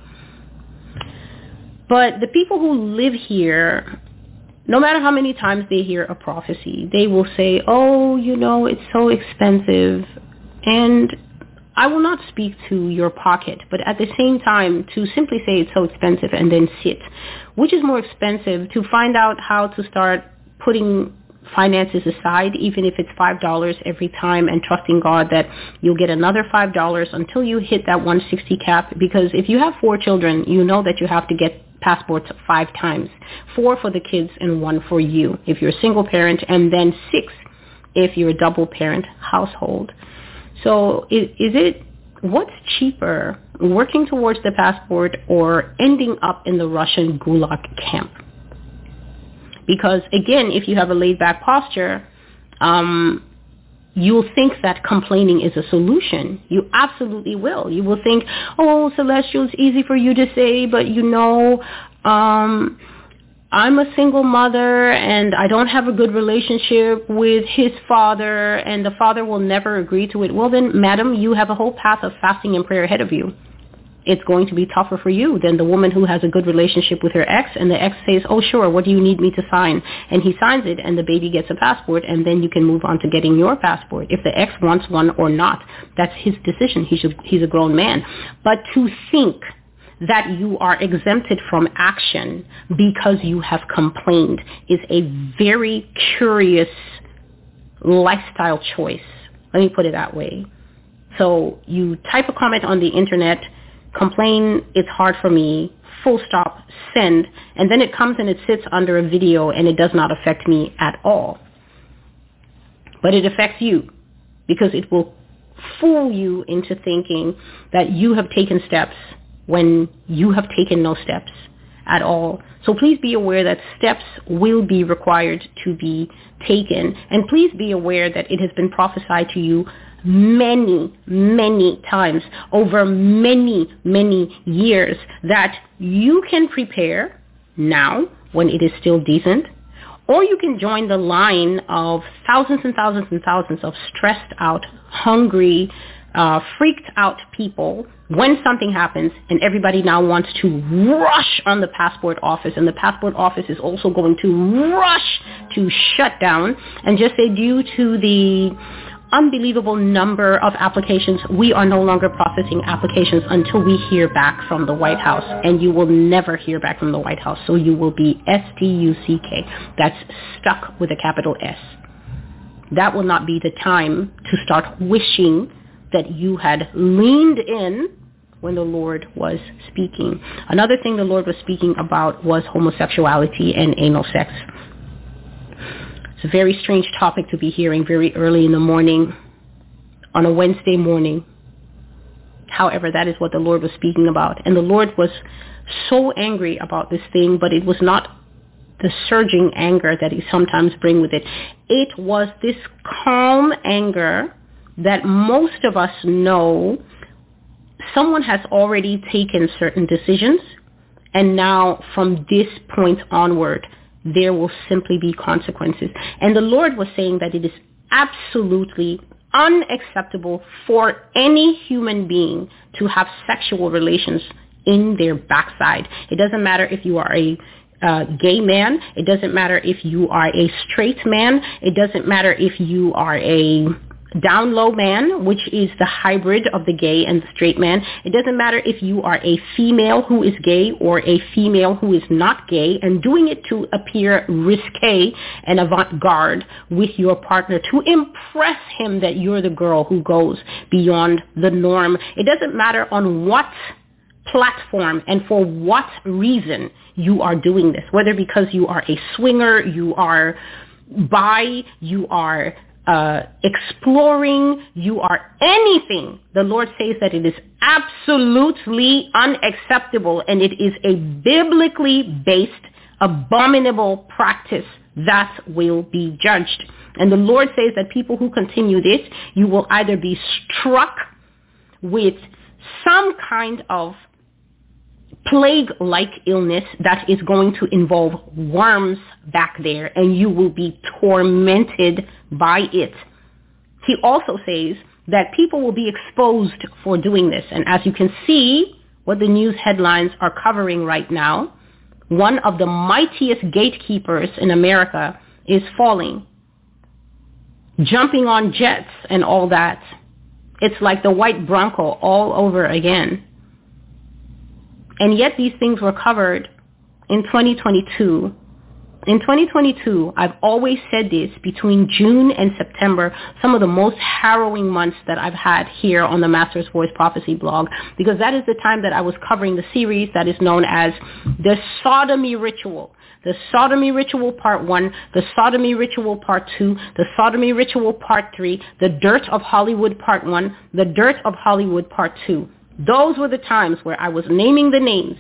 But the people who live here, no matter how many times they hear a prophecy, they will say, oh, you know, it's so expensive. And I will not speak to your pocket, but at the same time, to simply say it's so expensive and then sit. Which is more expensive, to find out how to start putting finances aside, even if it's $5 every time, and trusting God that you'll get another $5 until you hit that 160 cap? Because if you have 4 children, you know that you have to get passports 5 times. 4 for the kids and 1 for you if you're a single parent, and then 6 if you're a double parent household. So what's cheaper, working towards the passport or ending up in the Russian gulag camp? Because again, if you have a laid-back posture, you'll think that complaining is a solution. You absolutely will. You will think, oh, Celestial, it's easy for you to say, but you know, I'm a single mother and I don't have a good relationship with his father, and the father will never agree to it. Well then, madam, you have a whole path of fasting and prayer ahead of you. It's going to be tougher for you than the woman who has a good relationship with her ex, and the ex says, oh sure, what do you need me to sign? And he signs it, and the baby gets a passport, and then you can move on to getting your passport. If the ex wants one or not, that's his decision. He's a grown man. But to think that you are exempted from action because you have complained is a very curious lifestyle choice. Let me put it that way. So you type a comment on the internet, complain, it's hard for me, full stop, send, and then it comes and it sits under a video and it does not affect me at all. But it affects you because it will fool you into thinking that you have taken steps when you have taken no steps at all. So please be aware that steps will be required to be taken. And please be aware that it has been prophesied to you many, many times over many, many years that you can prepare now when it is still decent, or you can join the line of thousands and thousands and thousands of stressed out, hungry, freaked out people when something happens, and everybody now wants to rush on the passport office, and the passport office is also going to rush to shut down and just say, due to the unbelievable number of applications, we are no longer processing applications until we hear back from the White House. And you will never hear back from the White House, so you will be STUCK. That's stuck with a capital S. That will not be the time to start wishing that you had leaned in when the Lord was speaking. Another thing the Lord was speaking about was homosexuality and anal sex. It's a very strange topic to be hearing very early in the morning on a Wednesday morning. However, that is what the Lord was speaking about. And the Lord was so angry about this thing, but it was not the surging anger that he sometimes brings with it. It was this calm anger that most of us know someone has already taken certain decisions, and now from this point onward, there will simply be consequences. And the Lord was saying that it is absolutely unacceptable for any human being to have sexual relations in their backside. It doesn't matter if you are a gay man. It doesn't matter if you are a straight man. It doesn't matter if you are a down low man, which is the hybrid of the gay and the straight man. It doesn't matter if you are a female who is gay or a female who is not gay and doing it to appear risque and avant-garde with your partner to impress him that you're the girl who goes beyond the norm. It doesn't matter on what platform and for what reason you are doing this, whether because you are a swinger, you are bi, you are exploring, you are anything. The Lord says that it is absolutely unacceptable, and it is a biblically based abominable practice that will be judged. And the Lord says that people who continue this, you will either be struck with some kind of plague-like illness that is going to involve worms back there, and you will be tormented by it. He also says that people will be exposed for doing this. And as you can see, what the news headlines are covering right now, one of the mightiest gatekeepers in America is falling, jumping on jets and all that. It's like the white Bronco all over again. And yet these things were covered in 2022. In 2022, I've always said this, between June and September, some of the most harrowing months that I've had here on the Master's Voice Prophecy blog, because that is the time that I was covering the series that is known as The Sodomy Ritual. The Sodomy Ritual Part 1, The Sodomy Ritual Part 2, The Sodomy Ritual Part 3, The Dirt of Hollywood Part 1, The Dirt of Hollywood Part 2. Those were the times where I was naming the names.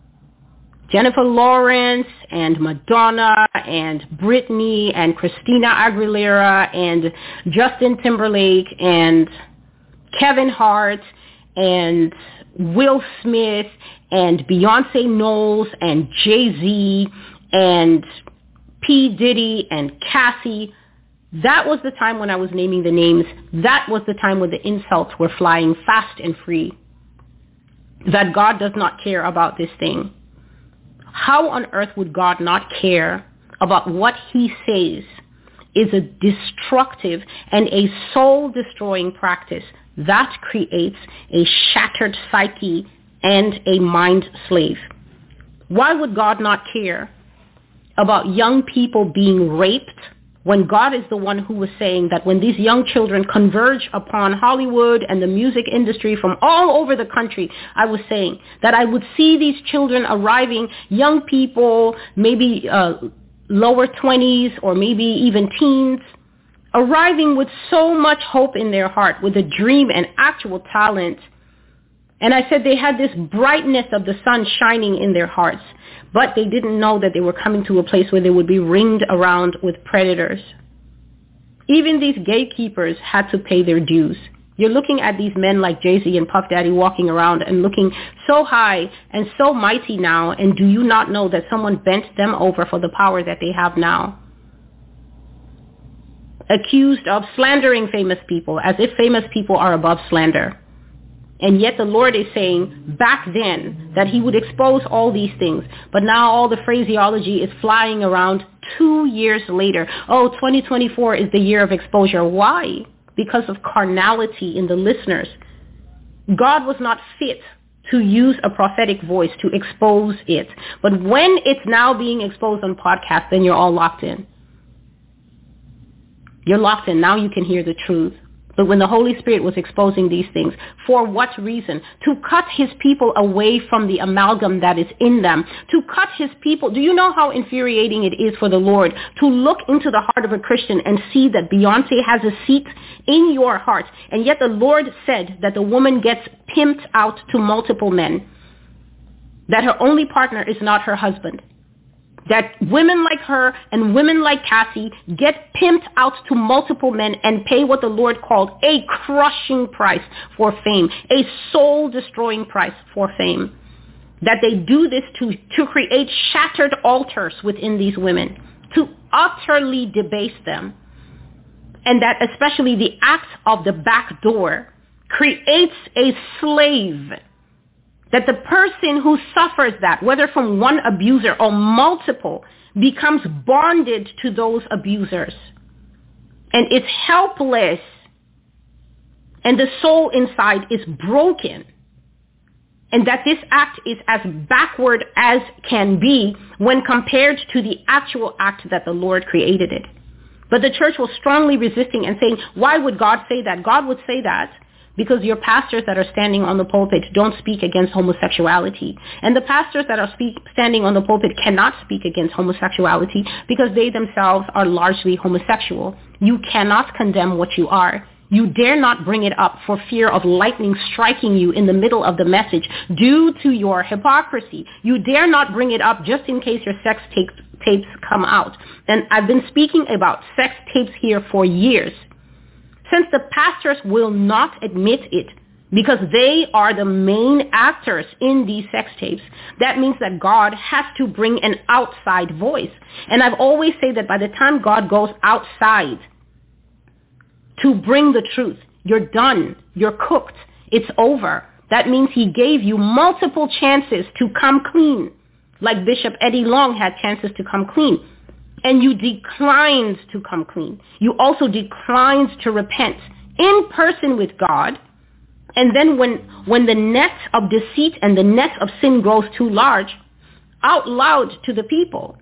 Jennifer Lawrence and Madonna and Britney and Christina Aguilera and Justin Timberlake and Kevin Hart and Will Smith and Beyonce Knowles and Jay-Z and P. Diddy and Cassie. That was the time when I was naming the names. That was the time when the insults were flying fast and free. That God does not care about this thing. How on earth would God not care about what he says is a destructive and a soul-destroying practice that creates a shattered psyche and a mind slave? Why would God not care about young people being raped when God is the one who was saying that when these young children converge upon Hollywood and the music industry from all over the country, I was saying that I would see these children arriving, young people, maybe lower 20s or maybe even teens, arriving with so much hope in their heart, with a dream and actual talent. And I said they had this brightness of the sun shining in their hearts, but they didn't know that they were coming to a place where they would be ringed around with predators. Even these gatekeepers had to pay their dues. You're looking at these men like Jay-Z and Puff Daddy walking around and looking so high and so mighty now, and do you not know that someone bent them over for the power that they have now? Accused of slandering famous people, as if famous people are above slander. And yet the Lord is saying back then that he would expose all these things. But now all the phraseology is flying around 2 years later. Oh, 2024 is the year of exposure. Why? Because of carnality in the listeners. God was not fit to use a prophetic voice to expose it. But when it's now being exposed on podcast, then you're all locked in. You're locked in. Now you can hear the truth. But when the Holy Spirit was exposing these things, for what reason? To cut his people away from the amalgam that is in them. To cut his people. Do you know how infuriating it is for the Lord to look into the heart of a Christian and see that Beyonce has a seat in your heart, and yet the Lord said that the woman gets pimped out to multiple men, that her only partner is not her husband, that women like her and women like Cassie get pimped out to multiple men and pay what the Lord called a crushing price for fame, a soul-destroying price for fame. That they do this to create shattered altars within these women, to utterly debase them. And that especially the act of the back door creates a slave. That the person who suffers that, whether from one abuser or multiple, becomes bonded to those abusers. And it's helpless. And the soul inside is broken. And that this act is as backward as can be when compared to the actual act that the Lord created it. But the church was strongly resisting and saying, why would God say that? God would say that because your pastors that are standing on the pulpit don't speak against homosexuality. And the pastors that are standing on the pulpit cannot speak against homosexuality because they themselves are largely homosexual. You cannot condemn what you are. You dare not bring it up for fear of lightning striking you in the middle of the message due to your hypocrisy. You dare not bring it up just in case your sex tapes come out. And I've been speaking about sex tapes here for years. Since the pastors will not admit it because they are the main actors in these sex tapes, that means that God has to bring an outside voice. And I've always said that by the time God goes outside to bring the truth, you're done, you're cooked, it's over. That means he gave you multiple chances to come clean, like Bishop Eddie Long had chances to come clean. And you declined to come clean. You also declined to repent in person with God. And then when the net of deceit and the net of sin grows too large, out loud to the people.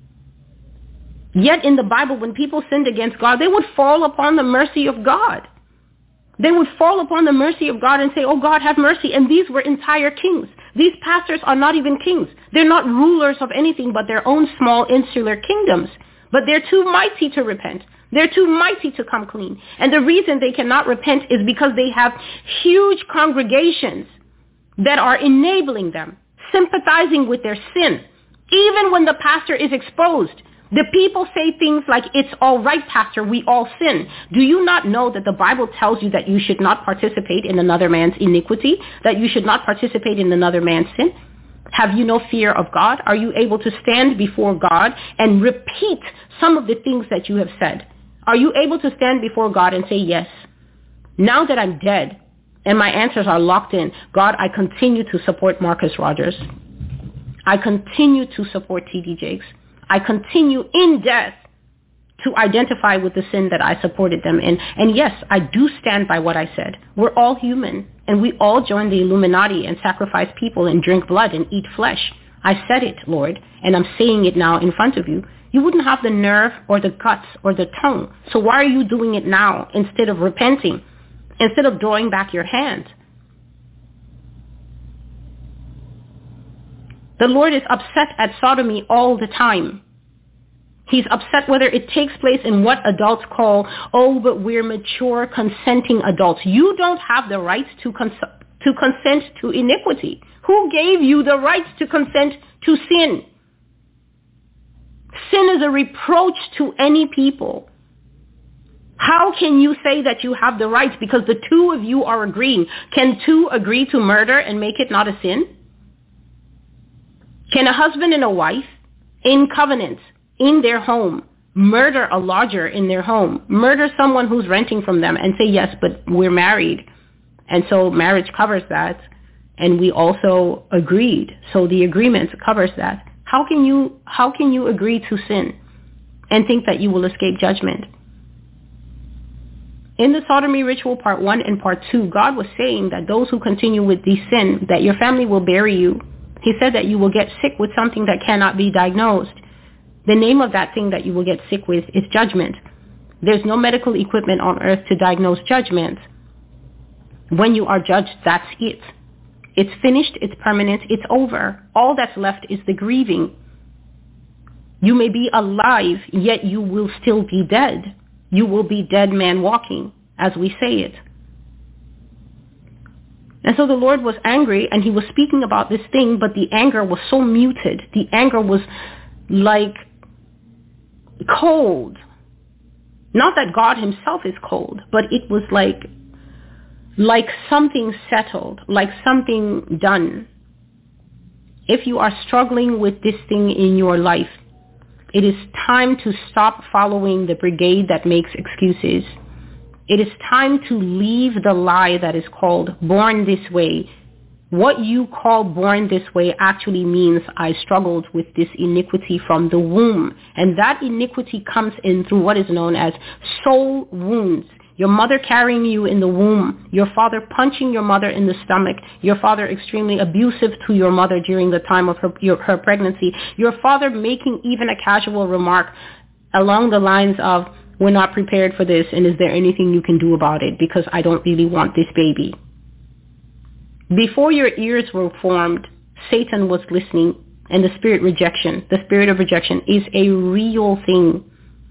Yet in the Bible, when people sinned against God, they would fall upon the mercy of God. They would fall upon the mercy of God and say, oh God, have mercy. And these were entire kings. These pastors are not even kings. They're not rulers of anything but their own small insular kingdoms. But they're too mighty to repent. They're too mighty to come clean. And the reason they cannot repent is because they have huge congregations that are enabling them, sympathizing with their sin. Even when the pastor is exposed, the people say things like, it's all right, pastor, we all sin. Do you not know that the Bible tells you that you should not participate in another man's iniquity, that you should not participate in another man's sin? Have you no fear of God? Are you able to stand before God and repeat some of the things that you have said? Are you able to stand before God and say, yes, now that I'm dead and my answers are locked in, God, I continue to support Marcus Rogers. I continue to support T.D. Jakes. I continue in death to identify with the sin that I supported them in. And yes, I do stand by what I said. We're all human, and we all join the Illuminati and sacrifice people and drink blood and eat flesh. I said it, Lord, and I'm saying it now in front of you. You wouldn't have the nerve or the guts or the tongue. So why are you doing it now instead of repenting, instead of drawing back your hand? The Lord is upset at sodomy all the time. He's upset whether it takes place in what adults call, oh, but we're mature, consenting adults. You don't have the right to consent to iniquity. Who gave you the right to consent to sin? Sin is a reproach to any people. How can you say that you have the right because the two of you are agreeing? Can two agree to murder and make it not a sin? Can a husband and a wife in covenant in their home murder a lodger in their home, murder someone who's renting from them and say, yes, but we're married. And so marriage covers that. And we also agreed. So the agreement covers that. How can you agree to sin and think that you will escape judgment? In the sodomy ritual part 1 and part 2, God was saying that those who continue with this sin, that your family will bury you. He said that you will get sick with something that cannot be diagnosed. The name of that thing that you will get sick with is judgment. There's no medical equipment on earth to diagnose judgment. When you are judged, that's it. It's finished, it's permanent, it's over. All that's left is the grieving. You may be alive, yet you will still be dead. You will be dead man walking, as we say it. And so the Lord was angry, and he was speaking about this thing, but the anger was so muted. The anger was like cold. Not that God himself is cold, but it was like something settled, like something done. If you are struggling with this thing in your life, it is time to stop following the brigade that makes excuses. It is time to leave the lie that is called born this way. What you call born this way actually means I struggled with this iniquity from the womb. And that iniquity comes in through what is known as soul wounds. Your mother carrying you in the womb, your father punching your mother in the stomach, your father extremely abusive to your mother during the time of her pregnancy, your father making even a casual remark along the lines of, we're not prepared for this, and is there anything you can do about it, because I don't really want this baby. Before your ears were formed, Satan was listening, and the spirit of rejection is a real thing.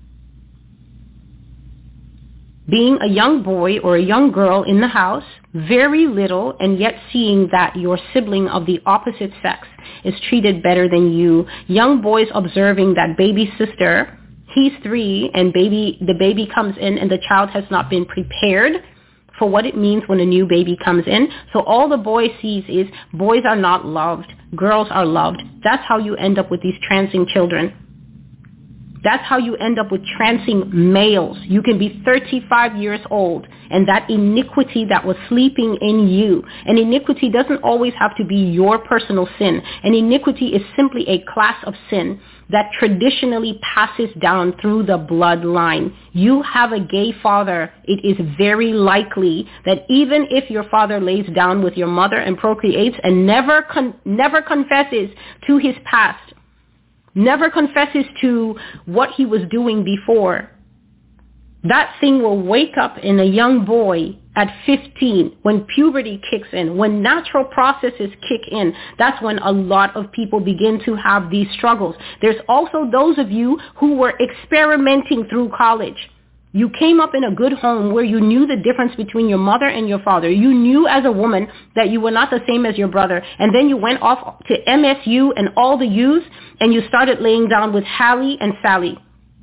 Being a young boy or a young girl in the house, very little, and yet seeing that your sibling of the opposite sex is treated better than you. Young boys observing that baby sister, he's 3, and the baby comes in and the child has not been prepared for what it means when a new baby comes in. So all the boy sees is boys are not loved, girls are loved. That's how you end up with these transing children. That's how you end up with transing males. You can be 35 years old, and that iniquity that was sleeping in you, and iniquity doesn't always have to be your personal sin. An iniquity is simply a class of sin that traditionally passes down through the bloodline. You have a gay father. It is very likely that even if your father lays down with your mother and procreates and never confesses to his past, never confesses to what he was doing before, that thing will wake up in a young boy at 15, when puberty kicks in, when natural processes kick in. That's when a lot of people begin to have these struggles. There's also those of you who were experimenting through college. You came up in a good home where you knew the difference between your mother and your father. You knew as a woman that you were not the same as your brother. And then you went off to MSU and all the U's, and you started laying down with Hallie and Sally.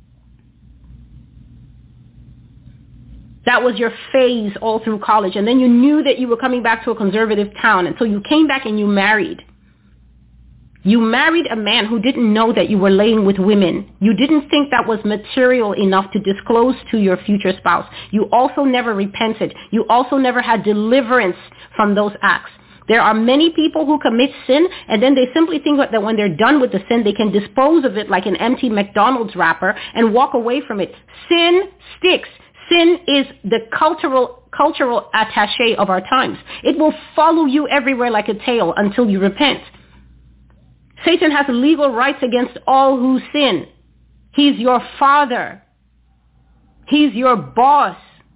That was your phase all through college. And then you knew that you were coming back to a conservative town. And so you came back and you married. You married a man who didn't know that you were laying with women. You didn't think that was material enough to disclose to your future spouse. You also never repented. You also never had deliverance from those acts. There are many people who commit sin, and then they simply think that when they're done with the sin, they can dispose of it like an empty McDonald's wrapper and walk away from it. Sin sticks. Sin is the cultural attaché of our times. It will follow you everywhere like a tail until you repent. Satan has legal rights against all who sin. He's your father. He's your boss.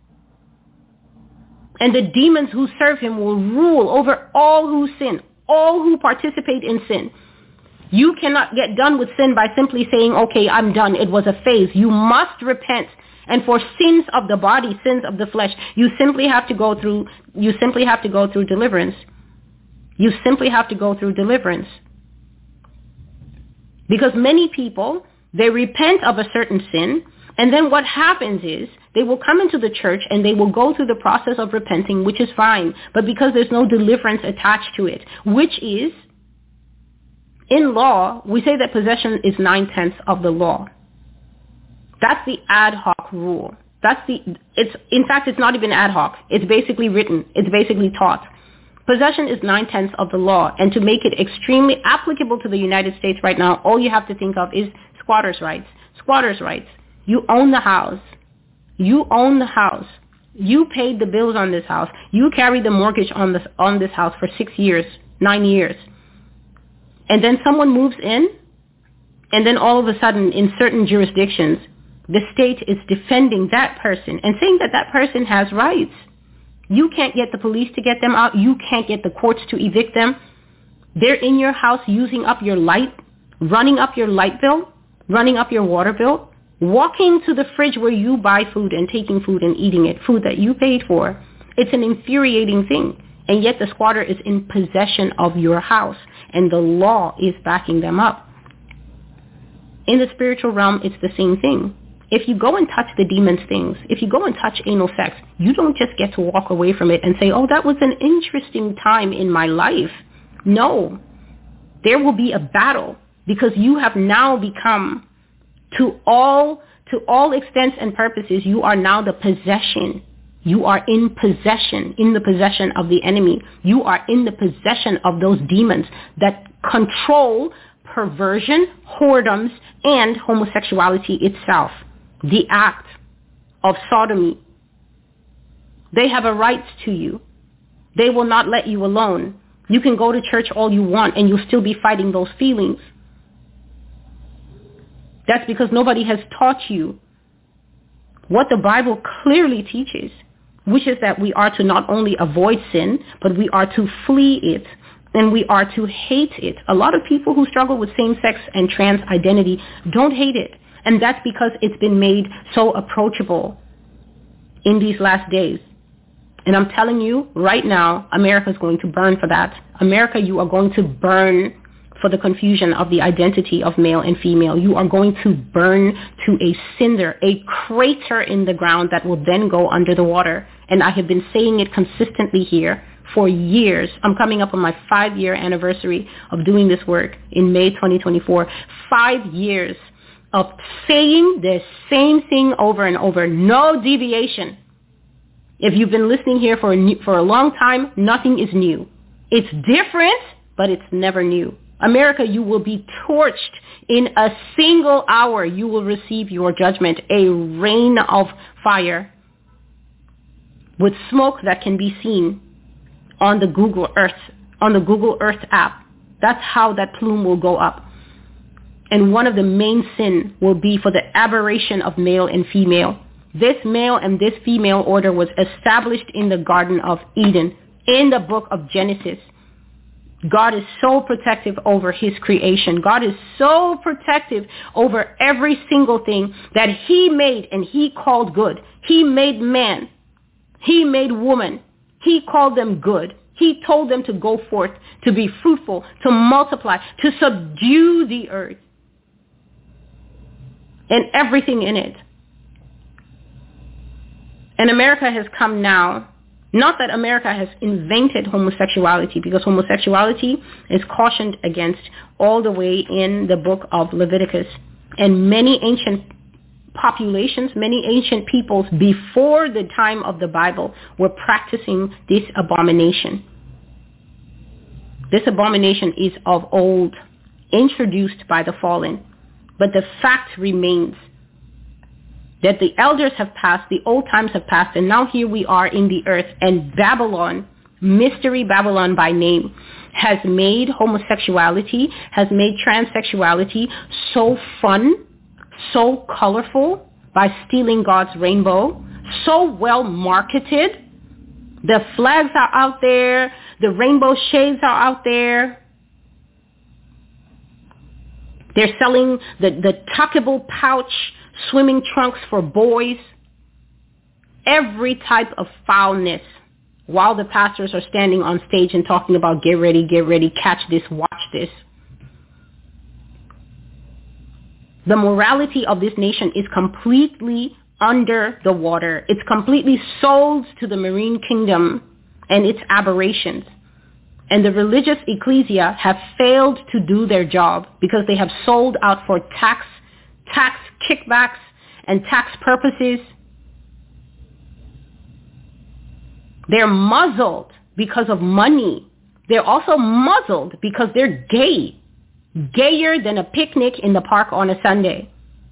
And the demons who serve him will rule over all who sin, all who participate in sin. You cannot get done with sin by simply saying, okay, I'm done. It was a phase. You must repent. And for sins of the body, sins of the flesh, you simply have to go through deliverance. You simply have to go through deliverance. Because many people, they repent of a certain sin, and then what happens is they will come into the church and they will go through the process of repenting, which is fine, but because there's no deliverance attached to it, which is, in law, we say that possession is 9/10 of the law. That's the ad hoc rule. In fact, it's not even ad hoc. It's basically written. It's basically taught. Possession is 9/10 of the law, and to make it extremely applicable to the United States right now, all you have to think of is squatters' rights. Squatters' rights. You own the house. You own the house. You paid the bills on this house. You carried the mortgage on this house for 6 years, 9 years. And then someone moves in, and then all of a sudden, in certain jurisdictions, the state is defending that person and saying that that person has rights. You can't get the police to get them out. You can't get the courts to evict them. They're in your house using up your light, running up your light bill, running up your water bill, walking to the fridge where you buy food and taking food and eating it, food that you paid for. It's an infuriating thing. And yet the squatter is in possession of your house, and the law is backing them up. In the spiritual realm, it's the same thing. If you go and touch the demon's things, if you go and touch anal sex, you don't just get to walk away from it and say, oh, that was an interesting time in my life. No, there will be a battle because you have now become, to all extents and purposes, you are now the possession. You are in the possession of the enemy. You are in the possession of those demons that control perversion, whoredoms, and homosexuality itself. The act of sodomy. They have a right to you. They will not let you alone. You can go to church all you want and you'll still be fighting those feelings. That's because nobody has taught you what the Bible clearly teaches, which is that we are to not only avoid sin, but we are to flee it, and we are to hate it. A lot of people who struggle with same-sex and trans identity don't hate it, and that's because it's been made so approachable in these last days. And I'm telling you right now, America is going to burn for that. America, you are going to burn for the confusion of the identity of male and female. You are going to burn to a cinder, a crater in the ground that will then go under the water. And I have been saying it consistently here for years. I'm coming up on my 5-year anniversary of doing this work in May 2024. 5 years of saying the same thing over and over, no deviation. If you've been listening here for a long time, nothing is new. It's different, but it's never new. America, you will be torched in a single hour. You will receive your judgment, a rain of fire with smoke that can be seen on the Google Earth app. That's how that plume will go up. And one of the main sin will be for the aberration of male and female. This male and this female order was established in the Garden of Eden, in the book of Genesis. God is so protective over his creation. God is so protective over every single thing that he made and he called good. He made man. He made woman. He called them good. He told them to go forth, to be fruitful, to multiply, to subdue the earth and everything in it. And America has come now. Not that America has invented homosexuality, because homosexuality is cautioned against all the way in the book of Leviticus. And many ancient populations, many ancient peoples before the time of the Bible were practicing this abomination. This abomination is of old, introduced by the fallen. But the fact remains that the elders have passed, the old times have passed, and now here we are in the earth, and Babylon, Mystery Babylon by name, has made homosexuality, has made transsexuality so fun, so colorful, by stealing God's rainbow, so well marketed. The flags are out there, the rainbow shades are out there. They're selling the tuckable pouch swimming trunks for boys, every type of foulness, while the pastors are standing on stage and talking about get ready, catch this, watch this. The morality of this nation is completely under the water. It's completely sold to the marine kingdom and its aberrations. And the religious ecclesia have failed to do their job because they have sold out for tax kickbacks and tax purposes. They're muzzled because of money. They're also muzzled because they're gay, gayer than a picnic in the park on a Sunday.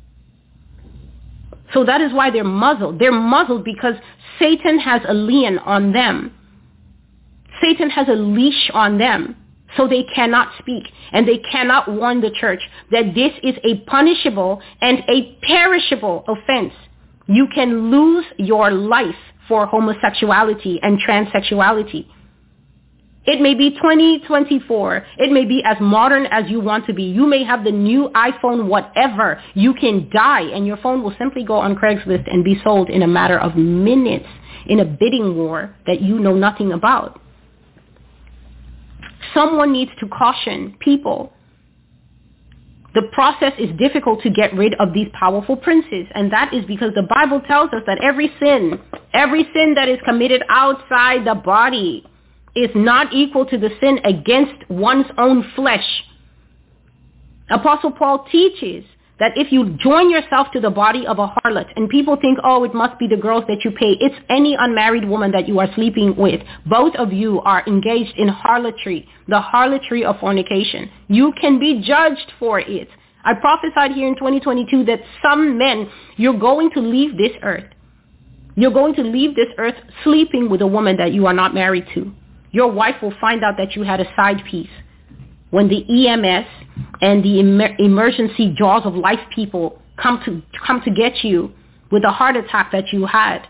So that is why they're muzzled. They're muzzled because Satan has a lien on them. Satan has a leash on them. So they cannot speak, and they cannot warn the church that this is a punishable and a perishable offense. You can lose your life for homosexuality and transsexuality. It may be 2024. It may be as modern as you want to be. You may have the new iPhone, whatever. You can die, and your phone will simply go on Craigslist and be sold in a matter of minutes in a bidding war that you know nothing about. Someone needs to caution people The process is difficult to get rid of these powerful princes, and that is because the Bible tells us that every sin that is committed outside the body is not equal to the sin against one's own flesh. Apostle Paul teaches that if you join yourself to the body of a harlot, and people think, oh, it must be the girls that you pay, it's any unmarried woman that you are sleeping with. Both of you are engaged in harlotry, the harlotry of fornication. You can be judged for it. I prophesied here in 2022 that some men, you're going to leave this earth. You're going to leave this earth sleeping with a woman that you are not married to. Your wife will find out that you had a side piece. When the EMS and the emergency jaws of life people come to get you with a heart attack that you had,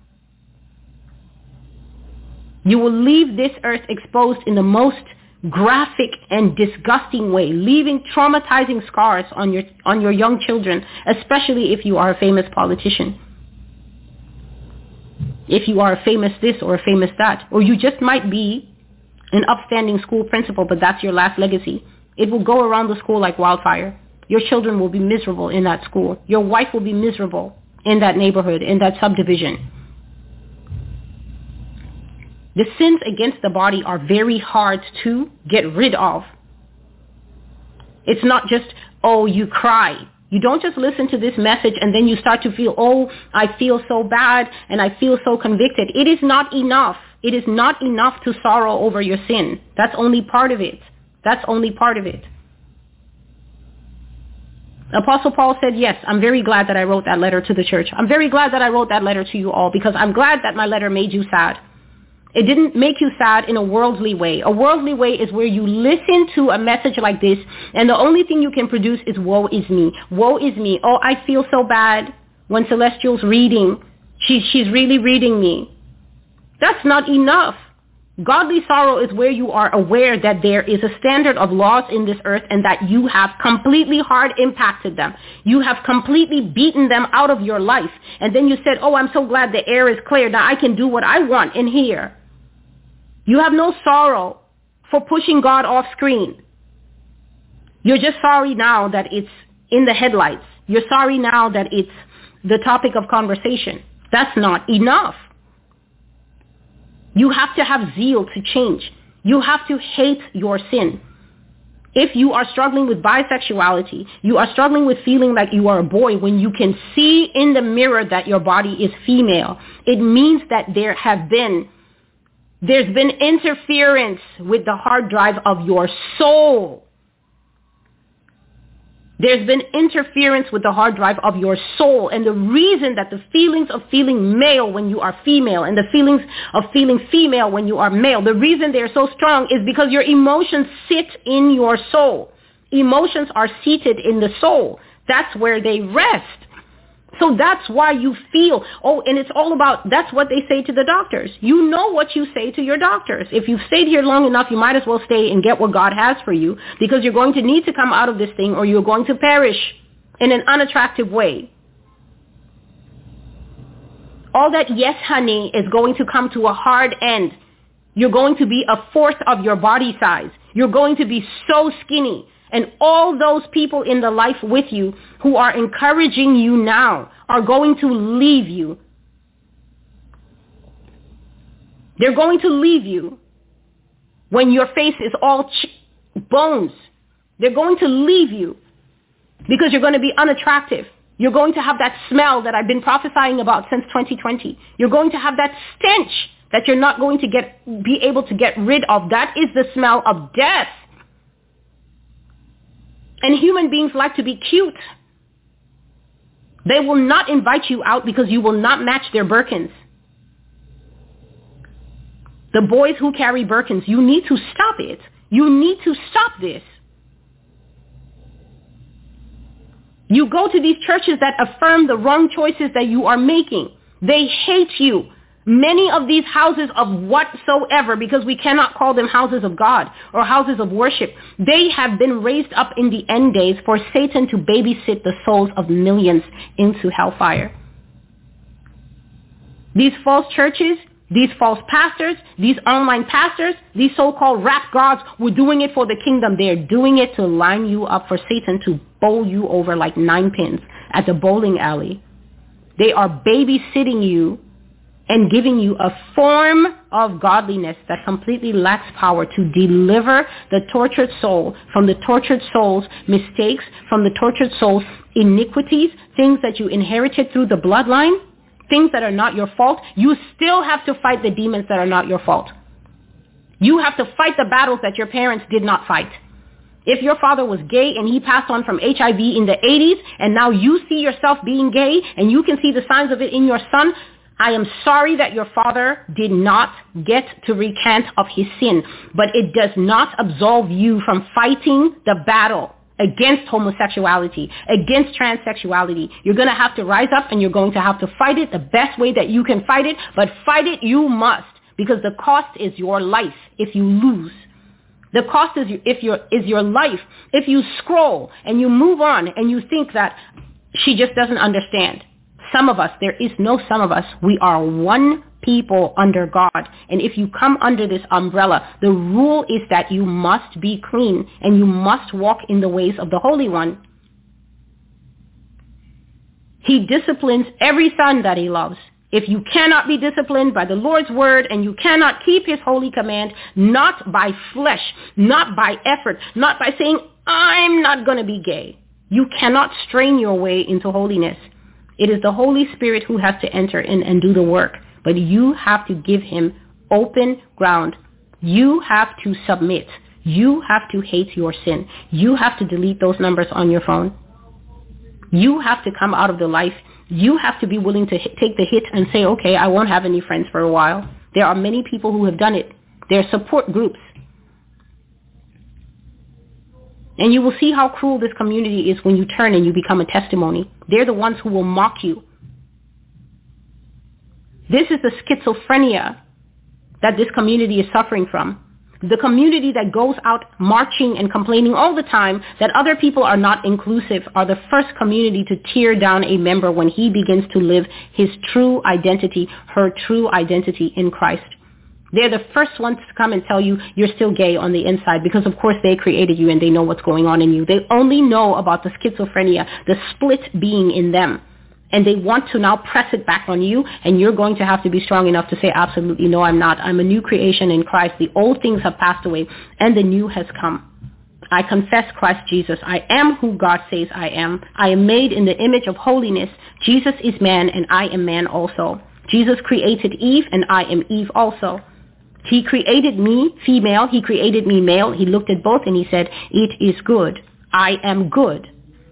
you will leave this earth exposed in the most graphic and disgusting way, leaving traumatizing scars on your young children, especially if you are a famous politician. If you are a famous this or a famous that, or you just might be an upstanding school principal, but that's your last legacy. It will go around the school like wildfire. Your children will be miserable in that school. Your wife will be miserable in that neighborhood, in that subdivision. The sins against the body are very hard to get rid of. It's not just, oh, you cry. You don't just listen to this message and then you start to feel, oh, I feel so bad and I feel so convicted. It is not enough. It is not enough to sorrow over your sin. That's only part of it. That's only part of it. Apostle Paul said, yes, I'm very glad that I wrote that letter to the church. I'm very glad that I wrote that letter to you all because I'm glad that my letter made you sad. It didn't make you sad in a worldly way. A worldly way is where you listen to a message like this and the only thing you can produce is woe is me. Woe is me. Oh, I feel so bad when Celestial's reading. She's really reading me. That's not enough. Godly sorrow is where you are aware that there is a standard of laws in this earth and that you have completely hard impacted them. You have completely beaten them out of your life. And then you said, oh, I'm so glad the air is clear. Now I can do what I want in here. You have no sorrow for pushing God off screen. You're just sorry now that it's in the headlights. You're sorry now that it's the topic of conversation. That's not enough. You have to have zeal to change. You have to hate your sin. If you are struggling with bisexuality, you are struggling with feeling like you are a boy when you can see in the mirror that your body is female, it means that there's been interference with the hard drive of your soul. There's been interference with the hard drive of your soul. And the reason that the feelings of feeling male when you are female and the feelings of feeling female when you are male, the reason they're so strong is because your emotions sit in your soul. Emotions are seated in the soul. That's where they rest. So that's why you feel, oh, and it's all about, that's what they say to the doctors. You know what you say to your doctors. If you've stayed here long enough, you might as well stay and get what God has for you because you're going to need to come out of this thing or you're going to perish in an unattractive way. All that yes, honey, is going to come to a hard end. You're going to be a fourth of your body size. You're going to be so skinny. And all those people in the life with you who are encouraging you now are going to leave you. They're going to leave you when your face is all bones. They're going to leave you because you're going to be unattractive. You're going to have that smell that I've been prophesying about since 2020. You're going to have that stench that you're not going to be able to get rid of. That is the smell of death. And human beings like to be cute. They will not invite you out because you will not match their Birkins. The boys who carry Birkins, you need to stop it. You need to stop this. You go to these churches that affirm the wrong choices that you are making. They hate you. Many of these houses of whatsoever, because we cannot call them houses of God or houses of worship, they have been raised up in the end days for Satan to babysit the souls of millions into hellfire. These false churches, These false pastors, these online pastors, these so-called rap gods were doing it for the kingdom. They're doing it to line you up for Satan to bowl you over like 9 pins at the bowling alley. They are babysitting you and giving you a form of godliness that completely lacks power to deliver the tortured soul from the tortured soul's mistakes, from the tortured soul's iniquities, things that you inherited through the bloodline, things that are not your fault. You still have to fight the demons that are not your fault. You have to fight the battles that your parents did not fight. If your father was gay and he passed on from HIV in the 80s, and now you see yourself being gay and you can see the signs of it in your son, I am sorry that your father did not get to recant of his sin, but it does not absolve you from fighting the battle against homosexuality, against transsexuality. You're going to have to rise up and you're going to have to fight it the best way that you can fight it, but fight it you must, because the cost is your life if you lose. The cost is your life. If you scroll and you move on and you think that she just doesn't understand. Some of us, there is no some of us, we are one people under God. And if you come under this umbrella, the rule is that you must be clean and you must walk in the ways of the Holy One. He disciplines every son that he loves. If you cannot be disciplined by the Lord's word and you cannot keep his holy command, not by flesh, not by effort, not by saying, I'm not going to be gay, you cannot strain your way into holiness. It is the Holy Spirit who has to enter in and do the work. But you have to give him open ground. You have to submit. You have to hate your sin. You have to delete those numbers on your phone. You have to come out of the life. You have to be willing to take the hit and say, okay, I won't have any friends for a while. There are many people who have done it. There are support groups. And you will see how cruel this community is when you turn and you become a testimony. They're the ones who will mock you. This is the schizophrenia that this community is suffering from. The community that goes out marching and complaining all the time that other people are not inclusive are the first community to tear down a member when he begins to live his true identity, her true identity in Christ. They're the first ones to come and tell you you're still gay on the inside because, of course, they created you and they know what's going on in you. They only know about the schizophrenia, the split being in them. And they want to now press it back on you, and you're going to have to be strong enough to say, absolutely, no, I'm not. I'm a new creation in Christ. The old things have passed away, and the new has come. I confess Christ Jesus. I am who God says I am. I am made in the image of holiness. Jesus is man, and I am man also. Jesus created Eve, and I am Eve also. He created me female. He created me male. He looked at both and he said, it is good. I am good.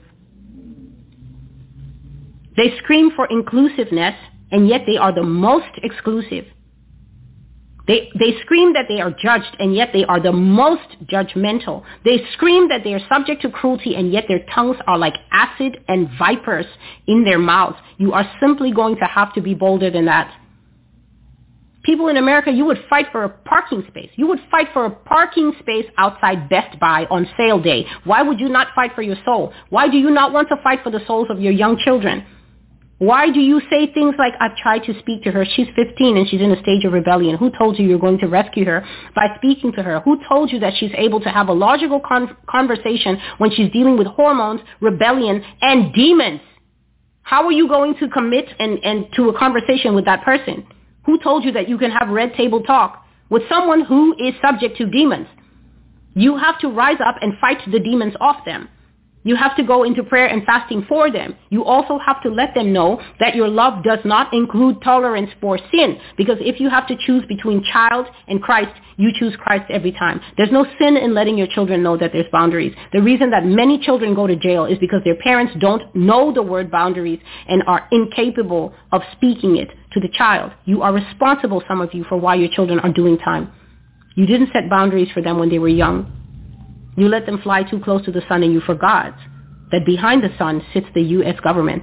They scream for inclusiveness, and yet they are the most exclusive. They scream that they are judged, and yet they are the most judgmental. They scream that they are subject to cruelty, and yet their tongues are like acid and vipers in their mouths. You are simply going to have to be bolder than that. People in America, you would fight for a parking space. You would fight for a parking space outside Best Buy on sale day. Why would you not fight for your soul? Why do you not want to fight for the souls of your young children? Why do you say things like, I've tried to speak to her. She's 15 and she's in a stage of rebellion. Who told you you're going to rescue her by speaking to her? Who told you that she's able to have a logical conversation when she's dealing with hormones, rebellion, and demons? How are you going to commit and to a conversation with that person? Who told you that you can have red table talk with someone who is subject to demons? You have to rise up and fight the demons off them. You have to go into prayer and fasting for them. You also have to let them know that your love does not include tolerance for sin. Because if you have to choose between child and Christ, you choose Christ every time. There's no sin in letting your children know that there's boundaries. The reason that many children go to jail is because their parents don't know the word boundaries and are incapable of speaking it to the child. You are responsible, some of you, for why your children are doing time. You didn't set boundaries for them when they were young. You let them fly too close to the sun, and you forgot that behind the sun sits the U.S. government.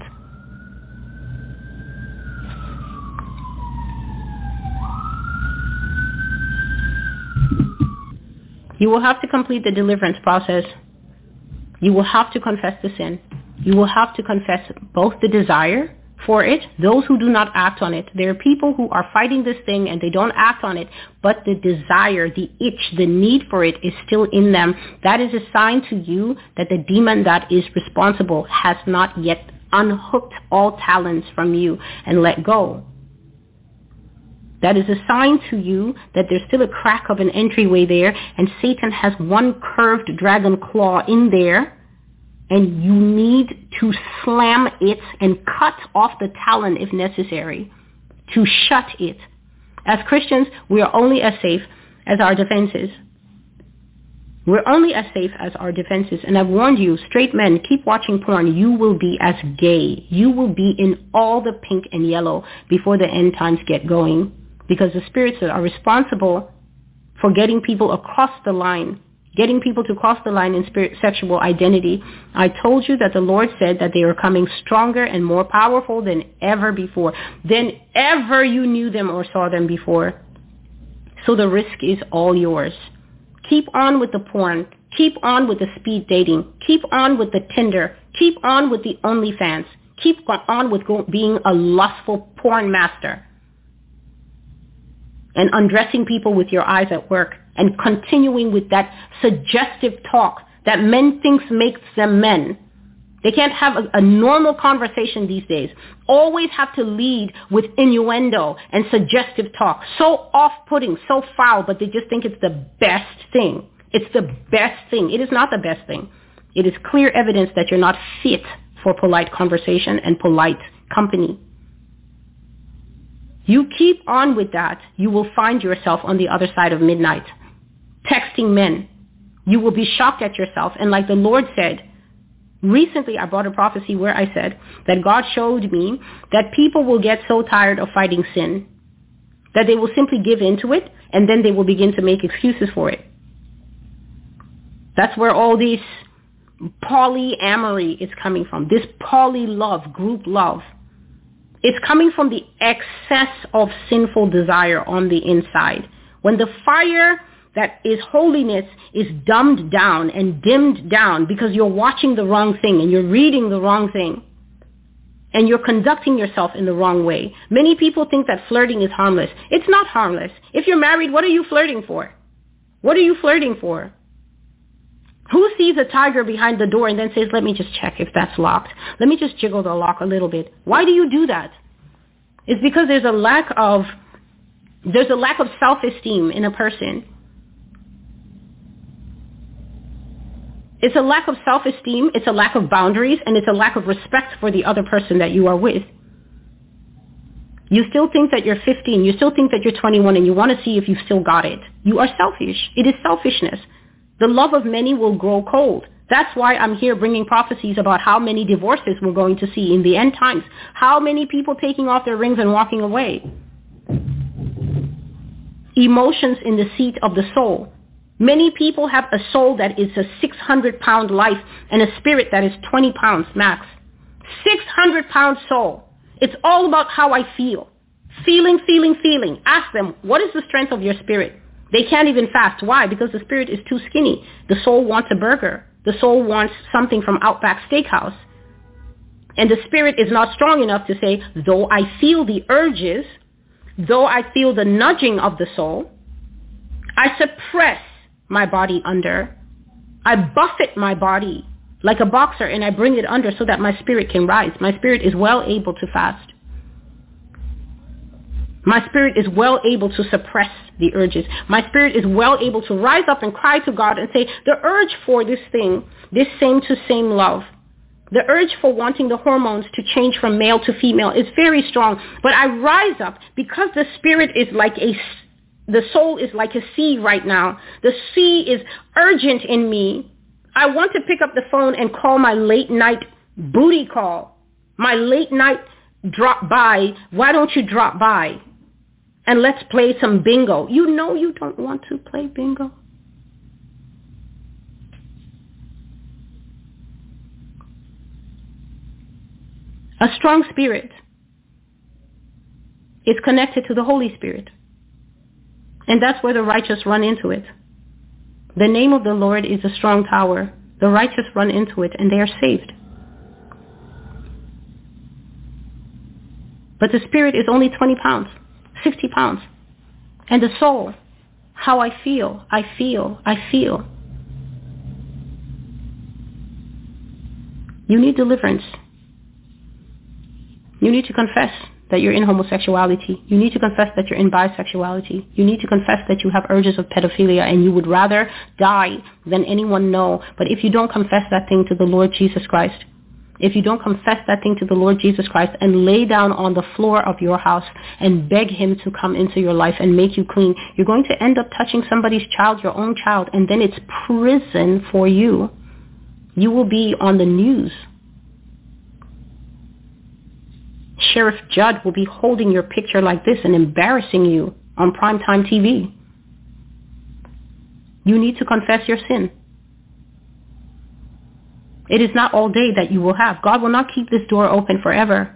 You will have to complete the deliverance process. You will have to confess the sin. You will have to confess both the desire for it, those who do not act on it. There are people who are fighting this thing and they don't act on it, but the desire, the itch, the need for it is still in them. That is a sign to you that the demon that is responsible has not yet unhooked all talons from you and let go. That is a sign to you that there's still a crack of an entryway there, and Satan has one curved dragon claw in there, and you need to slam it and cut off the talon if necessary to shut it. As Christians, we are only as safe as our defenses. We're only as safe as our defenses. And I've warned you, straight men, keep watching porn. You will be as gay. You will be in all the pink and yellow before the end times get going. Because the spirits that are responsible for getting people across the line, getting people to cross the line in spirit sexual identity, I told you that the Lord said that they are coming stronger and more powerful than ever before, than ever you knew them or saw them before. So the risk is all yours. Keep on with the porn. Keep on with the speed dating. Keep on with the Tinder. Keep on with the OnlyFans. Keep on with being a lustful porn master and undressing people with your eyes at work and continuing with that suggestive talk that men thinks makes them men. They can't have a normal conversation these days. Always have to lead with innuendo and suggestive talk. So off-putting, so foul, but they just think it's the best thing. It's the best thing. It is not the best thing. It is clear evidence that you're not fit for polite conversation and polite company. You keep on with that, you will find yourself on the other side of midnight, texting men. You will be shocked at yourself. And like the Lord said, recently I brought a prophecy where I said that God showed me that people will get so tired of fighting sin that they will simply give into it, and then they will begin to make excuses for it. That's where all this polyamory is coming from, this poly love, group love. It's coming from the excess of sinful desire on the inside. When the fire that is holiness is dumbed down and dimmed down because you're watching the wrong thing and you're reading the wrong thing and you're conducting yourself in the wrong way. Many people think that flirting is harmless. It's not harmless. If you're married, what are you flirting for? What are you flirting for? Who sees a tiger behind the door and then says, let me just check if that's locked. Let me just jiggle the lock a little bit. Why do you do that? It's because there's a lack of self-esteem in a person. It's a lack of self-esteem, it's a lack of boundaries, and it's a lack of respect for the other person that you are with. You still think that you're 15, you still think that you're 21, and you want to see if you've still got it. You are selfish. It is selfishness. The love of many will grow cold. That's why I'm here bringing prophecies about how many divorces we're going to see in the end times. How many people taking off their rings and walking away. Emotions in the seat of the soul. Many people have a soul that is a 600-pound life and a spirit that is 20 pounds max. 600-pound soul. It's all about how I feel. Feeling. Ask them, what is the strength of your spirit? They can't even fast. Why? Because the spirit is too skinny. The soul wants a burger. The soul wants something from Outback Steakhouse. And the spirit is not strong enough to say, though I feel the urges, though I feel the nudging of the soul, I suppress my body under. I buffet my body like a boxer and I bring it under so that my spirit can rise. My spirit is well able to fast. My spirit is well able to suppress the urges. My spirit is well able to rise up and cry to God and say, the urge for this thing, this same to same love, the urge for wanting the hormones to change from male to female is very strong. But I rise up because the spirit is like the soul is like a sea right now. The sea is urgent in me. I want to pick up the phone and call my late night booty call. My late night drop by. Why don't you drop by? And let's play some bingo. You know you don't want to play bingo. A strong spirit is connected to the Holy Spirit. And that's where the righteous run into it. The name of the Lord is a strong tower. The righteous run into it and they are saved. But the spirit is only 20 pounds, 60 pounds. And the soul, how I feel. You need deliverance. You need to confess that you're in homosexuality. You need to confess that you're in bisexuality. You need to confess that you have urges of pedophilia and you would rather die than anyone know. But if you don't confess that thing to the Lord Jesus Christ, if you don't confess that thing to the Lord Jesus Christ and lay down on the floor of your house and beg him to come into your life and make you clean, you're going to end up touching somebody's child, your own child, and then it's prison for you. You will be on the news. Sheriff Judd will be holding your picture like this and embarrassing you on primetime TV. You need to confess your sin. It is not all day that you will have. God will not keep this door open forever.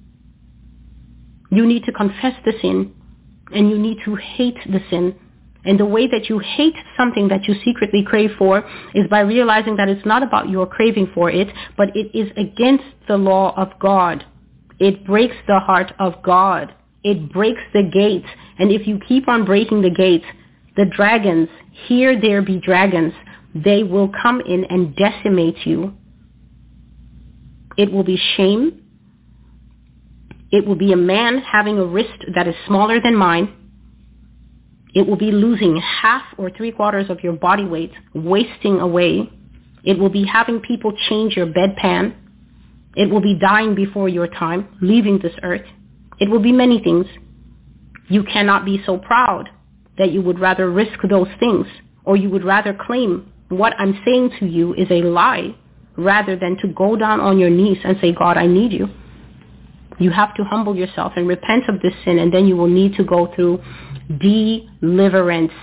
You need to confess the sin, and you need to hate the sin. And the way that you hate something that you secretly crave for is by realizing that it's not about your craving for it, but it is against the law of God. It breaks the heart of God. It breaks the gates. And if you keep on breaking the gates, the dragons, here there be dragons, they will come in and decimate you. It will be shame. It will be a man having a wrist that is smaller than mine. It will be losing half or 3/4 of your body weight, wasting away. It will be having people change your bedpan. It will be dying before your time, leaving this earth. It will be many things. You cannot be so proud that you would rather risk those things, or you would rather claim what I'm saying to you is a lie, rather than to go down on your knees and say, God, I need you. You have to humble yourself and repent of this sin, and then you will need to go through deliverance.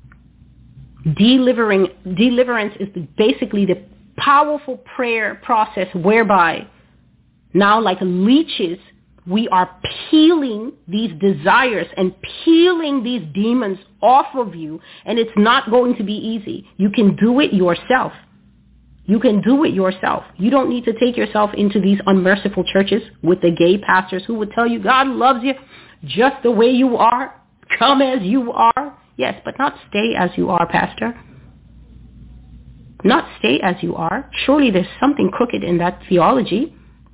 Deliverance is basically the powerful prayer process whereby now, like leeches, we are peeling these desires and peeling these demons off of you, and it's not going to be easy. You can do it yourself. You can do it yourself. You don't need to take yourself into these unmerciful churches with the gay pastors who would tell you God loves you just the way you are. Come as you are. Yes, but not stay as you are, Pastor. Not stay as you are. Surely there's something crooked in that theology.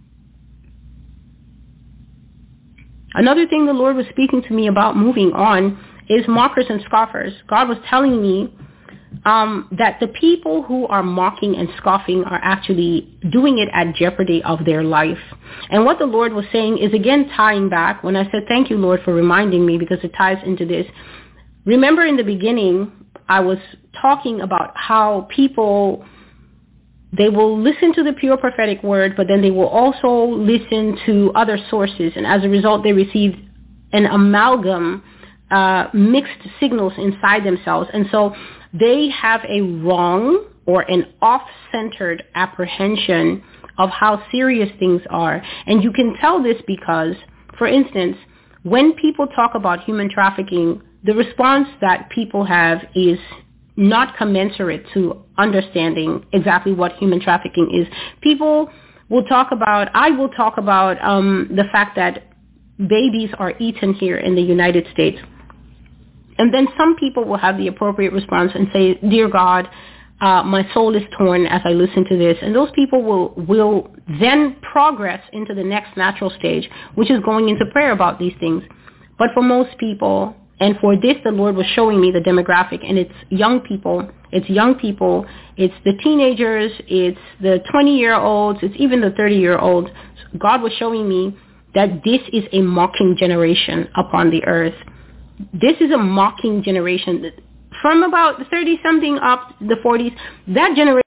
Another thing the Lord was speaking to me about moving on is mockers and scoffers. God was telling me that the people who are mocking and scoffing are actually doing it at jeopardy of their life. And what the Lord was saying is, again, tying back when I said, thank you, Lord, for reminding me, because it ties into this. Remember in the beginning, I was talking about how people, they will listen to the pure prophetic word, but then they will also listen to other sources. And as a result, they receive an amalgam, mixed signals inside themselves. And so they have a wrong or an off-centered apprehension of how serious things are. And you can tell this because, for instance, when people talk about human trafficking, the response that people have is not commensurate to understanding exactly what human trafficking is. People will talk about, I will talk about the fact that babies are eaten here in the United States. And then some people will have the appropriate response and say, dear God, my soul is torn as I listen to this. And those people will then progress into the next natural stage, which is going into prayer about these things. But for most people, and for this, the Lord was showing me the demographic, and it's young people, it's the teenagers, it's the 20-year-olds, it's even the 30-year-olds. God was showing me that this is a mocking generation upon the earth. This is a mocking generation. From about 30-something up the 40s, that generation